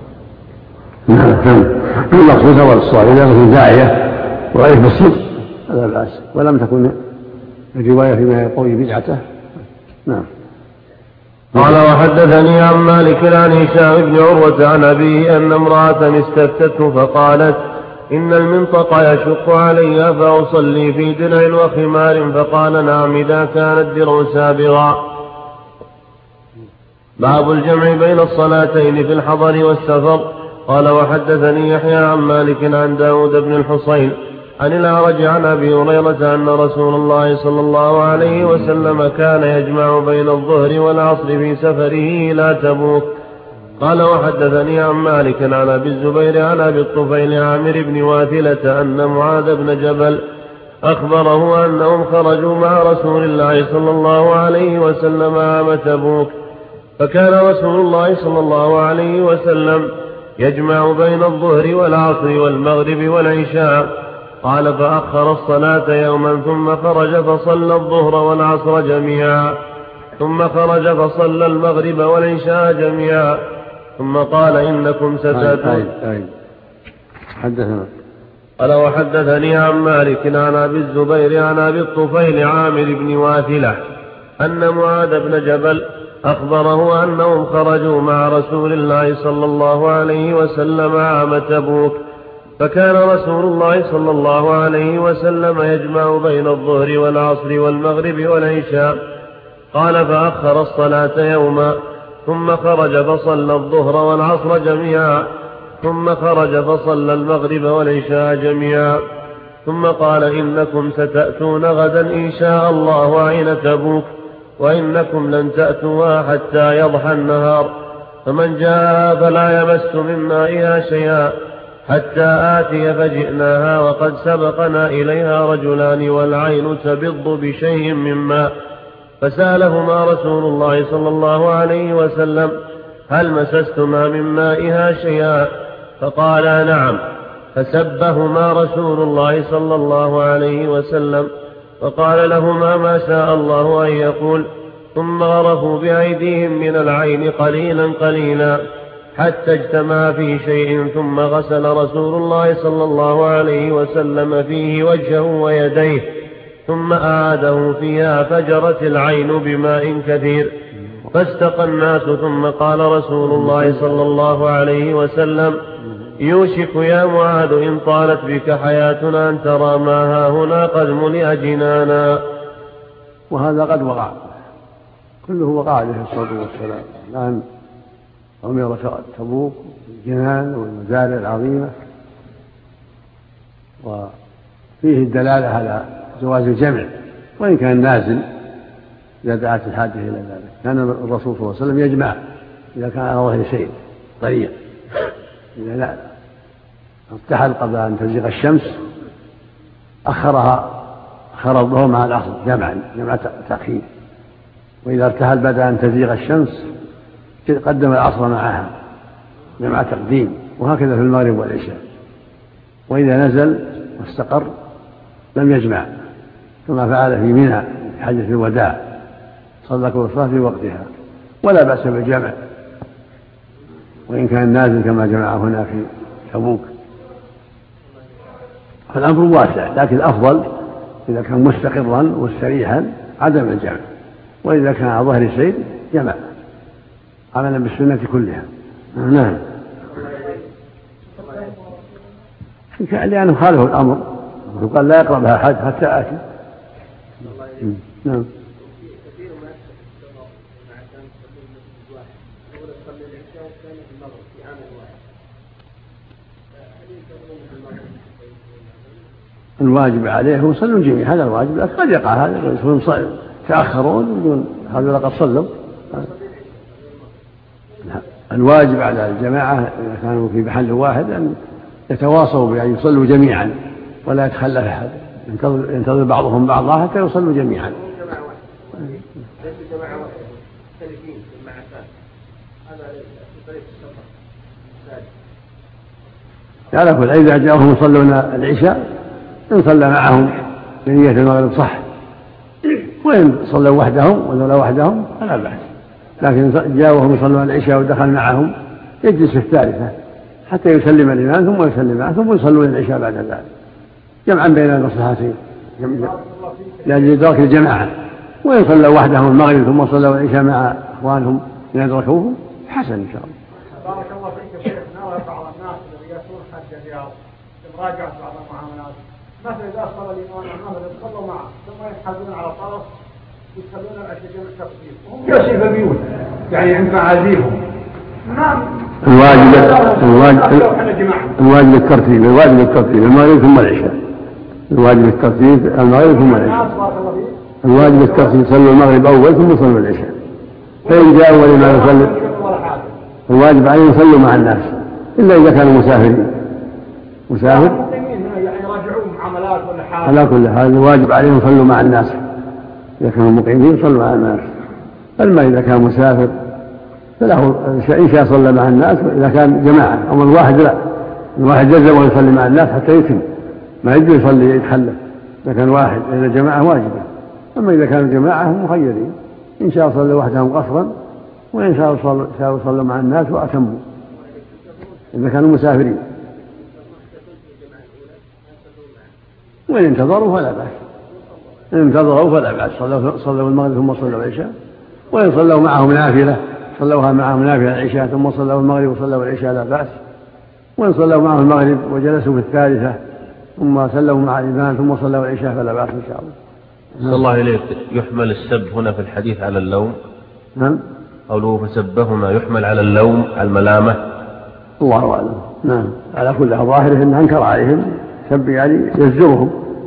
المقصود هو الصور إذا كان داعية وغير بسيط هذا بأس، ولم تكن الرواية فيما يقوي بدعته. نعم. قال وحدثني عن مالك عن هشام بن عروة عن أبيه أن امرأة استفتته فقالت إن المنطق يشق علي فأصلي في درع وخمار، فقال نعم إذا كان الدرع سابغا. باب الجمع بين الصلاتين في الحضر والسفر. قال وحدثني يحيى عن مالك عن داود بن الحصين عن الأعرج عن أبي هريرة أن رسول الله صلى الله عليه وسلم كان يجمع بين الظهر والعصر في سفره إلى تبوك. قال وحدثني عن مالك عن أبي الزبير عن أبي الطفيل عامر بن واثلة أن معاذ بن جبل أخبره أنهم خرجوا مع رسول الله صلى الله عليه وسلم عام تبوك، فكان رسول الله صلى الله عليه وسلم يجمع بين الظهر والعصر والمغرب والعشاء. قال فأخر الصلاة يوما ثم خرج فصلى الظهر والعصر جميعا، ثم خرج فصلى المغرب والعشاء جميعا، ثم قال إنكم ستأتون. حدثنا. قال وحدثني عن مالك عن أبي الزبير عن أبي الطفيل عامر بن واثلة أن معاذ بن جبل أخبره أنهم خرجوا مع رسول الله صلى الله عليه وسلم عام تبوك، فكان رسول الله صلى الله عليه وسلم يجمع بين الظهر والعصر والمغرب والعشاء. قال فأخر الصلاة يوما ثم خرج فصلى الظهر والعصر جميعا، ثم خرج فصلى المغرب والعشاء جميعا، ثم قال إنكم ستأتون غدا إن شاء الله عين تبوك، وإنكم لن تأتوها حتى يضحى النهار، فمن جاء فلا يمس من مائها شيئا حتى آتي فجئناها وقد سبقنا إليها رجلان والعين تبض بشيء من ماء، فسألهما رسول الله صلى الله عليه وسلم هل مسستما من مائها شيئا؟ فقالا نعم، فسبهما رسول الله صلى الله عليه وسلم وقال لهما ما شاء الله أن يقول، ثم غرفوا بأيديهم من العين قليلا قليلا حتى اجتمع في شيء، ثم غسل رسول الله صلى الله عليه وسلم فيه وجهه ويديه، ثم أعاده فيها فجرت العين بماء كثير، فاستقى الناس، ثم قال رسول الله صلى الله عليه وسلم يوشك يا معاذ إن طالت بك حياتنا أن ترى ما هاهنا قد ملئ جنانا. وهذا قد وقع، كله وقع عليه الصلاة والسلام، لأن أمر تبوك الجنان والمزارع العظيمة، وفيه الدلالة على جواز الجمع وإن كان نازل إذا دعت الحاجة إلى ذلك. كان الرسول صلى الله عليه وسلم يجمع إذا كان على ظهر شيء طريق، إذا لا ارتحل قبل أن تزيغ الشمس أخر الظهر مع العصر جمع تأخير، وإذا ارتحل بعد أن تزيغ الشمس قدم العصر معها جمع تقديم، وهكذا في المغرب والعشاء. وإذا نزل واستقر لم يجمع كما فعل في منى في حجة الوداع، صلى كل صلاة في وقتها، ولا بأس بالجمع وإن كان نازل كما جمع هنا في تبوك. فالأمر واسع، لكن الأفضل إذا كان مستقرا مستريحا عدم الجمع، وإذا كان على ظهر شيء جمع عملا بالسنة كلها. نعم، لأنه خالف الأمر، وقال لا يقربها أحد حتى آتي. نعم. الواجب عليه هو يصلون جميعا، هذا الواجب، لكن قد يقع هذا يتأخرون بدون هذا لقد صلوا. الواجب على الجماعة إذا كانوا في محل واحد أن يتواصوا بأن يصلوا جميعا ولا يتخلف أحد، ينتظر بعضهم بعضا حتى يصلوا جميعا. على كل إذا جاءهم يصلون العشاء إن صلى معهم بنية المغرب صح، وإن صلوا وحدهم ولا وحدهم فلا بأس، لكن جاءهم يصلون العشاء ودخل معهم يجلس في الثالثة حتى يسلم الإمام ثم يسلم معه ثم يصلون العشاء بعد ذلك جمعا بين المصلحتين لأجل إدراك الجماعة. وإن صلوا وحدهم المغرب ثم صلوا العشاء مع إخوانهم ليدركوهم حسن إن شاء الله. بارك الله فيك يا شيخ. نرى بعض الناس الذين يأتون حج الرياض لمراجعة بعض المعاملات، مثلا إذا صلى الإمام المغرب صلوا معه ثم ينحازون على طرف يصلون العشاء جمع التقديم وهم جالسين في بيوت يعني عند معازيهم. الواجب الترتيب المغرب ثم العشاء. الواجب الترتيب المغرب ثم العشاء. الواجب الترتيب صلوا المغرب أول ثم صلوا العشاء. فإن جاء أول ما يصلي الواجب عليه يصلوا مع الناس إلا إذا كانوا مسافرين. مسافر على كل حال الواجب عليهم يصلوا مع الناس، إذا كانوا مقيمين صلوا مع الناس. أما إذا كان مسافر فله إن شاء صلى مع الناس، إذا كان جماعة. أما الواحد لا، الواحد يلزم ويصلي مع الناس حتى يتم، ما يجوز يصلي يتخلف. إذا كان واحد إذا جماعة واجبة. أما إذا كانوا جماعة هم مخيرين، إن شاء صلوا وحدهم قصرا وإن شاء صلوا مع الناس وأتموا إذا كانوا مسافرين. وإن انتظروا فلا بأس، إن انتظروا فلا بأس، صلوا المغرب ثم صلوا العشاء. وإن صلوا معهم نافلة صلوها معهم نافلة العشاء ثم صلوا المغرب وصلوا العشاء لا بأس. وإن صلوا معهم المغرب وجلسوا في الثالثة ثم سلوا مع الإمام ثم صلوا العشاء فلا بأس إن شاء الله. صلى الله إليك. يحمل السب هنا في الحديث على اللوم؟ نعم. قوله فسبهما يحمل على اللوم الملامة؟ الله أعلم. نعم. على كل ظاهره أن أنكر عليهم سب يعني يزجرهم.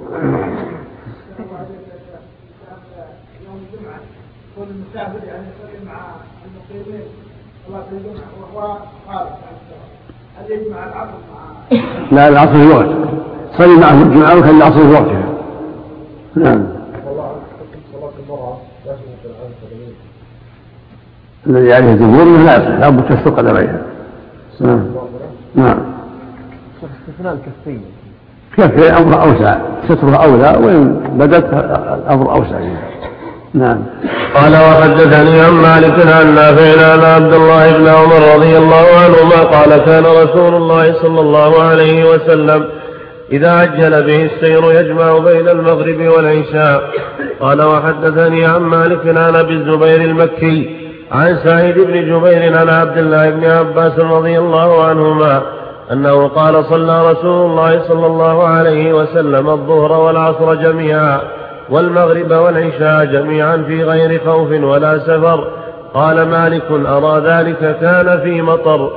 المسافر يعني يصلي مع المقيمين صلاة الجمعة وهو خارج هل يجمع العصر مع لا العصر في وقت صلي معهم الجمعة وكان العصر في وقتها. نعم. صلاة المرأة لازم في العام الذي عليه الجمهور لا بد تشق قدميها. نعم. نعم. استثناء الكفين كفي أمر أوسع، سترها أولى وإن بدت الأمر أوسع. نعم. قال وحدثني عن مالك عن نافع عن عبد الله بن عمر رضي الله عنهما قال كان رسول الله صلى الله عليه وسلم إذا عجل به السير يجمع بين المغرب والعشاء. قال وحدثني عن مالك عن أبي الزبير المكي عن سعيد بن جبير عن عبد الله بن عباس رضي الله عنهما أنه قال صلى رسول الله صلى الله عليه وسلم الظهر والعصر جميعا والمغرب والعشاء جميعا في غير خوف ولا سفر. قال مالك أرى ذلك كان في مطر.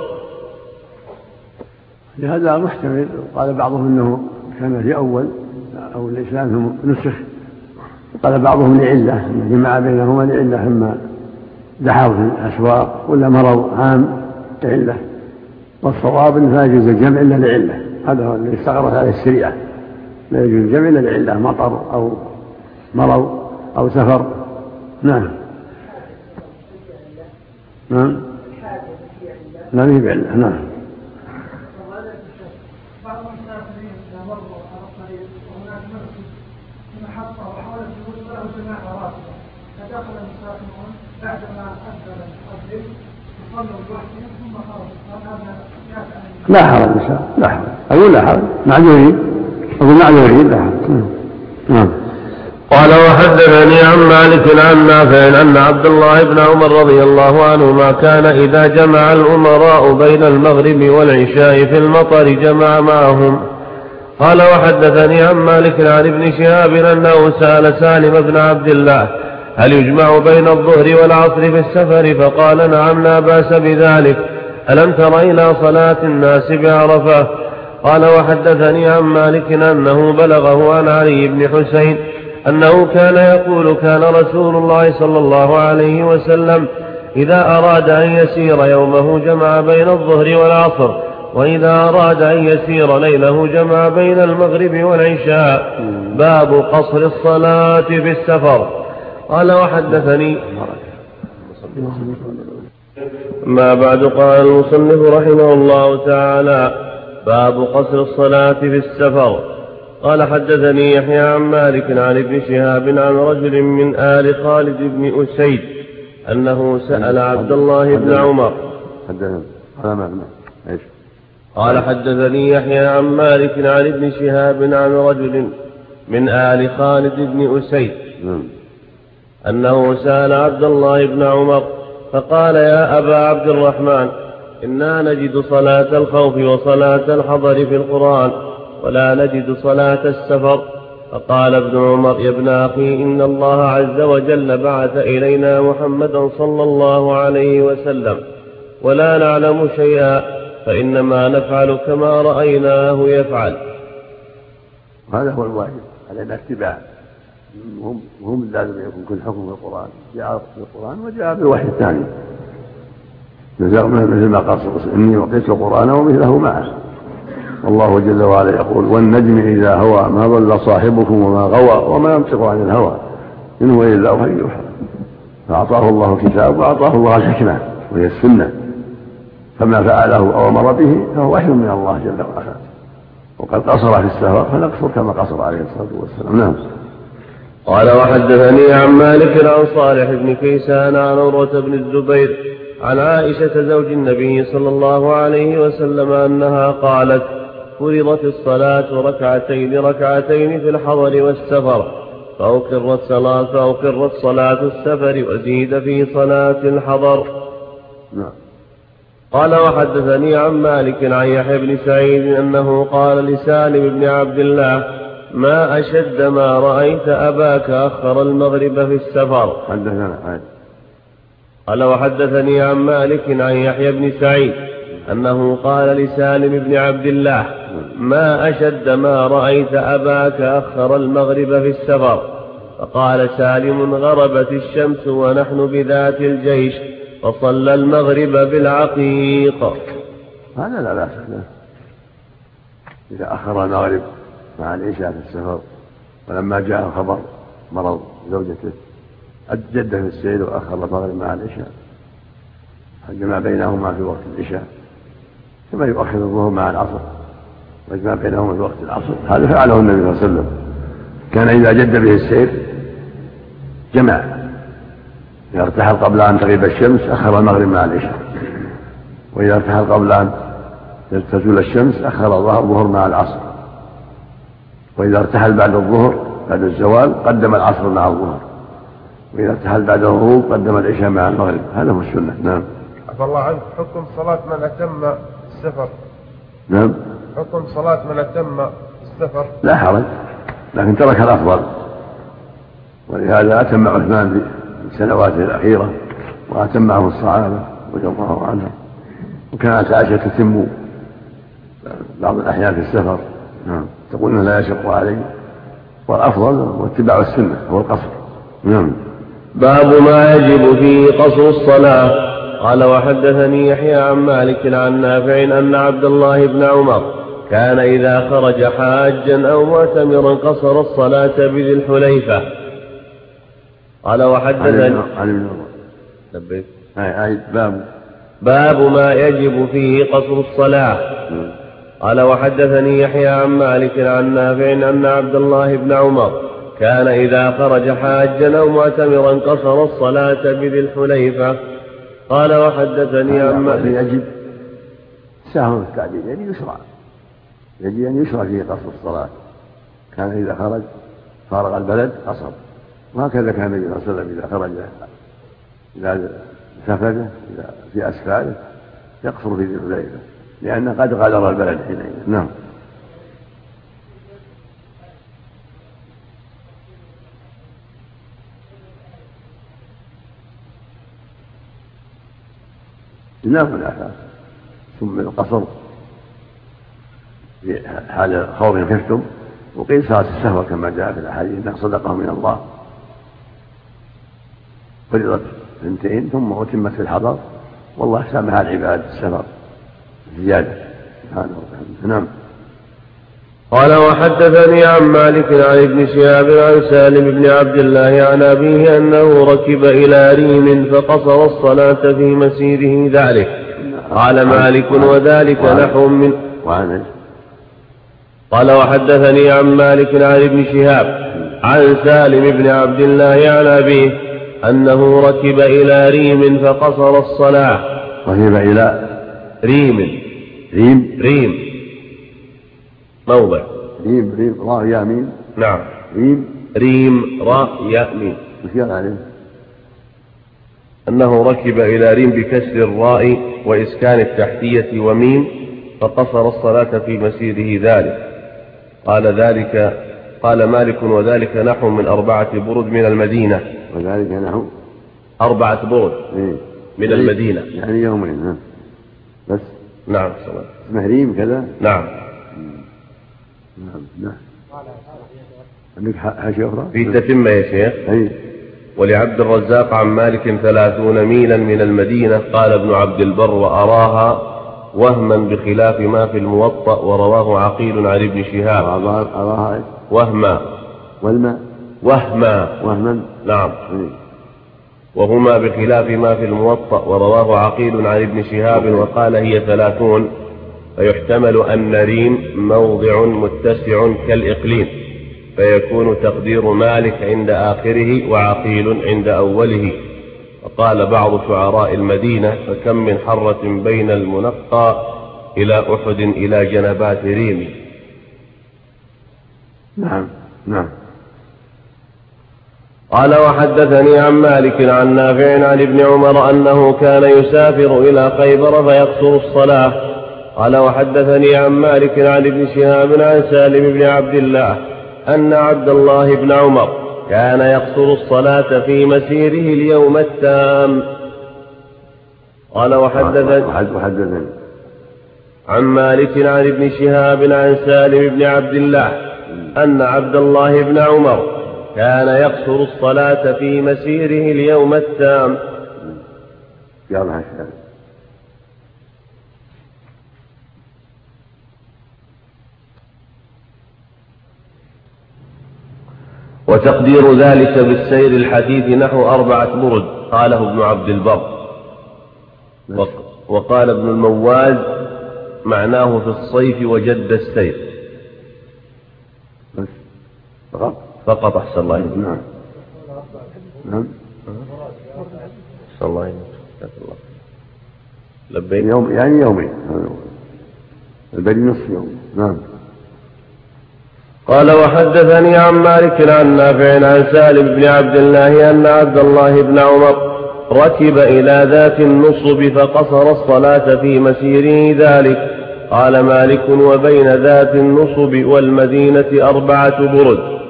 لهذا محتمل. قال بعضهم إنه كان في أول أو الإسلام ثم نسخ. قال بعضهم لعلة جمع بينهما لعلة إما دحوا في الأسواق ولا مرض عام لعلة. والصواب أن لا يجوز الجمع إلا لعلة. هذا هو الذي استغرت عليه الشريعة، لا يجوز الجمع إلا لعلة مطر أو مرض أو سفر. نعم. نعم. لا هي بعلة. نعم. بعض المسافرين إذا مروا على الطريق وهناك مسجد في محطة وحول الجلوس له جماعة راتبة فدخل المسافرون بعدما أذن المؤذن يصلوا لوحدهم ثم خرجوا. لا حرج إن شاء الله. لا حرج. أقول لا حرج. معذورين. أقول معذورين. لا حرج. نعم. قال وحدثني عن مالك عن نافع أن عبد الله بن عمر رضي الله عنهما كان إذا جمع الأمراء بين المغرب والعشاء في المطر جمع معهم. قال وحدثني عن مالك عن ابن شهاب أنه سأل سالم بن عبد الله هل يجمع بين الظهر والعصر في السفر؟ فقال نعم لا بأس بذلك. ألم تر إلى صلاة الناس بعرفة؟ قال وحدثني عن مالك أنه بلغه عن علي بن حسين أنه كان يقول كان رسول الله صلى الله عليه وسلم إذا أراد أن يسير يومه جمع بين الظهر والعصر، وإذا أراد أن يسير ليله جمع بين المغرب والعشاء. باب قصر الصلاة في السفر. قال وحدثني ما بعد. قال المصنف رحمه الله تعالى باب قصر الصلاة في السفر. قال حدثني يحيى عن مالك عن ابن شهاب عن رجل من آل خالد بن أسيد أنه سأل عبد الله بن عمر. قال حدثني يحيى عن مالك عن ابن شهاب عن رجل من آل خالد بن أسيد أنه سأل عبد الله بن عمر فقال: يا أبا عبد الرحمن، إنا نجد صلاة الخوف وصلاة الحضر في القرآن ولا نجد صلاة السفر. فقال ابن عمر: يا ابن أخي، إن الله عز وجل بعث إلينا محمدا صلى الله عليه وسلم ولا نعلم شيئا، فإنما نفعل كما رأيناه يفعل. هذا هو الواجب علينا اتباع، هم لازم يكون كل حكم في القرآن جاء في القرآن وجاء بالوحي الثاني، مثل ما قال إني وقيت القرآن ومثله معه. والله جل وعلا يقول: والنجم إذا هوى ما ضل صاحبكم وما غوى وما ينطق عن الهوى إن هو إلا وحي يوحى. فأعطاه الله الكتاب وأعطاه الله الحكمة وهي السنة، فما فعله أو أمر به فهو وحي من الله جل وعلا. وقد قصر في السفر فنقصر كما قصر عليه الصلاة والسلام. نعم. قال وحدثني عن مالك عن صالح بن كيسان عن عروة بن الزبير عن عائشة زوج النبي صلى الله عليه وسلم أنها قالت: فرضت الصلاة ركعتين في الحضر والسفر، فأقرت صلاة السفر وزيد في صلاة الحضر. قال وحدثني عن مالك عن يحيى بن سعيد أنه قال لسالم بن عبد الله: ما أشد ما رأيت أباك أخر المغرب في السفر. قال وحدثني عن مالك عن يحيى بن سعيد أنه قال لسالم بن عبد الله: ما أشد ما رأيت أباك أخر المغرب في السفر. فقال سالم: غربت الشمس ونحن بذات الجيش فصلى المغرب بالعقيق. هذا لا بأس له إذا أخر المغرب مع العشاء في السفر، ولما جاء خبر مرض زوجته أجد في السير وأخر المغرب مع العشاء، جمع بينهما في وقت العشاء كما يؤخر الظهر مع العصر ويجمع بينهما في وقت العصر. هذا فعله النبي صلى الله عليه وسلم، كان إذا جد به السير جمع، إذا ارتحل قبل أن تغيب الشمس أخر المغرب مع العشاء، وإذا ارتحل قبل أن تزول الشمس أخر الظهر مع العصر، وإذا ارتحل بعد الظهر بعد الزوال قدم العصر مع الظهر، وإذا ارتحل بعد الغروب قدم العشاء مع المغرب. هذا هو السنة. نعم. عفى الله عنك، حكم صلاة من أتم السفر. نعم. حكم صلاة من أتم السفر. لا حرج، لكن ترك الأفضل، ولهذا أتم عثمان في سنواته الأخيرة وأتم معه الصحابة رضي الله عنهم، وكانت عائشة تتم بعض الأحيان في السفر. نعم. تقول إنه لا يشق عليه، والأفضل واتباع السنة هو القصر. نعم. باب ما يجب فيه قصر الصلاة. قال وحدثني يحيى عن مالك عن نافع أن عبد الله بن عمر كان إذا خرج حاجا أو معتمرا قصر الصلاة بذي الحليفة. قال وحدثني باب ما يجب فيه قصر الصلاة. قال وحدثني يحيى عن مالك عن نافع أن عبد الله بن عمر كان إذا خرج حاجا أو معتمرا قصر الصلاة بذي الحليفة. قال وحدثني عن مالك يجب سهل التعبير، يعني يجب أن يشرع فيه قصر الصلاة. كان إذا خرج فارغ البلد قصر، وهكذا كان النبي صلى الله عليه وسلم إذا خرج إلى سفره في أسفاره يقصر في ذي الحليفة، لأنه قد غادر البلد حينئذ. نعم. لا منافع، ثم القصر في حال خوف خفتم، وقيل صلاة السفر كما جاء في الأحاديث إنها صدقة من الله، فرضت 2 ثم أتمت في الحضر، والله سامح العباد السفر زيادة سبحانه وتعالى. نعم. قال وحدثني عن مالك عن ابن شهاب عن سالم بن عبد الله عن أبيه أنه ركب إلى ريم فقصر الصلاة في مسيره ذلك. قال مالك وذلك نحو من قال وحدثني عن مالك عن ابن شهاب عن سالم بن عبد الله عن أبيه أنه ركب إلى ريم فقصر الصلاة. ركب إلى ريم موضع ريم راء يا ميم. نعم ريم راء يا ميم. وش قال عليه؟ أنه ركب إلى ريم بكسر الراء وإسكان التحتية وميم فقصر الصلاة في مسيره ذلك. قال مالك وذلك نحو من 4 برد من المدينة. وذلك نحو 4 برد من المدينة يعني يومين بس. نعم اسمه ريم كذا. نعم. عندك حاشية أخرى في تتمة يا شيخ. ولعبد الرزاق عن مالك 30 ميلا من المدينة. قال ابن عبد البر وأراها وهما بخلاف ما في الموطأ ورواه عقيل عن ابن شهاب. أراها وهما نعم وهما بخلاف ما في الموطأ ورواه عقيل عن ابن شهاب وقال هي 30 فيحتمل أن ريم موضع متسع كالإقليم فيكون تقدير مالك عند آخره وعقيل عند أوله. وقال بعض شعراء المدينة فكم من حرة بين المنقى إلى أحد إلى جنبات ريم. نعم. قال وحدثني عن مالك عن نافع عن ابن عمر أنه كان يسافر إلى خيبر فيقصر الصلاة. قال وحدثني عن مالك عن ابن شهاب عن سالم بن عبد الله أن عبد الله بن عمر كان يقصر الصلاة في مسيره اليوم التام. قال وحدثني عن مالك عن ابن شهاب عن سالم بن عبد الله أن عبد الله بن عمر كان يقصر الصلاة في مسيره اليوم التام. وتقدير ذلك بالسير الحديث نحو 4 برد قاله ابن عبد البر. وقال ابن المواز معناه في الصيف وجد السير فقط. أحسن الله إليك. نعم. أحسن الله إليك. لبيك. يعني يومين البدي نصف يوم. نعم. قال وحدثني عن مالك عن نافع عن سالم بن عبد الله أن عبد الله بن عمر ركب إلى ذات النصب فقصر الصلاة في مسيره ذلك. قال مالك وبين ذات النصب والمدينة 4 برد.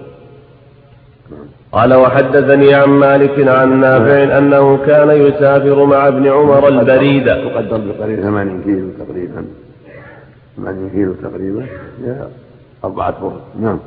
قال وحدثني عن مالك عن نافع أنه كان يسافر مع ابن عمر البريدة. تقدر بقريب 8 كيلو تقريبا. 8 كيلو تقريبا 4 برد. نعم.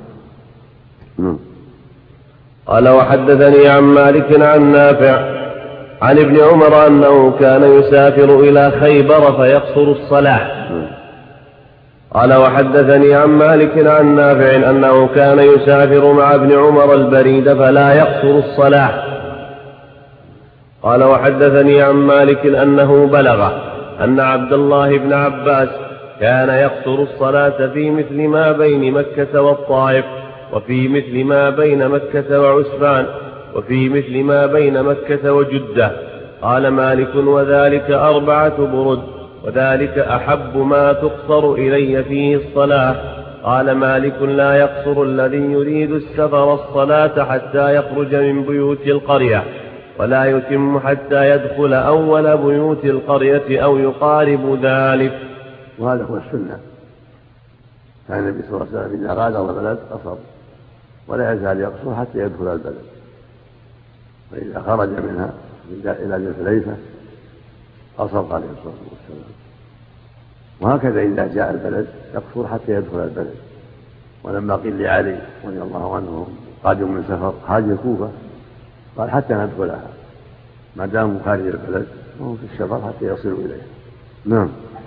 قال وحدثني عن مالك عن نافع عن ابن عمر أنه كان يسافر إلى خيبر فيقصر الصلاة. قال وحدثني عن مالك عن نافع أنه كان يسافر مع ابن عمر البريد فلا يقصر الصلاة. قال وحدثني عن مالك أنه بلغ أن عبد الله بن عباس كان يقصر الصلاة في مثل ما بين مكة والطائف وفي مثل ما بين مكة وعسفان وفي مثل ما بين مكة وجدة. قال مالك وذلك 4 برد وذلك أحب ما تقصر إلي فيه الصلاة. قال مالك لا يقصر الذي يريد السفر الصلاة حتى يخرج من بيوت القرية ولا يتم حتى يدخل أول بيوت القرية أو يقارب ذلك. وهذا هو السنة. كان النبي صلى الله عليه وسلم إذا غادر البلد قصر ولا يزال يقصر حتى يدخل البلد. وإذا خرج منها إلى ذي الحليفة قصر عليه الصلاة والسلام. وهكذا إذا جاء البلد يقصر حتى يدخل البلد. ولما قيل لعلي رضي الله عنه قادم من سفر حاج الكوفة قال حتى ندخلها ما دام خارج البلد وهو في السفر حتى يصلوا إليها. نعم.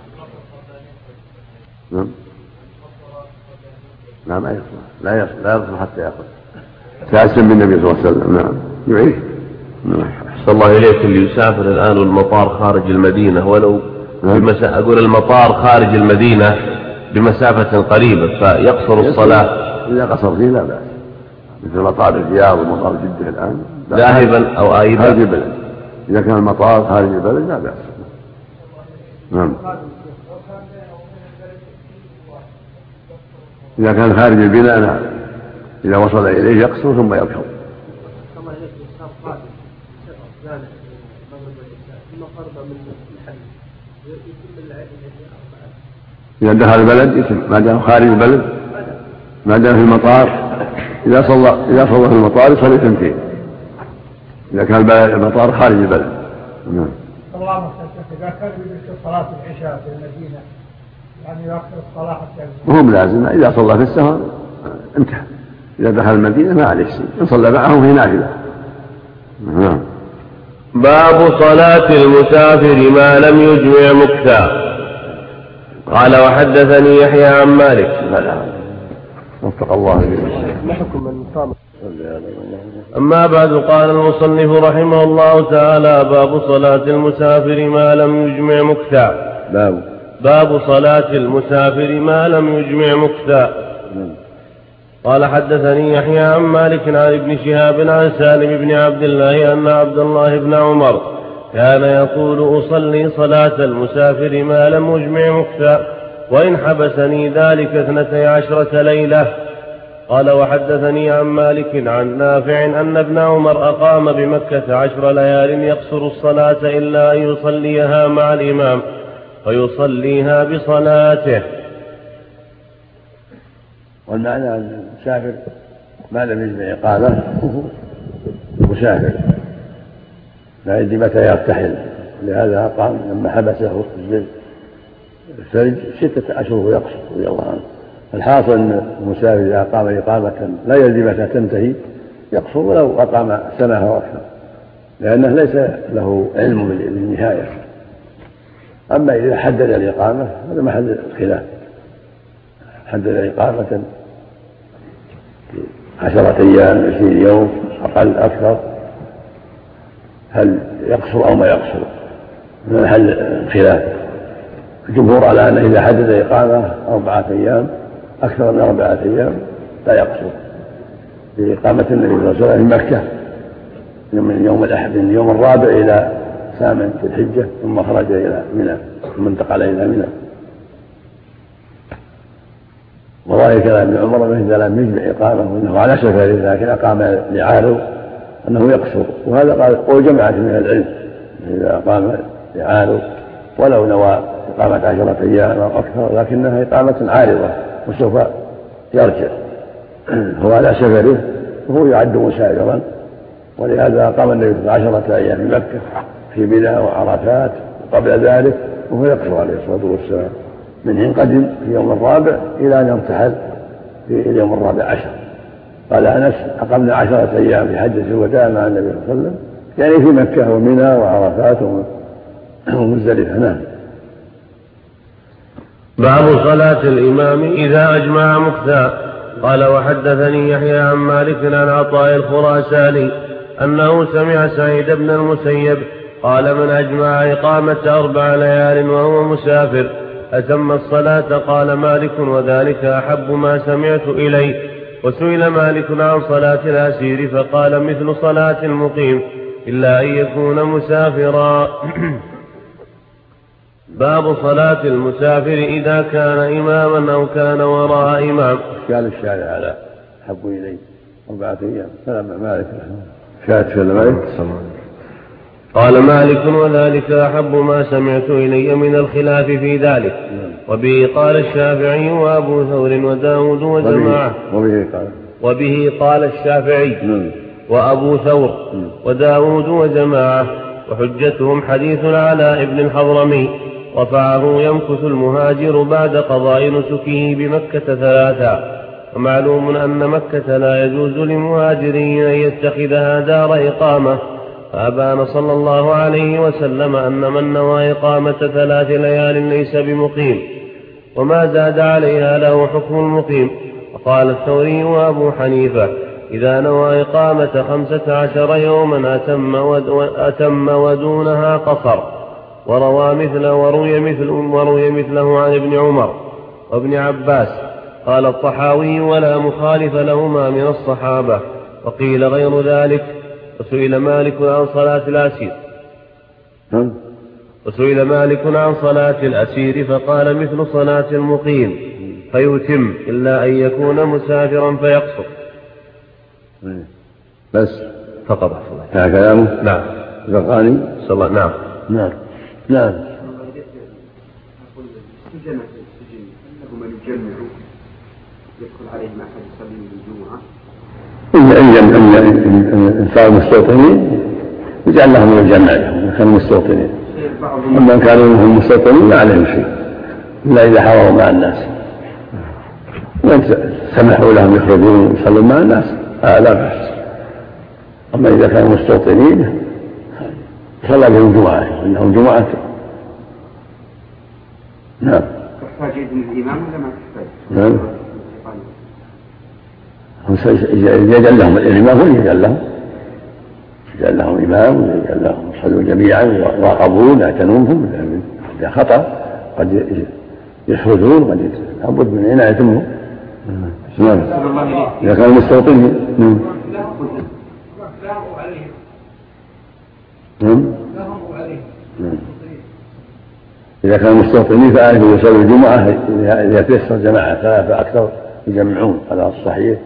ما يصل لا يصل حتى يأخذ تأسم بالنبي صلى الله عليه وسلم. نعم يعيش. أحسن الله إليك. اللي يسافر الآن والمطار خارج المدينة ولو أقول المطار خارج المدينة بمسافة قريبة فيقصر الصلاة. إذا قصر فيه لا بأس، مثل مطار الرياض ومطار جدة الآن ذاهبا أو آيبا خارج البلد. إذا كان المطار خارج البلد لا بأس. نعم. إذا كان خارج البناء نعم، إذا وصل إليه يقصر ثم يركض. إذا دخل البلد يتم، ما دام خارج البلد، ما دام في المطار إذا صلى في المطار يصلي ثنتين إذا كان المطار خارج البلد. نعم. الله مختلف. إذا كان يدرك صلاة العشاء في المدينة يعني يؤخر الصلاة حتى وهم لازم إذا صلى في السفر انتهى. إذا دخل المدينة ما عليه شيء، إن صلى معهم في نافلة. نعم. باب صلاة المسافر ما لم يجمع مكثا. قال وحدثني يحيى عن مالك. وفق الله ما حكم من صام؟ أما بعد قال المصنف رحمه الله تعالى باب صلاة المسافر ما لم يجمع مكثا. باب صلاة المسافر ما لم يجمع مكثا. قال حدثني يحيى عن مالك عن ابن شهاب عن سالم بن عبد الله أن عبد الله بن عمر كان يقول أصلي صلاة المسافر ما لم يجمع مكثا وإن حبسني ذلك 12 ليلة. قال وحدثني عن مالك عن نافع أن ابن عمر أقام بمكة 10 ليال يقصر الصلاة إلا أن يصليها مع الإمام فيصليها بصلاته. والمعنى أن المسافر ما لم يجمع إقامة مسافر لا يدري متى يرتحل، لهذا أقام لما حبسه الثلج 6 أشهر يقصر رضي الله عنه. الحاصل أن المسافر إذا أقام إقامة لا يدري متى تنتهي يقصر ولو أقام سنة أو أكثر، لأنه ليس له علم بالنهاية. أما إذا حدد الإقامة هذا محل الخلاف، حدد إقامة 10 أيام 20 يوم أقل أكثر هل يقصر أو ما يقصر، من محل الخلاف. الجمهور على أنه إذا حدد إقامة 4 أيام أكثر من 4 أيام لا يقصر، بإقامة النبي صلى الله عليه وسلم في مكة من يوم الأحد من يوم الرابع إلى 8 في الحجة ثم خرج إلى منى ثم انتقل إلى منى. وظاهر كلام ابن عمر مثل لم يجمع إقامة وأنه على سفر لكن أقام لعارض أنه يقصر، وهذا قول جماعة من العلم إذا أقام لعارض ولو نوى إقامة 10 أيام أو أكثر لكنها إقامة عارضة وسوف يرجع هو على سفره وهو يعد مسافرا، ولهذا أقام النبي 10 أيام في مكة في منى وعرفات قبل ذلك وهو يقصر عليه الصلاة والسلام من حين قدم في يوم الرابع إلى أن يرتحل في اليوم الرابع عشر. قال أنس أقمنا 10 أيام في حجة الوداع مع النبي صلى الله عليه وسلم يعني في مكة ومنى وعرفات ومزدلفة. نعم. باب صلاة الإمام إذا أجمع مكثا. قال وحدثني يحيى عن مالك عن عطاء الخراساني أنه سمع سعيد بن المسيب قال من أجمع إقامة 4 ليال وهو مسافر أتم الصلاة. قال مالك وذلك أحب ما سمعت إلي. وسئل مالك عن صلاة الأسير فقال مثل صلاة المقيم إلا أن يكون مسافرا. باب صلاة المسافر إذا كان إماما أو كان وراء إمام. قال الشارع على أحب إلي 4 أيام سلام مالك شاهد مالك. قال مالك وذلك أحب ما سمعت إلي من الخلاف في ذلك. وبه قال الشافعي وأبو ثور وداود وجماعة. وبه قال الشافعي وأبو ثور وداود وجماعة. وحجتهم حديث العلاء بن الحضرمي رفعه يمكث المهاجر بعد قضاء نسكه بمكة 3. ومعلوم أن مكة لا يجوز لمهاجرين أن يتخذها دار إقامة، فأبان صلى الله عليه وسلم أن من نوى إقامة 3 ليال ليس بمقيم، وما زاد عليها له حكم المقيم. وقال الثوري وأبو حنيفة إذا نوى إقامة 15 يوما أتم ودونها قصر. وروي مثله عن ابن عمر. وابن عباس. قال الطحاوي: ولا مخالف لهما من الصحابة. وقيل غير ذلك. وسئل مالك عن صلاة الأسير فقال: مثل صلاة المقيم فيتم إلا أن يكون مسافرا فيقصر. بس فقط. هذا كلامه. نعم. الزرقاني. نعم. نعم. نعم. السجن أنه من يجمع يدخل عليه ما أحد يصلي بالجمعة. إن صاروا مستوطنين يجعل لهم الجمع لهم كانوا مستوطنين. أما إن كانوا هم مستوطنين ما عليهم شيء إلا إذا حضروا مع الناس وإن سمحوا لهم يخرجون يصلوا مع الناس لا بأس. أما إذا كانوا مستوطنين صلى بهم جمعة إنهم جمعة. نعم. تحتاج إذن الإمام ولا ما تحتاج؟ نعم. يجعل لهم الإمام هو يجعل لهم إمام ويجعل لهم يصلوا جميعا ويراقبون يعتنونهم إذا خطأ قد يخرجون قد لابد من عنايتهم. نعم. إذا كانوا مستوطنين. إذا كانوا مستوطنين فأهلوا يصلوا الجمعة إذا تيسر جماعة ثلاثة أكثر يجمعون على الصحيح.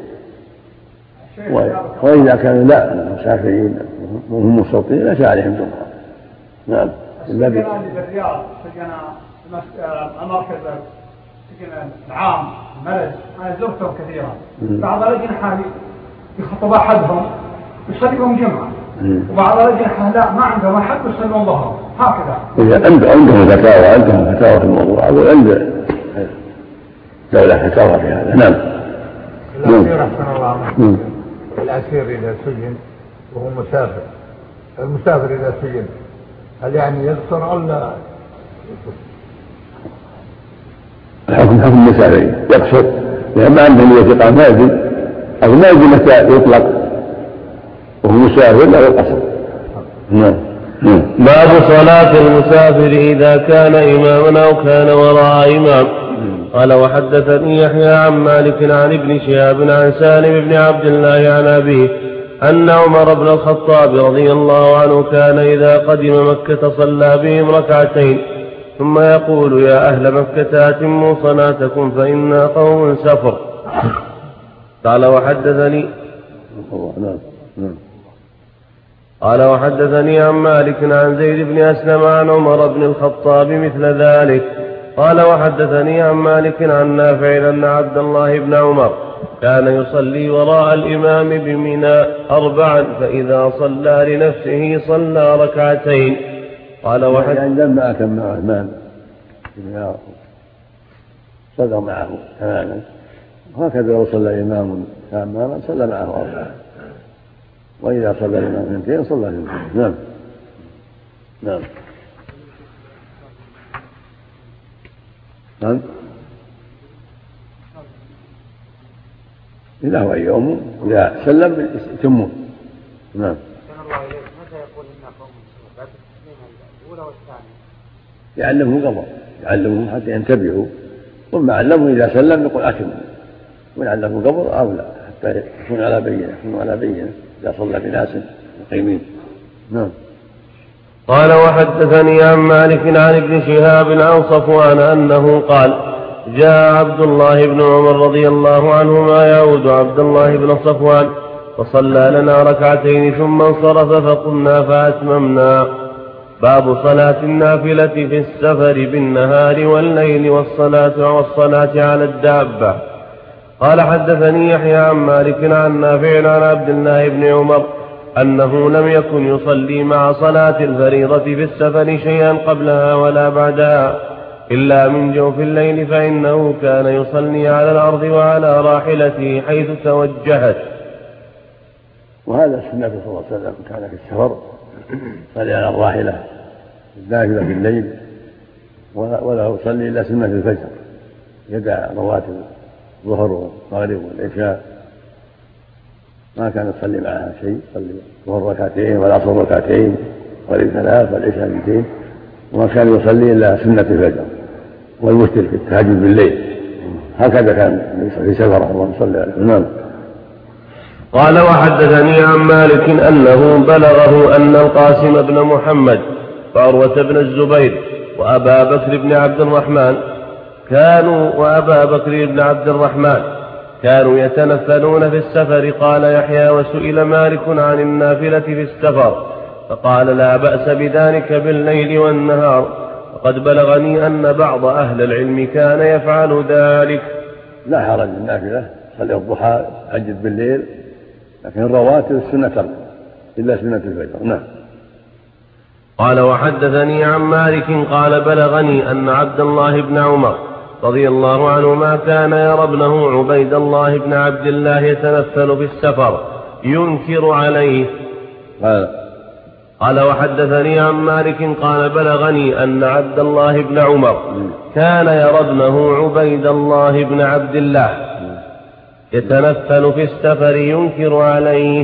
وإذا كانوا لا مسافرين وهم مستوطنين ليس عليهم جمعة. نعم. السجن اللي في الرياض سجن المركز السجن العام الملج أنا زرتهم كثيرا. بعض الأجنحة يخطب أحدهم يصلي بهم جمعة وبعض الأجنحة لا ما عندهم أحد يصلون ظهرهم هكذا. عندهم فتاوى في الموضوع عند دولة فتاوى في هذا. نعم. الأسير أحسن الله عنه. الأسير إذا سجن وهو مسافر المسافر إذا سجن هل يعني يقصر ولا الحكم حكم المسافر يقصر لأن ما عنده نية إقامة يجب أو ما يجب متى يطلق وهو مسافر لا يقصر. نعم. باب صلاة المسافر إذا كان إماما أو كان وراء إمام. قال وحدثني يحيى عن مالك عن ابن شهاب عن سالم بن عبد الله عن أبيه أن عمر بن الخطاب رضي الله عنه كان إذا قدم مكة صلى بهم ركعتين ثم يقول: يا أهل مكة أتموا صلاتكم فإنا قوم سفر. قال وحدثني عن مالك عن زيد بن أسلم عن عمر بن الخطاب مثل ذلك. قال وحدثني عن مالك عن نافع أن عبد الله بن عمر كان يصلي وراء الإمام بمنى 4 فإذا صلى لنفسه صلى ركعتين. قال عندما أتم عثمان صلى معه تماما وهكذا لو صلى إمام تماما صلى معه 4 وإذا صلى الإمام 2 صلى 2. نعم. نعم. نعم. إذا هو يوم إذا سلم يتمون. نعم. يعلمهم حتى ينتبهوا ثم علموا إذا سلم يقول أتموا ويعلموا قبل أو لا حتى يكون على بينة إذا صلى بناس مقيمين. نعم. قال وحدثني عن مالك عن ابن شهاب عن صفوان أنه قال: جاء عبد الله بن عمر رضي الله عنهما يعود عبد الله بن صفوان فصلى لنا ركعتين ثم انصرف فقمنا فأتممنا. باب صلاة النافلة في السفر بالنهار والليل والصلاة على الدابة. قال حدثني يحيى عن مالك عن نافع عن عبد الله بن عمر أنه لم يكن يصلي مع صلاة الفريضة في السفر شيئا قبلها ولا بعدها إلا من جوف الليل فإنه كان يصلي على الأرض وعلى راحلته حيث توجهت. وهذا السنة صلى الله عليه وسلم كان في السفر صلي على الراحلة النافلة في الليل ولا يصلي إلا سنة الفجر يدع رواتب الظهر والمغرب والعشاء ما كان يصلي معها شيء يصلي الظهر ركعتين والعصر ركعتين والمغرب 3 والعشاء 200 وما كان يصلي إلا سنة الفجر والمشترك في التهجد بالليل هكذا كان في سفره اللهم صل عليه. نعم. قال وحدثني عن مالك أنه بلغه أن القاسم بن محمد وعروة بن الزبير وأبا بكر بن عبد الرحمن كانوا يتنفلون في السفر. قال يحيى وسئل مالك عن النافلة في السفر فقال لا بأس بذلك بالليل والنهار، وقد بلغني أن بعض أهل العلم كان يفعل ذلك. لا حرج النافلة، صلي الضحى تهجد بالليل، لكن الرواتب السنة إلا سنة الفجر. نعم. قال وحدثني عن مالك قال بلغني أن عبد الله بن عمر رضي الله عنهما كان يرى ابنه عبيد الله بن عبد الله يتنفل في السفر ينكر عليه. قال وحدثني عن مالك قال بلغني أن عبد الله بن عمر كان يرى ابنه عبيد الله بن عبد الله يتنفل في السفر ينكر عليه.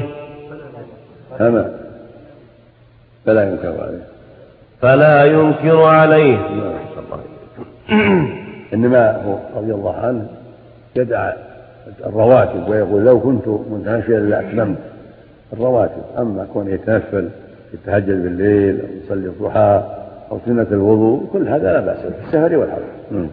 فلا ينكر عليه. إنما هو رضي الله عنه يدع الرواتب ويقول لو كنت منتهشيا لأتممت الرواتب، أما كون يتنفل يتهجد بالليل أو يصلي الضحى أو سنة الوضوء كل هذا لا بأس في السفر والحضر.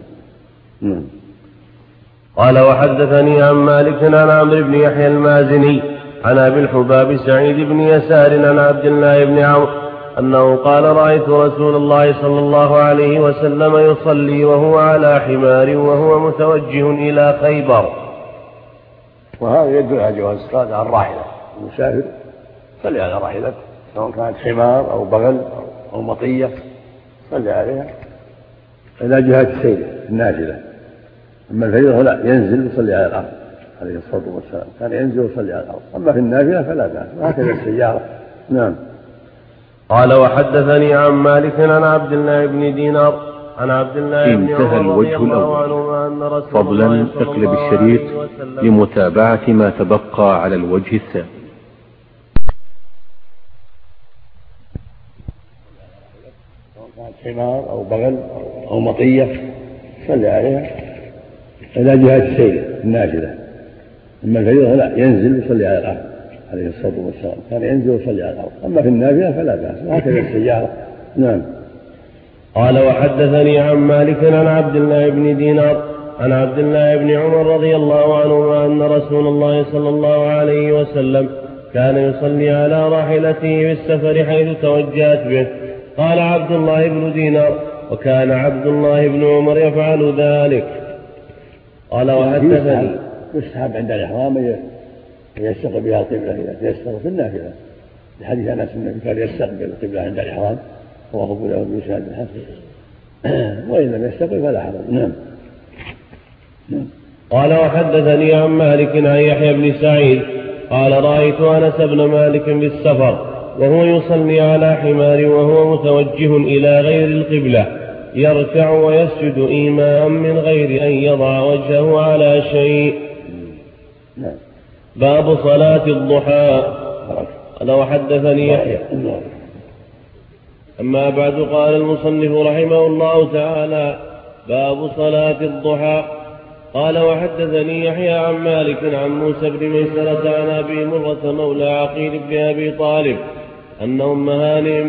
قال وحدثني عن مالك عن عمرو بن يحيى المازني عن أبي الحباب سعيد بن يسار عن عبد الله بن عمرو أنه قال رأيت رسول الله صلى الله عليه وسلم يصلي وهو على حمار وهو متوجه إلى خيبر. وهذا يدل على جواز الصلاة على الراحلة، المسافر صلي على راحلته سواء كانت حمار أو بغل أو مطية صلي عليها إلى جهة السير النازلة. أما الفريضة لا، ينزل يصلي على الأرض عليه الصلاة والسلام، كان ينزل ويصلي على الأرض. أما في النافلة فلا بأس، وهكذا السيارة. نعم. قال وحدثني عن مالك عن عبد الله بن دينار عن عبد الله بن انتهى الوجه الأول. فضلا اقلب الشريط لمتابعة ما تبقى على الوجه الثاني. حمار أو بغل أو مطية صلي عليها إلى جهة السير النازلة. أما الفريضة لا، ينزل يصلي على الأرض عليه الصلاة والسلام، كان ينزل ويصلي على الأرض. أما في النافلة فلا بأس، وهكذا السيارة. نعم. قال وحدثني عن مالك عن عبد الله بن دينار عن عبد الله بن عمر رضي الله عنهما أن رسول الله صلى الله عليه وسلم كان يصلي على راحلته في السفر حيث توجهت به. قال عبد الله بن دينار وكان عبد الله بن عمر يفعل ذلك. قال وحدثني يسحب عند الإحرام يستقبل بها القبلة إذا تيسر في النافلة، لحديث أنس النبي كان يستقبل القبلة عند الإحرام رواه أبو داود بإسناد حسن، وإن لم يستقبل فلا حرج. نعم. قال وحدثني عن مالك عن يحيى بن سعيد قال رأيت أنس بن مالك بالسفر وهو يصلي على حمار وهو متوجه إلى غير القبلة يركع ويسجد إيماء من غير أن يضع وجهه على شيء. باب صلاة الضحى. قال وحدثني يحيى. أما بعد قال المصنف رحمه الله تعالى باب صلاة الضحى. قال وحدثني يحيى عن مالك عن موسى بن ميسرة عن أبي مرة مولى عقيل بن أبي طالب أن أم هانئ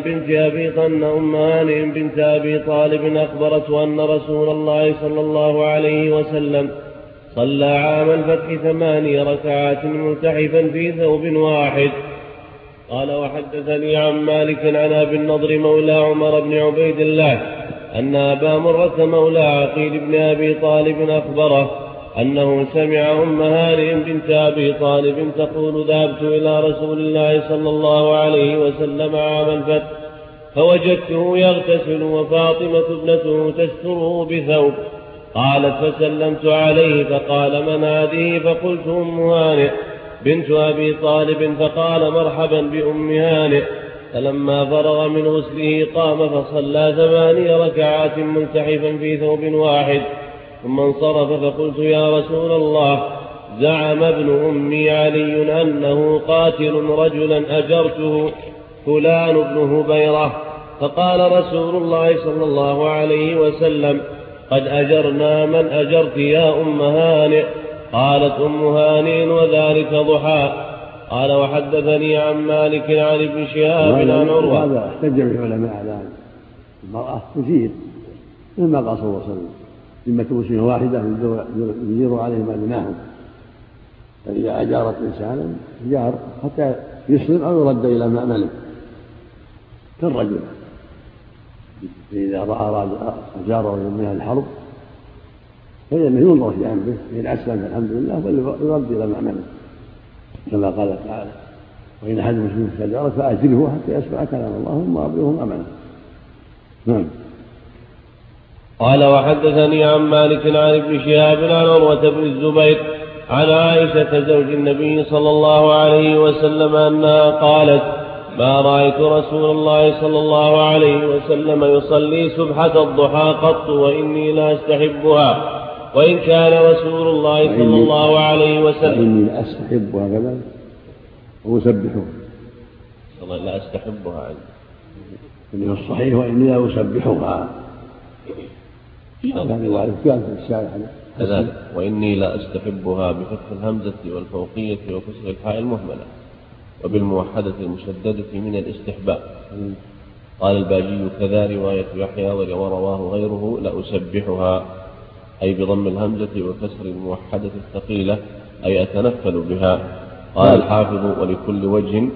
بنت أبي طالب أخبرته أن رسول الله صلى الله عليه وسلم صلى عام الفتح 8 ركعات ملتحفا في ثوب واحد. قال وحدثني عن مالك عن أبي النضر مولى عمر بن عبيد الله أن أبا مرة مولى عقيل بن أبي طالب أخبره أنه سمع أم هانئ بنت أبي طالب تقول ذهبت إلى رسول الله صلى الله عليه وسلم عام الفتح فوجدته يغتسل وفاطمة ابنته تستره بثوب. قالت فسلمت عليه فقال من هذه؟ فقلت أم هانئ بنت أبي طالب، فقال مرحبا بأم هانئ. فلما فرغ من غسله قام فصلى 8 ركعات ملتحفا في ثوب واحد ثم انصرف. فقلت يا رسول الله زعم ابن أمي علي أنه قاتل رجلا أجرته فلان بن هبيرة. فقال رسول الله صلى الله عليه وسلم قد أجرنا من أجرت يا أم هانئ. قالت أم هانئ وذلك ضحى. قال وحدثني عن مالك عن ابن شهاب عن عروة. هذا احتج العلماء على المرأة تثير مما قال صلى الله عليه وسلم ذمة مسلم واحدة يجير عليهم أدناهم، فإذا أجارت إنسانا جار حتى يسلم أو يرد إلى مأمنه كالرجل، فإذا أراد أجاره من الحرب فإنه ينظر في أمره، إن أسلم الحمد لله ويرد إلى مأمنه كما قال تعالى وإن أحد مسلم استجارك فأجره حتى يسمع كلام الله ثم أبلغه مأمنه. نعم. قال وحدثني عن مالك عن ابن شهاب عن عروة بن الزبير عن عائشة زوج النبي صلى الله عليه وسلم أنها قالت ما رأيت رسول الله صلى الله عليه وسلم يصلي سبحة الضحى قط وإني لا أستحبها، وإن كان رسول الله صلى الله عليه وسلم وإني لا أستحبها كذلك وأسبحها. لا أستحبها عندي الصحيح وإني لا أسبحها كان في الشارع كذلك وإني لا أستحبها بفتح الهمزة والفوقية وكسر الحاء المهملة وبالموحدة المشددة من الاستحباب. قال الباجي كذا رواية يحيى ورواه غيره لأسبحها أي بضم الهمزة وكسر الموحدة الثقيلة أي أتنفل بها. قال الحافظ ولكل وجه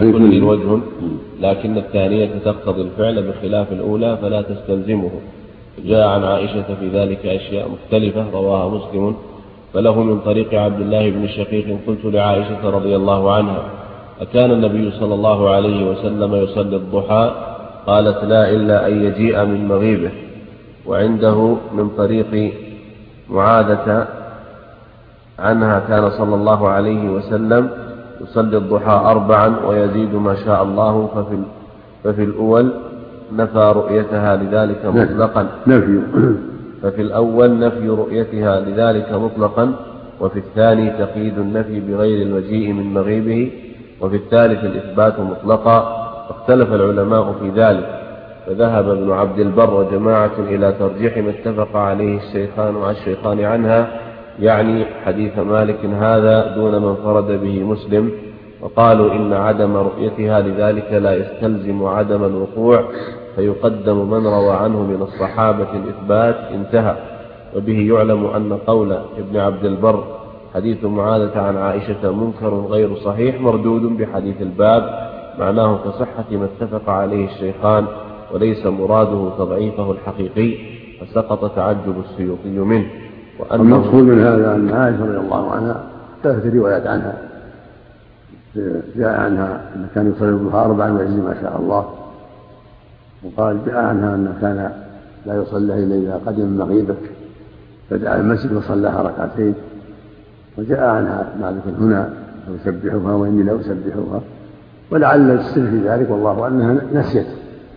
لكن الثانية تقتضي الفعل بخلاف الأولى فلا تستلزمه. جاء عن عائشة في ذلك أشياء مختلفة رواها مسلم فله من طريق عبد الله بن شقيق قلت لعائشة رضي الله عنها أكان النبي صلى الله عليه وسلم يصلي الضحى؟ قالت لا إلا أن يجيء من مغيبه. وعنده من طريق معاذة عنها كان صلى الله عليه وسلم يصلي الضحى 4 ويزيد ما شاء الله. ففي الأول نفى رؤيتها لذلك مطلقا ففي الأول نفي رؤيتها لذلك مطلقا، وفي الثاني تقييد النفي بغير المجيء من مغيبه، وفي الثالث الإثبات مطلقا. فاختلف العلماء في ذلك، فذهب ابن عبد البر وجماعة إلى ترجيح ما اتفق عليه الشيخان عنها، يعني حديث مالك هذا دون من فرد به مسلم، وقالوا إن عدم رؤيتها لذلك لا يستلزم عدم الوقوع، فيقدم من روى عنه من الصحابة الإثبات انتهى. وبه يعلم أن قول ابن عبد البر حديث معاذة عن عائشة منكر غير صحيح مردود بحديث الباب، معناه كصحة ما اتفق عليه الشيخان، وليس مراده تضعيفه الحقيقي، فسقط تعجب السيوطي منه. المقصود من هذا أن عائشة رضي الله عنها 3 روايات عنها جاء عنها أن كان يصلي الضحى 4 ويزيد ما شاء الله، وقال جاء عنها أن كان لا يصلي إلا إذا قدم من مغيبه فدعا المسجد وصلىها 2 ركعتين. وجاء عنها مالك هنا يسبحها وإني لا أسبحها، ولعل السر في ذلك والله أنها نسيت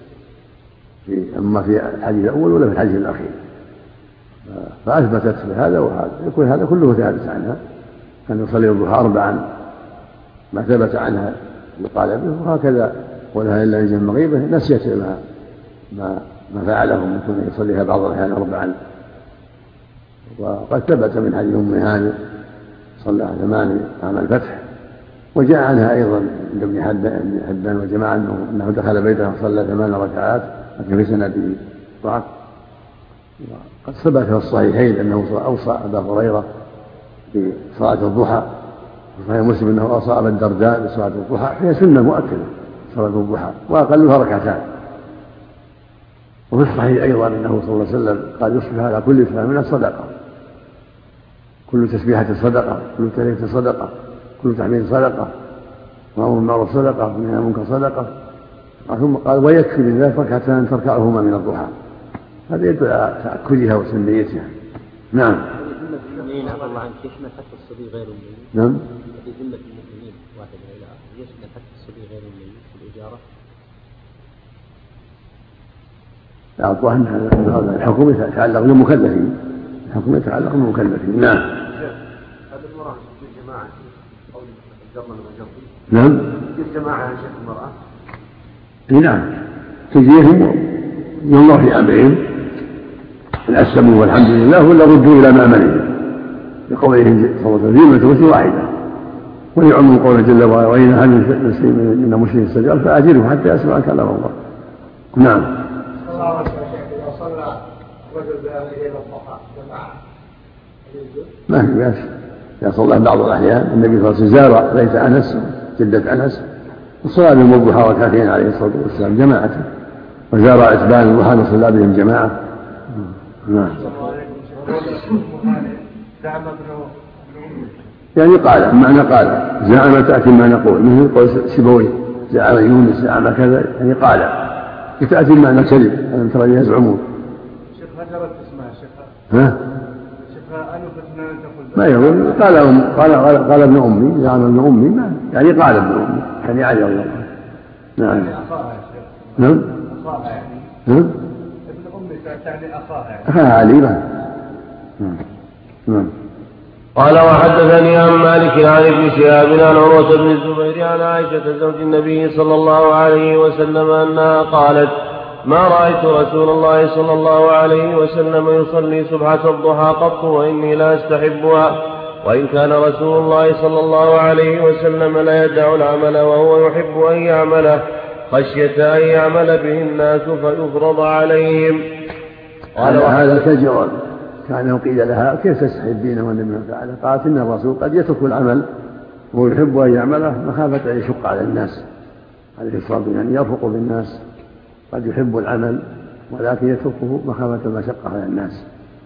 أما في الحديث الأول ولا في الحديث الأخير، فأثبتت بهذا وهذا، يكون هذا كله ثابت عنها أن يصلي الضحى 4 ما ثبت عنها يقال به، وهكذا ولها إلا إذا مغيبة نسيت ما فعله من كونه يصليها بعض الأحيان 4. وقد ثبت من حديث أم هانئ صلى 8 عام الفتح، وجاء عنها أيضا عند ابن حبان وجماعة أنه دخل بيته وصلى 8 ركعات لكن في سنده ضعف. قد ثبت في الصحيحين أنه أوصى أبا هريرة بصلاة الضحى، وصحيح مسلم أنه أوصى أبا الدرداء بصلاة الضحى، هي سنة مؤكدة صلاة الضحى وأقلها 2 ركعتان. وفي الصحيح أيضا أنه صلى الله عليه وسلم قال يصبح على كل إسلام من صدقة، كل تسبيحة صدقة، كل تهلية صدقة، كل تحميد صدقة، وأمر بالمعروف صدقة، ونهي عن المنكر صدقة. ثم قال ويكفي لله 2 ركعتان تركعهما من الضحى. هذا يدل على تأكدها وسنيتها. نعم. المؤمنين عفى الله عنك يشمل حتى الصبي غير الميت. نعم. في ذمة المؤمنين واحد إلى آخر يشمل حتى الصبي غير الميت في الإجارة. الظاهر أن الحكم يتعلق بالمكلفين، الحكم يتعلق بالمكلفين. نعم. هذا المرأة في الجماعة قول الجرم والمجرم. نعم. في الجماعة يا شيخ المرأة. نعم. تجيهم ينظر في أمرهم إن أسلموا والحمد لله ولا ردوا إلى مأمنهم بقوله صلى الله عليه وسلم توبة واحدة، ويعم قوله جل وعلا وإن أحد من المشركين استجار فأجره حتى يسمع كلام الله. نعم. إذا صلى رجل بأهله إلى الضحى جماعة ما في بأس إذا صلى بعض الأحيان. النبي صلى الله عليه وسلم زار بيت أنس جدة أنس وصلى بهم الضحى ركعتين عليه الصلاة والسلام جماعة، وزار عتبان الضحى وصلى بهم جماعة. نعم. يعني قال معنى قال زعم تأتي ما نقول مثل قول سيبويه زعم يونس زعم كذا، يعني قال تأتي معنى كذب أن ترى يزعمون. شيخ هجرت اسمها شيخ ها شيخ ما يقول قال ابن أمي زعم ابن أمي ما يعني قال ابن أمي يعني علي الله. نعم. نعم. ابن أمي تعني أخاها أخاها علي. نعم. قال وحدثني عن مالك عن ابن شهاب عن عروة بن الزبير عن عائشة زوج النبي صلى الله عليه وسلم أنها قالت ما رأيت رسول الله صلى الله عليه وسلم يصلي سبحة الضحى قط وإني لا أستحبها، وإن كان رسول الله صلى الله عليه وسلم لا يدع العمل وهو يحب أن يعمله خشية أن يعمل به الناس فيفرض عليهم. هذا كجواب كان قيل لها كيف تستحبين والنبي فعل؟ قالت إن الرسول قد يترك العمل ويحب أن يعمله مخافة أن يشق على الناس عليه الصلاة والسلام، يعني يرفق بالناس، قد يحب العمل ولكن يتركه مخافة المشقة على الناس.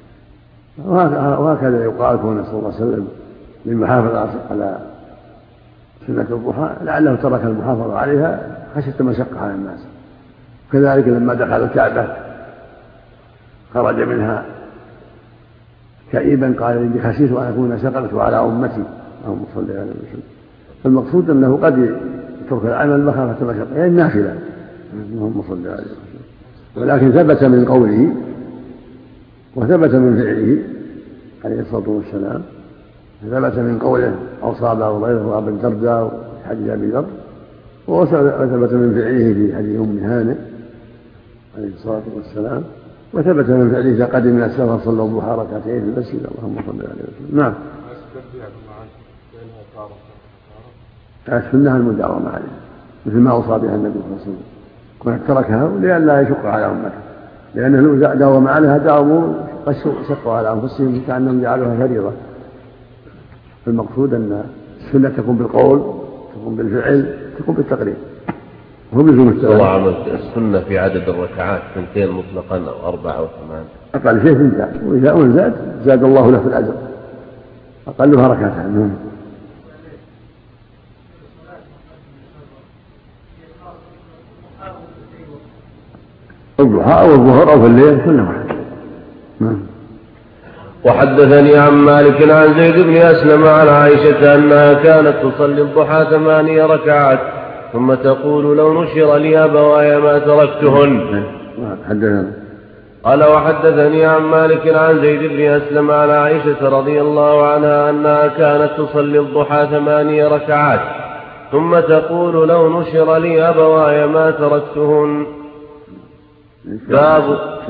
وهكذا يقال كون صلى الله عليه وسلم للمحافظة على سنة الضحى لعله ترك المحافظة عليها خشية المشقة على الناس. كذلك لما دخل الكعبة خرج منها كئيبا قال إني خشيت أن أكون شققت على أمتي اللهم صل عليه وسلم. فالمقصود أنه قد يترك العمل مخافة المشقة يعني النافلة اللهم صل عليه وسلم، ولكن ثبت من قوله وثبت من فعله عليه الصلاة والسلام، ثبت من قوله أوصى أبو هريرة وأبا الدرداء في حديث أبي ذر، وثبت من فعله في حديث أم هانئ عليه الصلاة والسلام، وثبت من فعله إذا قدم من السفر صلى الضحى ركعتين في المسجد اللهم صل عليه وسلم. نعم. السنة المداومة عليها مثل ما أوصى بها النبي صلى الله عليه وسلم، كون تركها لئلا يشق على أمته، لأنه لو داوم عليها داوموا شقوا على أنفسهم كأنهم جعلوها فريضة. المقصود أن السنة تكون بالقول، تكون بالفعل، تكون بالتقرير، وهم لزوم التوالي. السنة في عدد الركعات 2 مطلقا أو 4 أو 8 أقل شيء 2، وإذا أول زاد الله له في الأجر، أقلها ركعتان. الضحى أو الظهر أو في الليل كل واحد. وحدثني عن مالك عن زيد بن أسلم عن عائشة أنها كانت تصلي الضحى 8 ركعات ثم تقول لو نشر لي أبواي ما تركتهن. قال وحدثني عن مالك عن زيد بن أسلم عن عائشة رضي الله عنها أنها كانت تصلي الضحى 8 ركعات ثم تقول لو نشر لي أبواي ما تركتهن. باب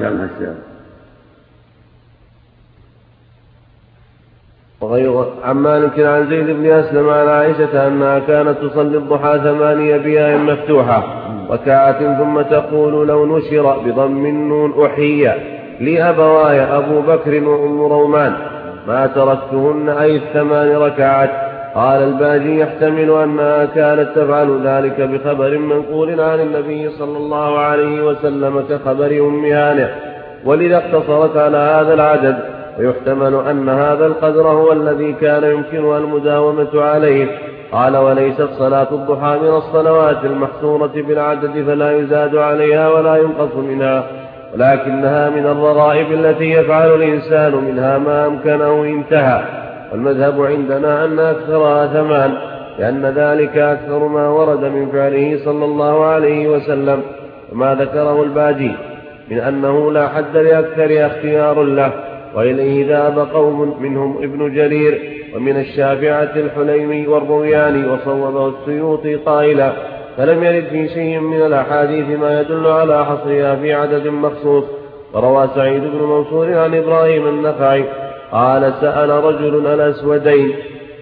وغير عن مالك عن زيد بن أسلم عن عائشة أنها كانت تصلي الضحى 8 بياء مفتوحة ركعات ثم تقول لو نشر بضم النون أحيي لي أبواي أبو بكر وأم رومان ما تركتهن أي 8 ركعات. قال الباجي يحتمل أنها كانت تفعل ذلك بخبر منقول عن النبي صلى الله عليه وسلم كخبر أم هانئ ولذا اقتصرت على هذا العدد، ويحتمل أن هذا القدر هو الذي كان يمكنها المداومة عليه. قال وليست صلاة الضحى من الصلوات المحصورة بالعدد فلا يزاد عليها ولا ينقص منها، ولكنها من الرغائب التي يفعل الإنسان منها ما أمكنه انتهى. والمذهب عندنا أن أكثرها 8 لأن ذلك أكثر ما ورد من فعله صلى الله عليه وسلم، وما ذكره الباجي من أنه لا حد لأكثر اختيار له، وإليه ذهب قوم منهم ابن جرير ومن الشافعة الحليمي والروياني، وصوبه السيوطي قائلا فلم يرد في شيء من الأحاديث ما يدل على حصرها في عدد مخصوص، وروى سعيد بن منصور عن إبراهيم النخعي قال سأل رجل الأسودين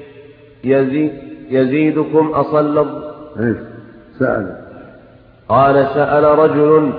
يزيدكم أصلى قال سأل رجل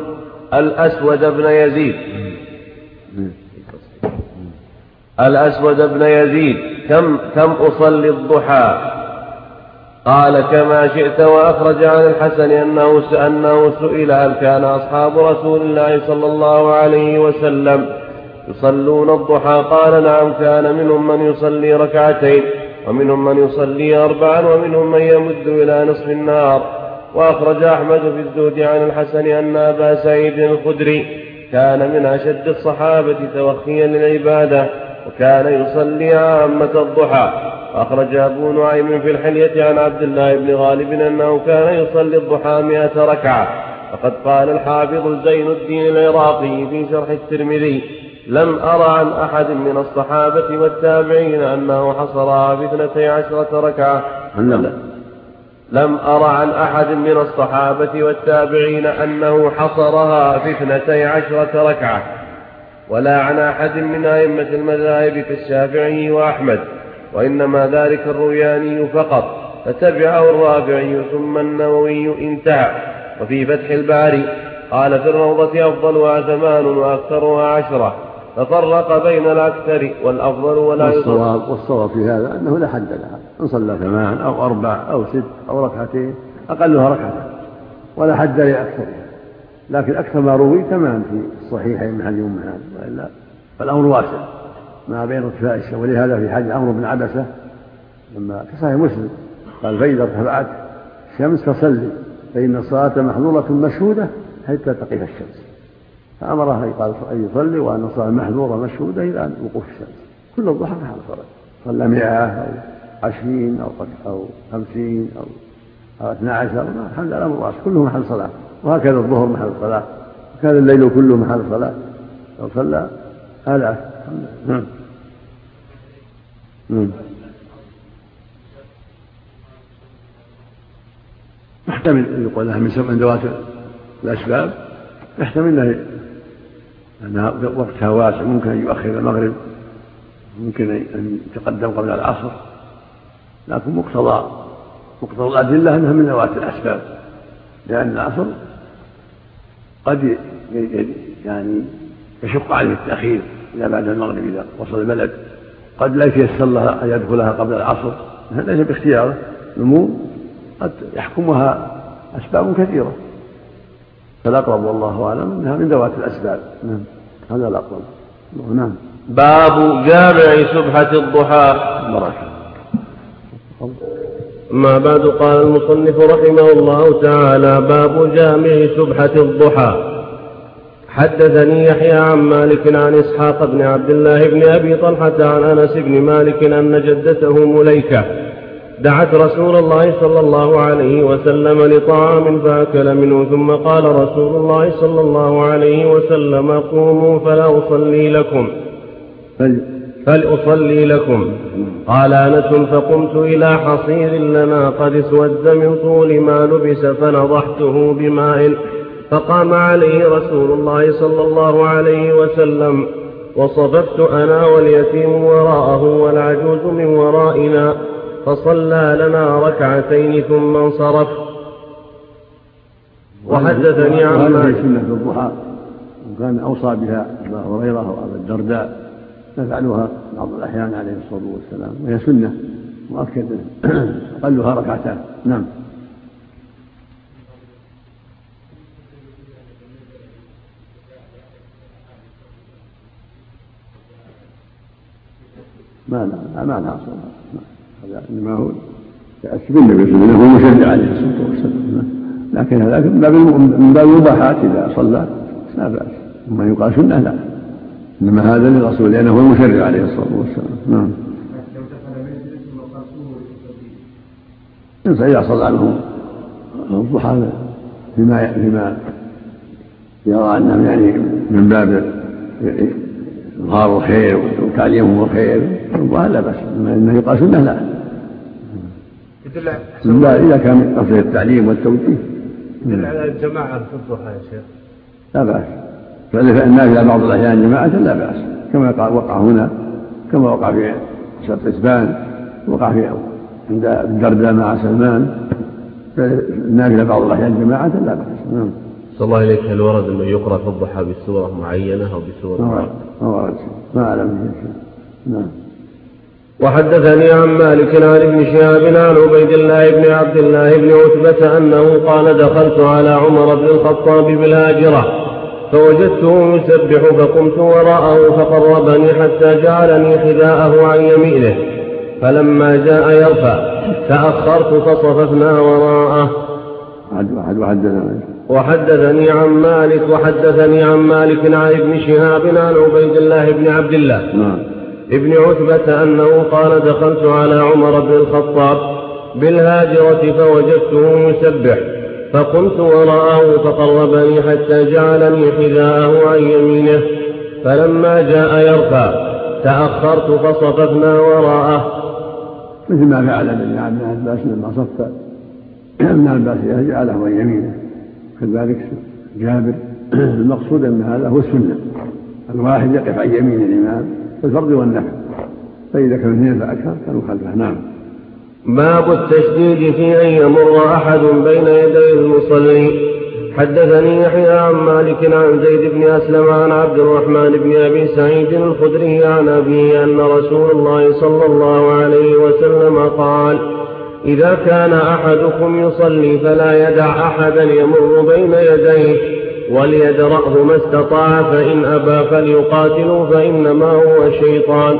الأسود بن يزيد كم أصلي الضحى قال كما شئت. وأخرج عن الحسن أنه سئل هل كان أصحاب رسول الله صلى الله عليه وسلم يصلون الضحى قال نعم كان منهم من يصلي ركعتين ومنهم من يصلي 4 ومنهم من يمد إلى نصف النهار. وأخرج أحمد في الزهد عن الحسن أن أبا سعيد الخدري كان من أشد الصحابة توخيا للعبادة وكان يصلي عامة الضحى. أخرج أبو نعيم في الحلية عن عبد الله بن غالب أنه كان يصلي الضحى 100 ركعة. وقد قال الحافظ زين الدين العراقي في شرح الترمذي لم أرى عن أحد من الصحابة والتابعين أنه حصرها في 12 ركعة. لم أرى عن أحد من الصحابة والتابعين أنه حصرها في 12 ركعة ولا عن أحد من أئمة المذاهب كالشافعي وأحمد، وإنما ذلك الروياني فقط، فتبعه الرافعي ثم النووي انتهى. وفي فتح الباري قال في الروضة أفضلها 8 وأكثرها 10، ففرق بين الأكثر والأفضل ولا يصاب. والصواب في هذا أنه لا حد لها، إن صلى 8 أو 4 أو 6 أو ركعتين أقلها ركعتين ولا حد لأكثرها، لكن أكثر ما روي 8 في الصحيحين من حديث أم هانئ، وإلا فالأمر واسع ما بين ارتفاع الشمس. ولهذا في حديث عمرو بن عبسة لما في صحيح مسلم قال فإذا ارتفعت الشمس فصلي فإن الصلاة محظورة مشهودة حتى تقف الشمس، فأمره أن يصلي وأن الصلاة محظورة مشهودة إلى وقوف الشمس. كل الضحى محل صلاة، صلى 100 أو 20 أو 50 أو 12 الحمد لله الأمر واسع، كله محل صلاة. وهكذا الظهر محل صلاة، وكان الليل كله محل صلاة لو صلى آلاف. يحتمل أن يقول لها من ذوات الأسباب، يحتمل أنها وقتها واسع، ممكن أن يؤخر المغرب، ممكن أن يتقدم قبل العصر، لكن مقتضى الأدلة أنها من ذوات الأسباب، لأن العصر قد يعني يشق عليه التأخير إلى بعد المغرب إذا وصل البلد، قد لا يتيسر لها أن يدخلها قبل العصر، هذا ليس باختياره، الأمور قد يحكمها أسباب كثيرة، فالأقرب والله أعلم أنها من ذوات الأسباب. هذا الأقرب. نعم. باب جامع سبحة الضحى. ما بعد. قال المصنف رحمه الله تعالى باب جامع سبحة الضحى. حدثني يحيى عن مالك عن إسحاق بن عبد الله بن أبي طلحة عن أنس بن مالك أن جدته مليكة دعت رسول الله صلى الله عليه وسلم لطعام فأكل منه، ثم قال رسول الله صلى الله عليه وسلم قوموا فلأصلي لكم. قال أنس فقمت إلى حصير لنا قد اسود من طول ما لبس فنضحته بماء، فقام عليه رسول الله صلى الله عليه وسلم، وصففت أنا واليتيم وراءه والعجوز من ورائنا، فصلى لنا ركعتين ثم انصرف. وحدثني عن مالك. سنة الضحى وكان أوصى بها أبا هريرة وأبا الدرداء، نفعلها بعض الأحيان عليه الصلاة والسلام، وهي سنة مؤكدة أقلها ركعتان. نعم. ما لها صلاة، هذا إنما هو يأتي بالنبي صلى الله عليه وسلم، هو مشجع عليه الصلاة والسلام، لكن هذا من باب المباحات، إذا صلى لا بأس، وما يقال سنة لا، إنما هذا للرسول لأنه هو المشرع عليه الصلاة والسلام. نعم. إذا صلى عنه الضحى فيما يرى أنه يعني من باب إظهار الخير وتعليمه الخير لا بأس، إنه يقال سنة لا إذا كان قصد التعليم والتوجيه. يدل على الجماعة في الضحى يا شيخ. لا بأس، فالنافلة بعض الأحيان جماعة لا بأس، كما وقع هنا، كما وقع في سبتسبان، وقع في عند الدرداء مع سلمان. فالنافلة بعض الأحيان جماعة لا بأس. صلى الله عليك، هل ورد أنه يقرأ في الضحى بسورة معينة أو بسورة معينة؟ ما أعلم. نعم. وحدثني عن مالك عن ابن شهاب عن عبيد الله بن عبد الله بن عتبة أنه قال: دخلت على عمر بن الخطاب بالهاجرة فوجدته يسبح فقمت وراءه فقربني حتى جعلني حذاءه عن يمينه، فلما جاء يرفع تأخرت فصففنا وراءه. وحدثني عن مالك عن ابن شهاب عن عبيد الله بن عبد الله ابن عتبة أنه قال: دخلت على عمر بن الخطاب بالهاجرة فوجدته يسبح فقمت وراءه فقربني حتى جعلني حذاءه عن يمينه، فلما جاء يرفع تأخرت فصففنا وراءه. مثل ما فعل ابن عباس لما صف ابن عباس جعله عن يمينه، كذلك جابر. المقصود أن هذا هو السنة، الواحد يقف عن يمين الإمام في الفرض والنفل، فإذا كانوا اثنين فأكثر كانوا خلفه. نعم. باب التشديد في أن يمر أحد بين يدي المصلي. حدثني يحيى عن مالك عن زيد بن أسلم عن عبد الرحمن بن أبي سعيد الخدري عن أبيه أن رسول الله صلى الله عليه وسلم قال: إذا كان أحدكم يصلي فلا يدع أحدا يمر بين يديه وليدرأه ما استطاع، فإن أبى فليقاتله فإنما هو شيطان.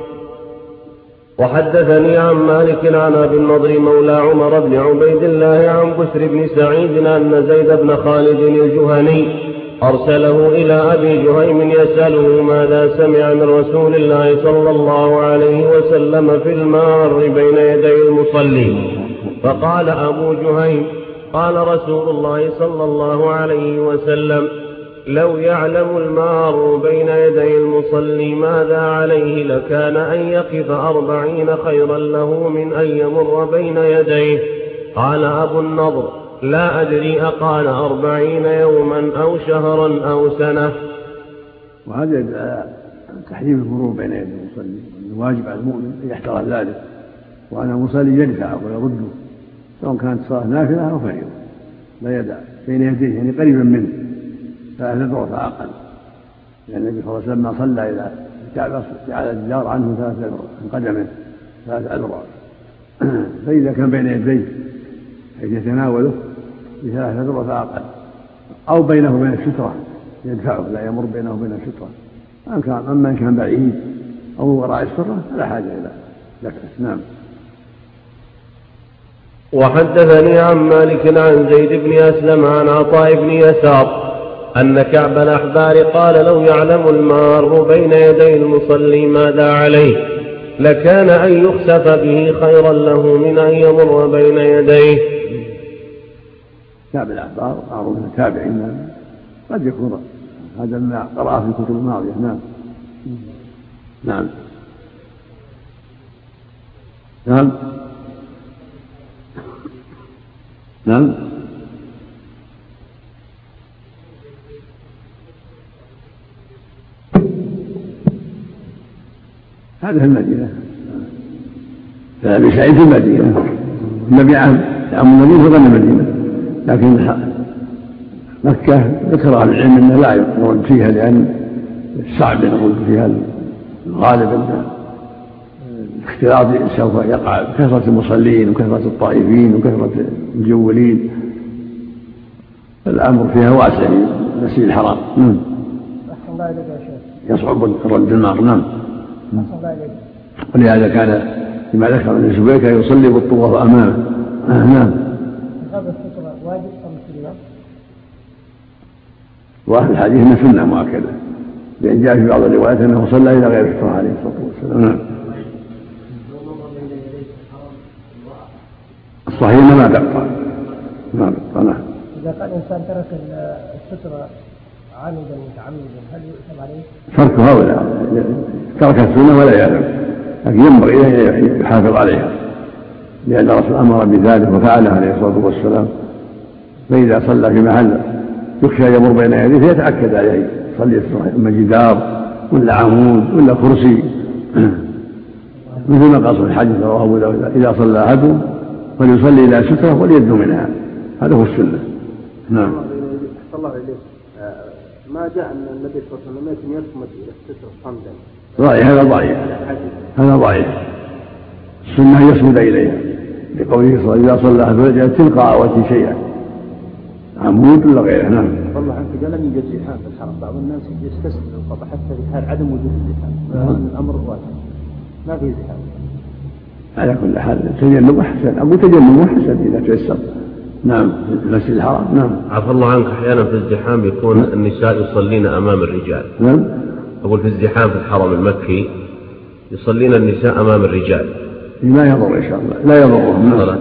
وحدثني عن مالك عن أبي النضر مولى عمر بن عبيد الله عن بسر بن سعيد أن زيد بن خالد الجهني أرسله إلى أبي جهيم يسأله ماذا سمع من رسول الله صلى الله عليه وسلم في المار بين يدي المصلي، فقال أبو جهيم: قال رسول الله صلى الله عليه وسلم: لو يعلم المار بين يدي المصلي ماذا عليه لكان أن يقف 40 خيرا له من أن يمر بين يديه. قال أبو النضر: لا أدري أقال 40 يوما أو شهرا أو سنة. وهذا تحريم المرور بين يدي المصلي، الواجب على المؤمن أن يحترى ذلك، وأن المصلي يدفع ويرده سواء كانت صلاة نافلة أو فريضة، لا يدع بين يديه يعني قريبا منه 3 أذرع فأقل، لأن النبي صلى الله عليه وسلم ما صلى إلى الكعبة جعل الجدار عنه 3 أذرع من قدمه 3 أذرع، فإذا كان بين يديه حيث يتناوله ب3 أذرع فأقل، أو بينه وبين السترة يدفعه لا يمر بينه وبين السترة. أما إن كان بعيد أو وراء السترة فلا حاجة إلى لبس. نعم. وحدثني عن مالك عن زيد بن أسلم عن عطاء بن يسار أن كعب الأحبار قال: لو يعلم المار بين يدي المصلي ماذا عليه لكان أن يخسف به خيرا له من أن يمر بين يديه. كعب الأحبار معروف من التابعين، قد يكون هذا ما قرأ في الكتب الماضية. نعم. نعم. نعم. نعم. هذا في المدينة، فأبي سعيد في المدينة، النبي عام النبي في المدينة، لكن مكة ذكر أهل العلم أنه لا يقول فيها، لأن صعب نقول فيها الغالب أن الاختلاط سوف يقع بكثرة المصلين وكثرة الطائفين وكثرة المجولين، الأمر فيها واسع في المسجد الحرام. يصعب رد المار. نعم. ولهذا كان لما ذكر ابن الزبير كان يصلي بالطواف أمامه. نعم. وأهل الحديث من سنة مؤكدة، لأن جاء في بعض الروايات أنه صلى إلى غير السترة عليه الصلاة والسلام. نعم. الصحيح ما بقى. نعم. إذا قال الإنسان ترك السترة عامدا متعمدا هل يؤثم عليه؟ تركها ولا ترك السنة ولا يعلم، لكن ينبغي أن يحافظ عليها، لأن الرسول أمر بذلك وفعله عليه الصلاة والسلام. فإذا صلى في محل يخشى يمر بين يديه فيتأكد عليه يصلي إما جدار ولا عمود ولا كرسي مثل ما قال في الحديث رواه أبو داود إذا صلى أحدهم فليصلي إلى سترة وليدنو منها، هذا هو السنة. نعم. صلى الله عليه ما جاء أن النبي صلى الله عليه وسلم يصمد إلى السترة صمدا ضعيف، هذا ضعيف، هذا ضعيف. السنة يصمد إليها لقوله صلى الله عليه وسلم إذا صلى أحد فليجعل تلقاء وجهه شيئا عمود ولا غيره. نعم. والله عنك قال لم يوجد زحام في الحرم، بعض الناس يستسلم القضاء حتى في حال عدم وجود الزحام، الأمر واضح ما في زحام. على كل حال تجنب أحسن، أقول تجنب أحسن إذا تيسر. نعم في المسجد الحرام. نعم. عفى الله عنك، أحيانا في الزحام يكون النساء يصلين أمام الرجال. نعم. أقول في الزحام في الحرم المكي يصلين النساء أمام الرجال. ما يضر إن شاء الله، لا يضرهم. نعم.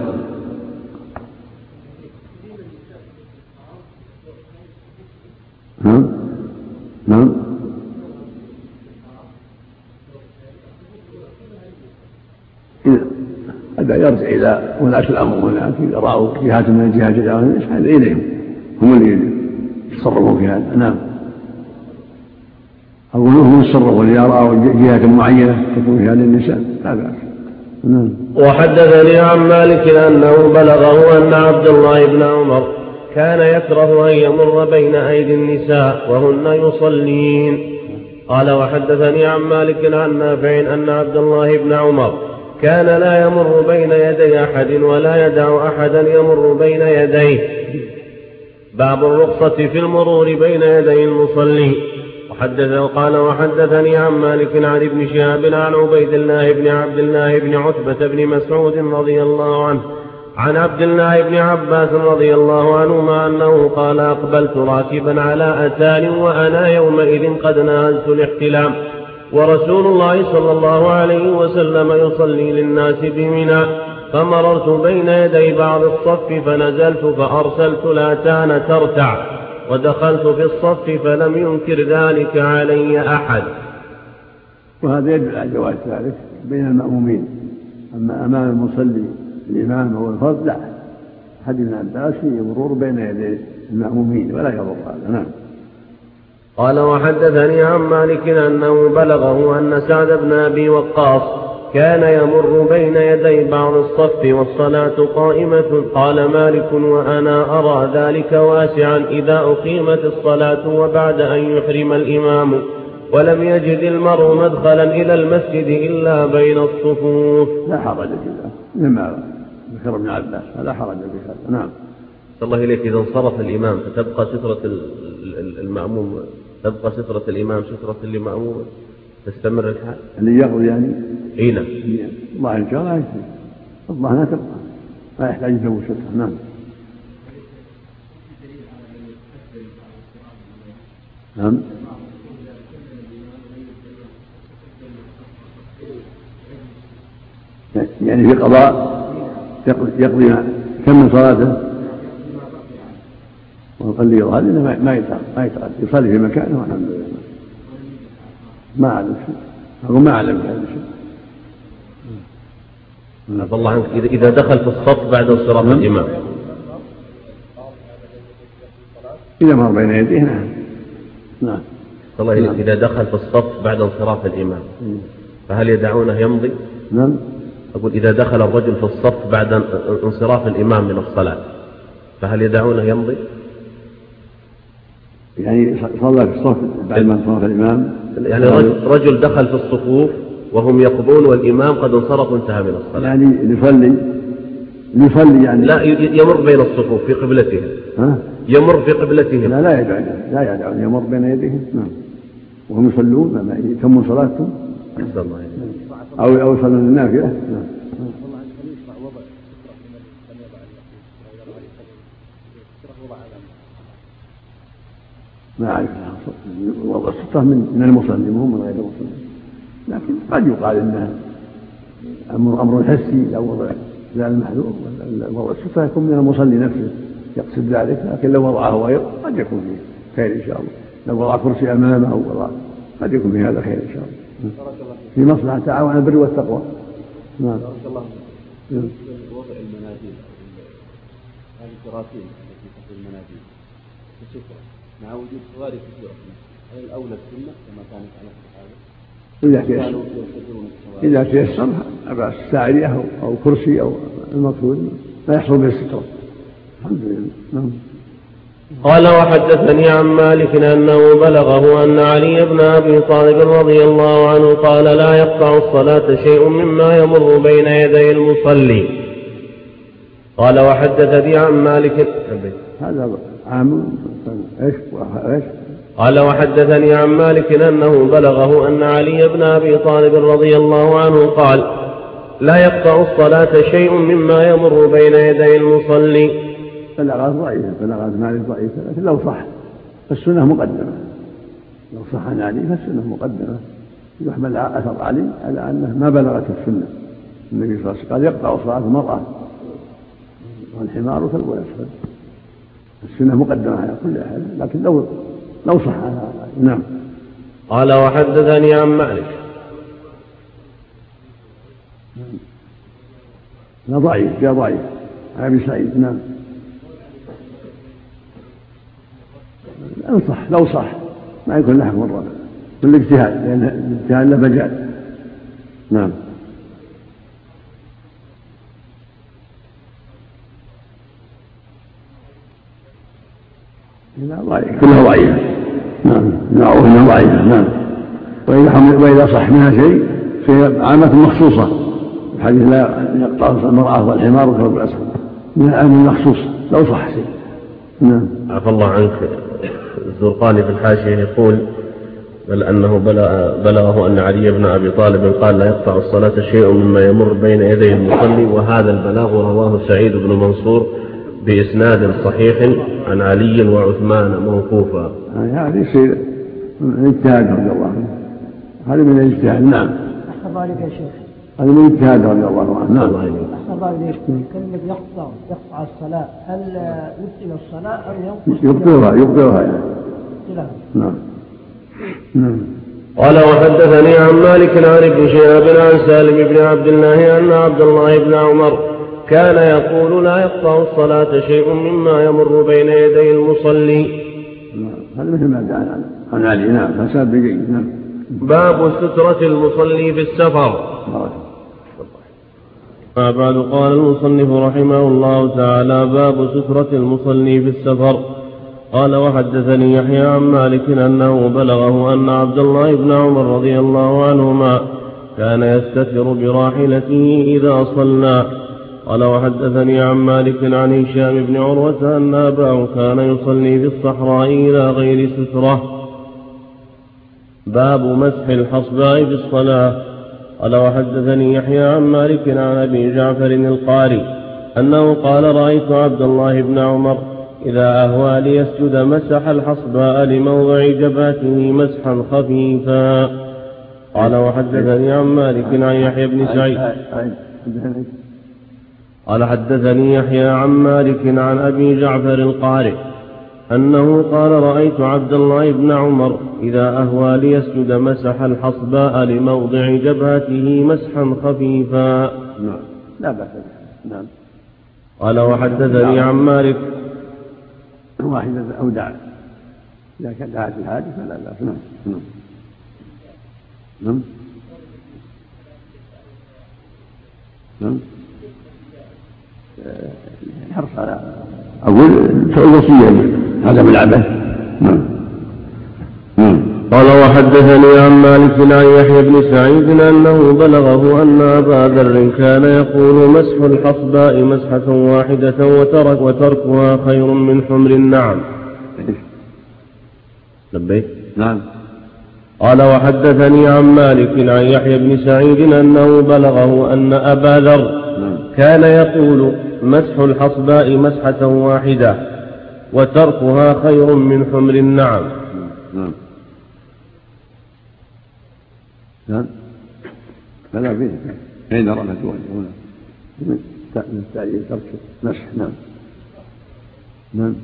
نعم. نعم. هذا يرجع إلى ولاة الأمر هناك، إذا رأوا جهات من الجهات يسحب إليهم، هم اللي يتصرفون في هذا. نعم. أقول هم يتصرفون إذا رأوا جهات معينة تكون في هذه النساء لا بأس. نعم. وحدثني عن مالك أنه بلغه أن عبد الله بن عمر كان يكره أن يمر بين أيدي النساء وهن يصلين. قال وحدثني عن مالك عن نافع أن عبد الله بن عمر كان لا يمر بين يدي أحد ولا يدع أحدا يمر بين يديه. باب الرخصة في المرور بين يدي المصلي. قال وحدثني عن مالك عن ابن شهاب عن عبيد الله بن عبد الله بن عتبة بن مسعود رضي الله عنه عن عبد الله بن عباس رضي الله عنهما أنه قال أقبلت راكبا على أتان وأنا يومئذ قد نهزت الاحتلام ورسول الله صلى الله عليه وسلم يصلي للناس بمنى، فمررت بين يدي بعض الصف فنزلت فأرسلت الأتان ترتع ودخلت في الصف فلم ينكر ذلك علي أحد. وهذا يدل على جواز ذلك بين المأمومين، أما أمام المصلي الإمام أو الفرد لا، حديث ابن عباس يمرور بين يدي المأمومين ولا يضر هذا. نعم. قال وحدثني عن مالك أنه بلغه أن سعد بن أبي وقاص كان يمر بين يدي بعض الصف والصلاة قائمة. قال مالك وأنا أرى ذلك واسعا إذا أقيمت الصلاة وبعد أن يحرم الإمام ولم يجد المرء مدخلا إلى المسجد إلا بين الصفوف. لا حرج في ذلك لما ذكر ابن عباس، لا حرج في هذا. نعم. الله إليك، إذا انصرف الإمام فتبقى سترة المأموم، تبقى سترة الإمام سترة للمأموم، تستمر الحال اللي يقضي يعني. إيه نعم. الله إن شاء الله يسلم، الله لا تبقى، لا يحتاج يسوي سترة. نعم. نعم. يعني في قضاء يقضي كم من صلاته ويصلي هذا ما يتعب يصلي في مكانه والحمد لله. ما أعلم شيء، أقول ما أعلم هذا الشيء. الله عنك، إذا دخل في الصف بعد انصراف الإمام، إذا مر بين يديه. نعم. نعم. الله إليك، إذا دخل في الصف بعد انصراف الإمام فهل يدعونه يمضي؟ نعم. أقول إذا دخل الرجل في الصف بعد انصراف الإمام من الصلاة فهل يدعونه يمضي؟ يعني صلى في الصف بعد ما انصرف الإمام، يعني رجل دخل في الصفوف وهم يقضون والإمام قد انصرف وانتهى من الصلاة، يعني يصلي يعني لا يمر بين الصفوف في قبلتهم. يمر في قبلتهم. لا يدعون يمر بين يديهم. نعم. وهم يصلون لما يتموا صلاتهم أو يصلون النافلة. نعم. ما أعرف وضع السترة من المصلي مو من غير المصلي، لكن قد يقال إنها أمر حسي أو وضع لا المحذور، وضع السترة يكون من المصلي نفسه يقصد ذلك، لكن لو وضعه غير قد يكون فيه خير إن شاء الله. لو وضع كرسي أمامه أو وضع قد يكون في هذا خير إن شاء الله، في مصلحة تعاون على البر والتقوى. نعم. وضع المناديل الجراثيم التي تحت المناديل السترة مع وجود فوارق كثيرة في المسجد، هل الأولى السنة كما كانت على هذا؟ إذا تيسر أبعث ساعدية أو كرسي أو المقصود لا يحصل به السترة. الحمد لله. قال وحدثني عن مالك أنه بلغه أن علي بن أبي طالب رضي الله عنه قال لا يقطع الصلاة شيء مما يمر بين يدي المصلي. قال وحدثني عن مالك هذا عام ايش؟ قال وحدثني عن مالك أنه بلغه أن علي بن أبي طالب رضي الله عنه قال لا يقطع الصلاة شيء مما يمر بين يدي المصلي. بلاغات ضعيفة، بلاغات مالك ضعيفة، لكن لو صح فالسنة مقدمة، لو صح عن علي فالسنة مقدمة، يحمل أثر علي على أنه ما بلغت السنة. النبي صلى الله عليه وسلم قال يقطع صلاة المرأة والحمار كلب يسفل، السنة مقدمة على كل حال، لكن لو صح نعم. قال وحدثني عن مالك لا ضعيف، يا ضعيف أبي سعيد نعم. انصح لو صح ما يكون له حكم الرابع كل اجتهاد، لأن الاجتهاد له مجال. نعم. كلها ضعيفة. نعم كلها ضعيفة. نعم. وإذا صح منها شيء في عامة مخصوصة، الحديث لا يقطع المرأة والحمار وكلب الأسود من العام المخصوص لو صح شيء. نعم. عفى الله عنك. الزرقاني في الحاشية يقول بل أنه بلغه أن علي بن أبي طالب قال لا يقطع الصلاة شيء مما يمر بين يدي المصلي، وهذا البلاغ رواه سعيد بن منصور بإسناد صحيح عن علي وعثمان موقوفا. هذا يصير من اجتهاد رضي الله عنه، هذا من الاجتهاد. نعم. أحسن ذلك يا شيخ، هذا من اجتهاد رضي الله عنه. نعم. أحسن ذلك كلمة يقطع الصلاة، هل يبطل الصلاة أم يبطلها يعني. نعم. قال وحدثني عن مالك عن ابن شهاب عن سالم بن عبد الله أن عبد الله بن عمر كان يقول لا يقطع الصلاة شيء مما يمر بين يدي المصلي. هذا مثل ما جاء عن علي. نعم. فساد بجيد. نعم. باب سترة المصلي في السفر. ما بعد. قال المصنف رحمه الله تعالى باب سترة المصلي في السفر. قال وحدثني يحيى عن مالك أنه بلغه أن عبد الله بن عمر رضي الله عنهما كان يستتر براحلته إذا صلى. قال وحدثني عن مالك عن هشام بن عروة أن أباه كان يصلي في الصحراء إلى غير سترة. باب مسح الحصباء في الصلاة. قال وحدثني يحيى عن مالك عن أبي جعفر القاري أنه قال رأيت عبد الله بن عمر إذا أهوى ليسجد مسح الحصباء لموضع جبهته مسحا خفيفا. قال وحدثني عن مالك عن يحيى بن سعيد قال حدثني يحيى عن مالك عن أبي جعفر القاري أنه قال رأيت عبد الله بن عمر إذا أهوى ليسجد مسح الحصباء لموضع جبهته مسحا خفيفا. لا بأس. نعم. قال وحدثني عن مالك واحدة أودع إذا كانت دعت الحاجة فلا بأس. نعم. حرص على أقول الوصية هذا من العبث. قال وحدثني عن مالك عن يحيى بن سعيد أنه بلغه أن أبا ذر كان يقول مسح الحصباء مسحة واحدة وتركها خير من حمر النعم. لبيك. نعم. قال وحدثني عن مالك عن يحيى بن سعيد أنه بلغه أن أبا ذر كان يقول مسح الحصباء مسحة واحدة وتركها خير من حمر النعم. نعم. فلا فيه حين رمت وجهه من تعليل ترك مسح. نعم.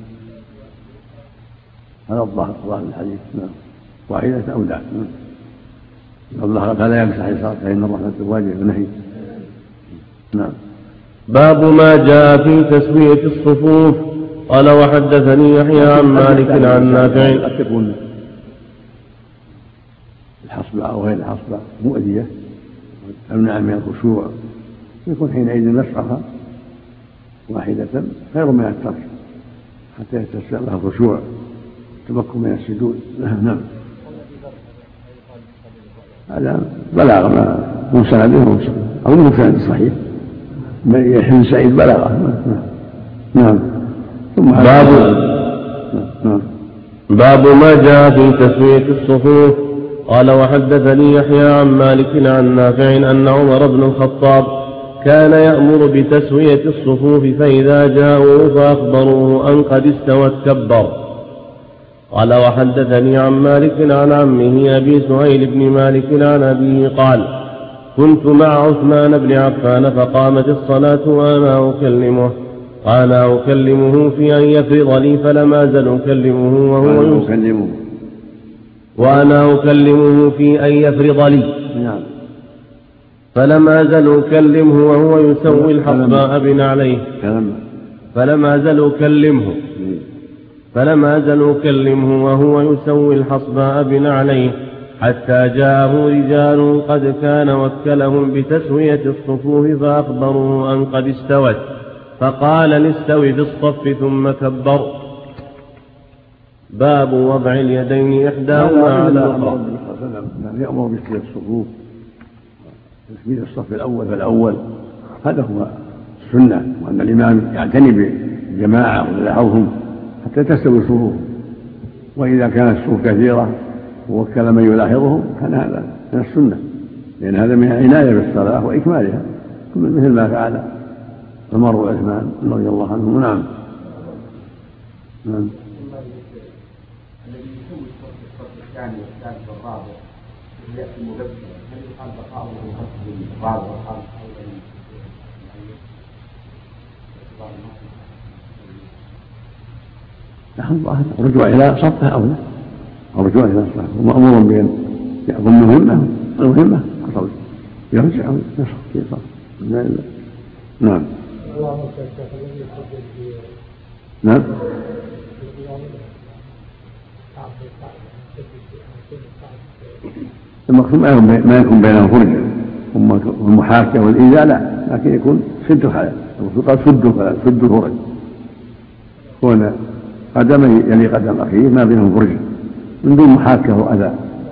هذا الظاهر الحديث. نعم. واحدة أودع. الله فلا يمسح الصلاة فإن الرحمة واجب ونهي. نعم. باب ما جاء في تسوية الصفوف. قال وحدثني يحيى عن مالك عن نافع. حصبة أو غير حصبة مؤذية تمنع من الخشوع، يكون حينئذ نصفها واحدة خير من الترك حتى يتسع لها الخشوع تمكن من السجود. نعم هذا بلاغ من سنده أو من سند صحيح يحيى سعيد بلاغه. نعم. ثم باب ما جاء في تسوية الصفوف. قال وحدثني يحيى عن مالك عن نافع أن عمر بن الخطاب كان يأمر بتسوية الصفوف فإذا جاءوا فأخبروه أن قد استوت كبر. قال وحدثني عن مالك عن عمه أبي سهيل بن مالك عن أبيه قال كنت مع عثمان بن عفان فقامت الصلاة وأنا أكلمه في أن يفرض لي فلم أزل أكلمه وأنا أكلمه في أن يفرض لي فلم أزل أكلمه وهو يسوي الحصباء بنعليه فلم أزل أكلمه وهو يسوي الحصباء بنعليه حتى جاءه رجال قد كان وكلهم بتسوية الصفوف فأخبروه أن قد استوت فقال استوي في الصف ثم كبر. باب وضع اليدين إحداهما على الأخرى. يأمر بتسوية الصفوف تسوية الصف الأول فالأول، هذا هو السنة، وأن الإمام يعتني بالجماعة ويدعوهم حتى تستوي الصفوف، وإذا كانت الصفوف كثيرة ووكل من يلاحظهم كان هذا من السنة، لأن هذا من العناية بالصلاة وإكمالها مثل ما فعل عمر وعثمان رضي الله عنهم. نعم. الذي يسوي الصف الثاني والثالث والرابع يأتي مبكرا هل يقال بقاؤه في الرابع والخامس أيضا؟ الرجوع إلى صفه أولى، الرجوع إلى صفه ومأمور بأن يأخذ المهمة أصل يرجع يصف في صف. نعم. نعم. المقصود ما يكون بينهم فرجة والمحاكاة والإيذاء لا، لكن يكون سد الحياة، المقصود قال سد الفرج، كون قدم يلي قدم أخيه ما بينهم فرجة من دون محاكاة وأذى،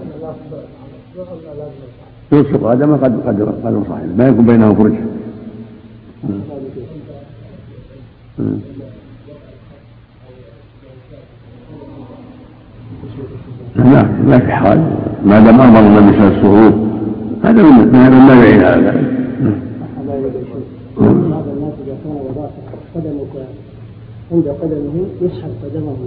يلصق قدمه قدم صاحبه ما يكون بينهم فرجة. لا في حال ما دام أمر النبي صلى الله عليه وسلم هذا من ما يعين هذا. هذا الناس إذا كان وضع قدمك عند قدمه يسحب قدمه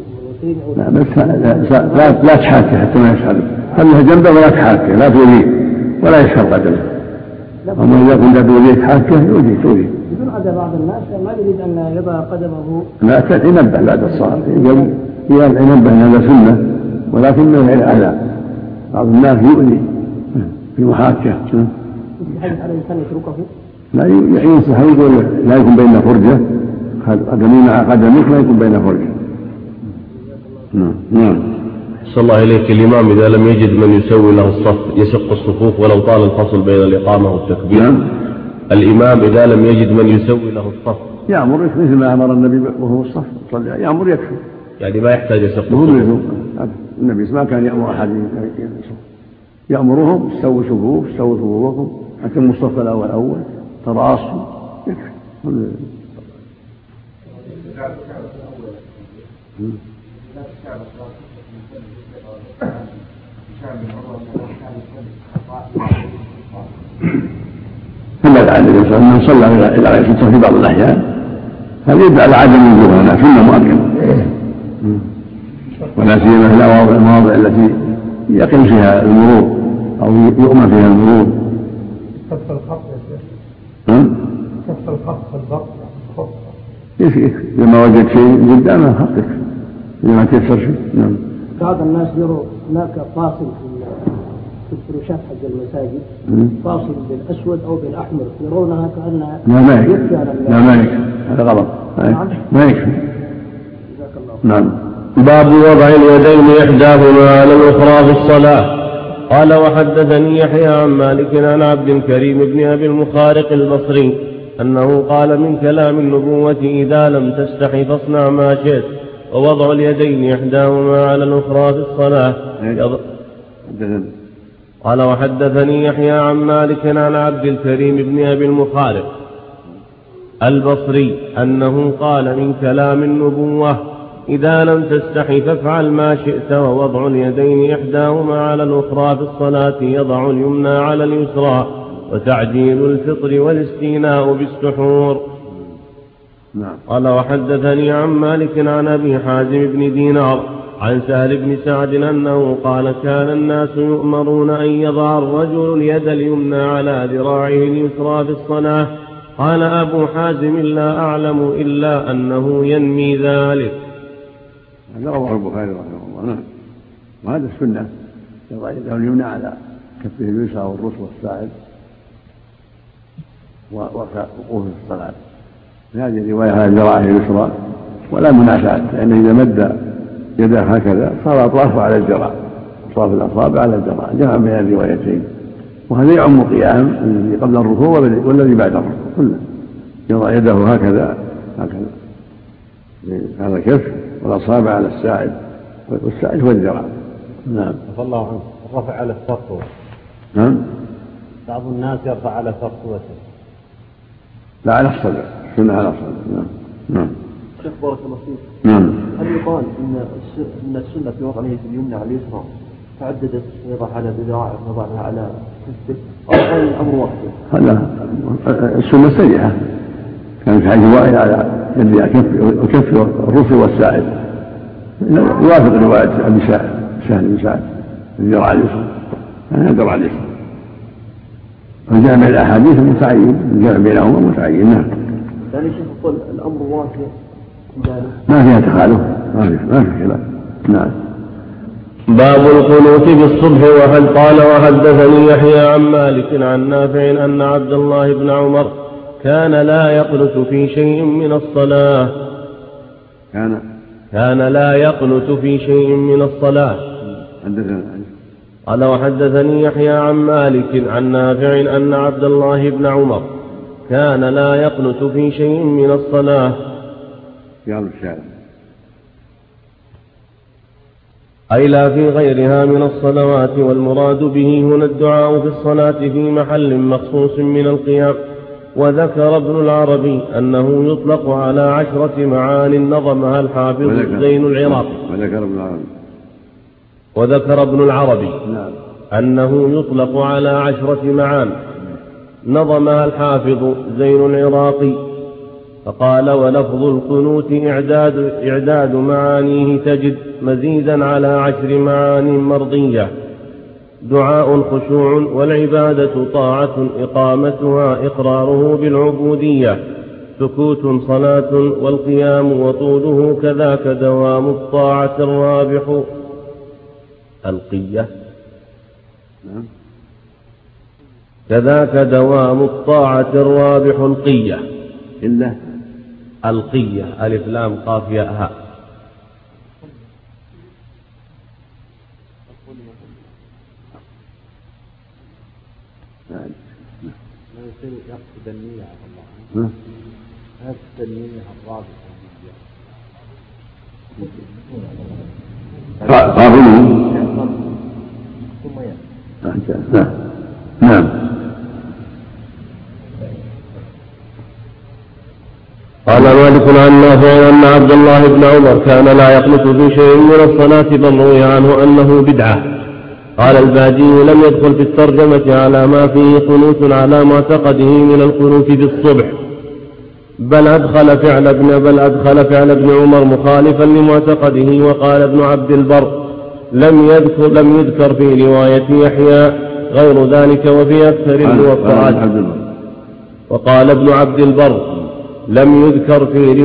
مرتين لا تحاكي حتى ما يسحب، خليها جنبه ولا تحاكي، لا تؤذيه ولا يسحب قدمه. أما إذا كنت تؤذيه تحاكيه تؤذيه. بدون هذا بعض الناس ما يريد أن يضع قدمه، لا ينبه بعد الصلاة ينبه أن هذا سنة ولكنه غير أذى. بعض الناس يؤذي في محاكاة. يحدث على الإنسان يتركه؟ لا ينصح يقول لا يكون بين فرجة، قدمي مع قدمك لا يكون بين فرجة. نعم. صلى الله إليك. الإمام إذا لم يجد من يسوي له الصف يشق الصفوف ولو طال الفصل بين الإقامة والتكبير. نعم. الإمام إذا لم يجد من يسوي له الصف يأمر مثل ما أمر النبي وهو الصف يأمر يكفي، يعني ما يحتاج يشق الصفوف. النبي ما كان يأمر أحد يأمرهم استووا صفوفكم أتموا الصف الأول تراصوا يكفي. ثم بعد الإنسان من صلى إلى غير الصف في بعض الأحيان هذا يدعى على عدم وجوبها سنة مؤكدة، ولا سيما في المواضع التي يقل فيها المرور أو يؤمن فيها المرور. كف الخط يا شيخ. كف الخط في الضبط يكفي لما وجد شيء قدامه خطك لما تيسر شيء. نعم. بعض الناس يروا هناك فاصل في الفروشات حق المساجد فاصل بالأسود أو بالأحمر، يرونها كأنها ما يكفي. لا ما يكفي، هذا غلط. ما يكفي. نعم. باب وضع اليدين إحداهما على الأخرى في الصلاة. قال وحدثني يحيى عن مالك عن عبد الكريم بن أبي المخارق البصري أنه قال من كلام النبوة إذا لم تستحي فاصنع ما شئت ووضع اليدين إحداهما على الأخرى في الصلاة. قال وحدثني يحيى عن مالك عن عبد الكريم بن أبي المخارق البصري أنه قال من كلام النبوة إذا لم تستحي فافعل ما شئت ووضع اليدين إحداهما على الأخرى في الصلاة يضع اليمنى على اليسرى وتعجيل الفطر والاستيناء بالسحور. قال وحدثني عن مالك عن أبي حازم بن دينار عن سهل بن سعد أنه قال كان الناس يؤمرون أن يضع الرجل اليد اليمنى على ذراعه اليسرى في الصلاة. قال أبو حازم لا أعلم إلا أنه ينمي ذلك. هذا رواه البخاري رحمه الله. نعم. وهذا السنة يضع يده اليمنى على كفه اليسرى والرسل والساعد ووقوفه في الصلاة. في هذه الرواية على ذراعه اليسرى ولا منافاة، لأنه إذا مد يده هكذا صار أطرافه على الذراع، أطراف الأصابع على الذراع، جمع بين الروايتين. وهذا يعم قيام الذي قبل الركوع والذي بعد الركوع كله. يضع يده هكذا هذا الكف والأصابع على الساعد والساعد هو الذراع. نعم. عفى الله عنه. الرفع على السطوة. نعم. بعض الناس يرفع على سطوته. لا على الصدر، السنة على الصدر. نعم. نعم. شيخ بارك الله فيك. نعم. هل يقال إن السنة في وضع اليد اليمنى على اليسرى تعددت يضع على ذراعه وضعها على كفه أو كان الأمر واحد؟ هذا السنة سيئة، كان في حديث وائل على يد وكف الرسل والساعد، يوافق رواية أبي سهل بن سعد الذراع اليسرى، يعني الذراع اليسرى. فالجمع بين الأحاديث متعين، الجمع بينهما متعين. نعم. يعني شيخ يقول الأمر واحد ما فيها تخالف، ما في خلاف. نعم. باب القنوت بالصبح. وهل قال وحدثني يحيى عن مالك عن نافع أن عبد الله بن عمر كان لا يقنت في شيء من الصلاة. كان لا يقنت في شيء من الصلاة. قال وحدثني يحيى عن مالك عن نافع أن عبد الله بن عمر كان لا يقنت في شيء من الصلاة. أي لا في غيرها من الصلوات، والمراد به هنا الدعاء في الصلاة في محل مخصوص من القيام. وذكر ابن العربي أنه يطلق على 10 معان نظمها الحافظ زين العراقي. وذكر ابن العربي أنه يطلق على 10 معان نظمها الحافظ زين العراقي. فقال ولفظ القنوت إعداد معانيه تجد مزيدا على 10 معان مرضية: دعاء خشوع، والعبادة طاعة إقامتها إقراره بالعبودية، سكوت صلاة، والقيام وطوله كذاك دوام الطاعة الرابح القية، كذاك دوام الطاعة الرابح القية إلا القية ألف لام قاف ياء هاء. ما يصير يقصد النية على الله، يقصد النية الرابطة. نعم. قال مالك عن نافع أن عبد الله بن عمر كان لا يقنت في شيء من الصلاة، بل روي عنه أنه بدعة. قال الباجي لم يدخل في الترجمة على ما فيه قنوت على معتقده من القنوت بالصبح، بل أدخل فعل ابن عمر مخالفا لمعتقده. وقال ابن عبد البر لم يذكر في رواية يحيى غير ذلك وفي أكثر الموطئات. وقال ابن عبد البر لم يذكر في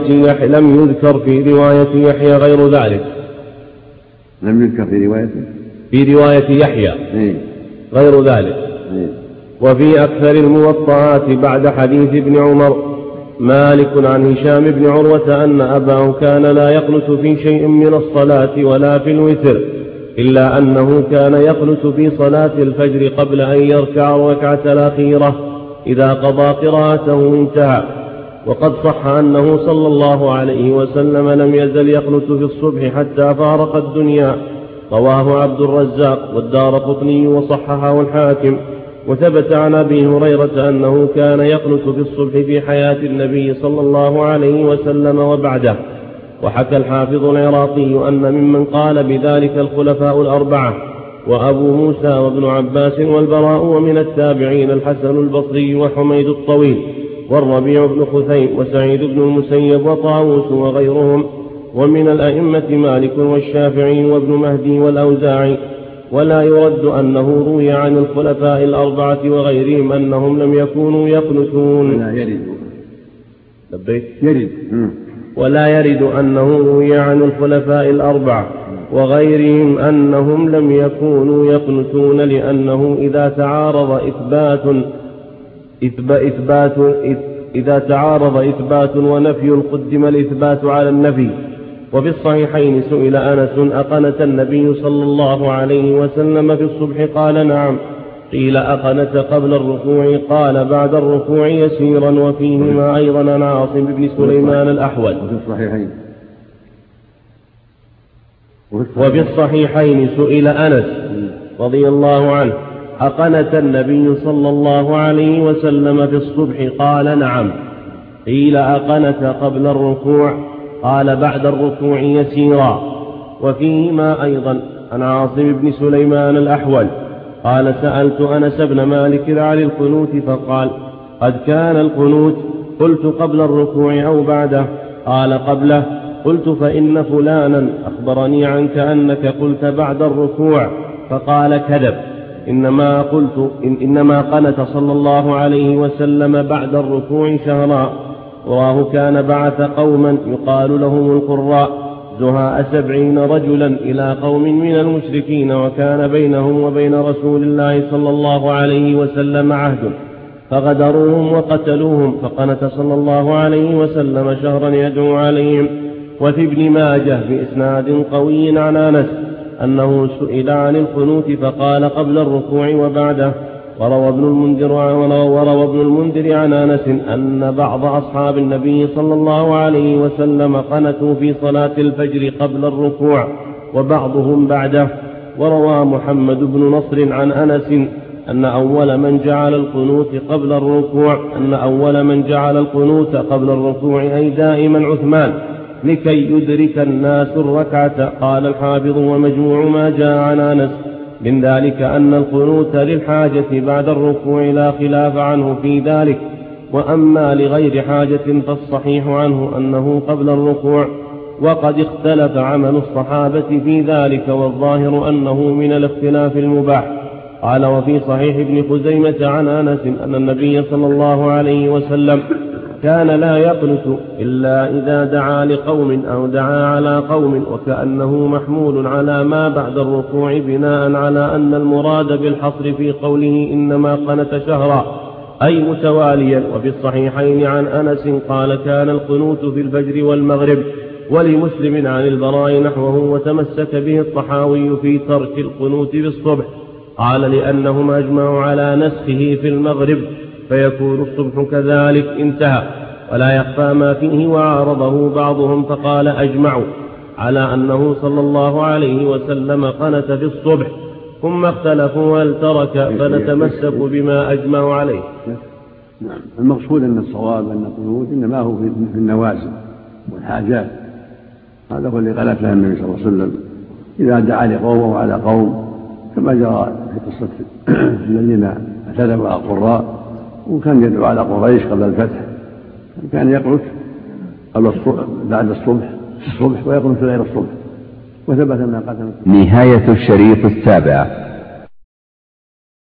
رواية يحيى غير ذلك. لم يذكر في رواية يحيى غير ذلك. وفي أكثر الموطئات بعد حديث ابن عمر مالك عن هشام بن عروة أن أباه كان لا يقنت في شيء من الصلاة ولا في الوتر، إلا أنه كان يقنت في صلاة الفجر قبل أن يركع الركعة الأخيرة إذا قضى قراءته انتهى. وقد صح أنه صلى الله عليه وسلم لم يزل يقنت في الصبح حتى فارق الدنيا. رواه عبد الرزاق والدارقطني وصححه الحاكم. وثبت عن أبي هريرة أنه كان يقنت في الصبح في حياة النبي صلى الله عليه وسلم وبعده. وحكى الحافظ العراقي أن ممن قال بذلك الخلفاء الأربعة وأبو موسى وابن عباس والبراء، ومن التابعين الحسن البصري وحميد الطويل والربيع بن خثيم وسعيد بن المسيب وطاووس وغيرهم، ومن الأئمة مالك والشافعي وابن مهدي والأوزاعي. ولا يرد أنه روي عن الخلفاء الأربعة وغيرهم أنهم لم يكونوا يقنتون. ولا يرد أنه روي عن الخلفاء الأربعة وغيرهم أنهم لم يكونوا يقنتون، لأنه إذا تعارض إثبات ونفي قدم الإثبات على النفي. وفي الصحيحين سئل أنس: أقنت النبي صلى الله عليه وسلم في الصبح؟ قال: نعم. قيل: أقنت قبل الركوع؟ قال: بعد الركوع يسيرا. وفيهما أيضا عن عاصم بن سليمان الأحول. وفي الصحيحين سئل أنس رضي الله عنه: أقنت النبي صلى الله عليه وسلم في الصبح؟ قال: نعم. قيل: أقنت قبل الركوع؟ قال: بعد الركوع يسيرا. وفيهما أيضا عن عاصم بن سليمان الأحول قال: سألت أنس بن مالك عن القنوت فقال: قد كان القنوت. قلت: قبل الركوع أو بعده؟ قال: قبله. قلت: فإن فلانا أخبرني عنك أنك قلت بعد الركوع. فقال: كذب، إنما قنت صلى الله عليه وسلم بعد الركوع شهرا. وراه كان بعث قوما يقال لهم القراء زهاء 70 رجلا إلى قوم من المشركين، وكان بينهم وبين رسول الله صلى الله عليه وسلم عهد، فغدروهم وقتلوهم، فقنت صلى الله عليه وسلم شهرا يدعو عليهم. وفي ابن ماجه بإسناد قوي عن أنس أنه سئل عن القنوت فقال: قبل الركوع وبعده. وروى ابن المنذر عن أنس أن بعض أصحاب النبي صلى الله عليه وسلم قنتوا في صلاة الفجر قبل الركوع وبعضهم بعده. وروى محمد بن نصر عن أنس أن أول من جعل القنوت قبل الركوع أي دائما عثمان، لكي يدرك الناس الركعة. قال الحافظ: ومجموع ما جاء عن أنس من ذلك أن القنوت للحاجة بعد الركوع لا خلاف عنه في ذلك، وأما لغير حاجة فالصحيح عنه أنه قبل الركوع. وقد اختلف عمل الصحابة في ذلك، والظاهر أنه من الاختلاف المباح. قال: وفي صحيح ابن خزيمة عن أنس أن النبي صلى الله عليه وسلم كان لا يقنت إلا إذا دعا لقوم أو دعا على قوم، وكأنه محمول على ما بعد الركوع بناء على أن المراد بالحصر في قوله إنما قنت شهرا أي متواليا. وفي الصحيحين عن أنس قال: كان القنوت في الفجر والمغرب. ولمسلم عن البراء نحوه، وتمسك به الطحاوي في ترك القنوت بالصبح. قال: لأنهم أجمعوا على نسخه في المغرب فيكون الصبح كذلك. انتهى. ولا يخفى ما فيه. وعارضه بعضهم فقال: أجمعوا على أنه صلى الله عليه وسلم قنت في الصبح، ثم اختلفوا هل ترك، فنتمسك بما أجمعوا عليه. نعم. المقصود أن الصواب أن القنوت إنما هو في النوازل والحاجات. هذا هو اللي قالت له النبي صلى الله عليه وسلم إذا دعا لقوم أو على قوم، كما جرى في قصة الذين اعتدوا على القراء وكان يدعو على قريش قبل الفتح، كان يقنت بعد الصبح ويقنت غير الصبح، وثبت أنها قتلت. نهاية الشريط السابع.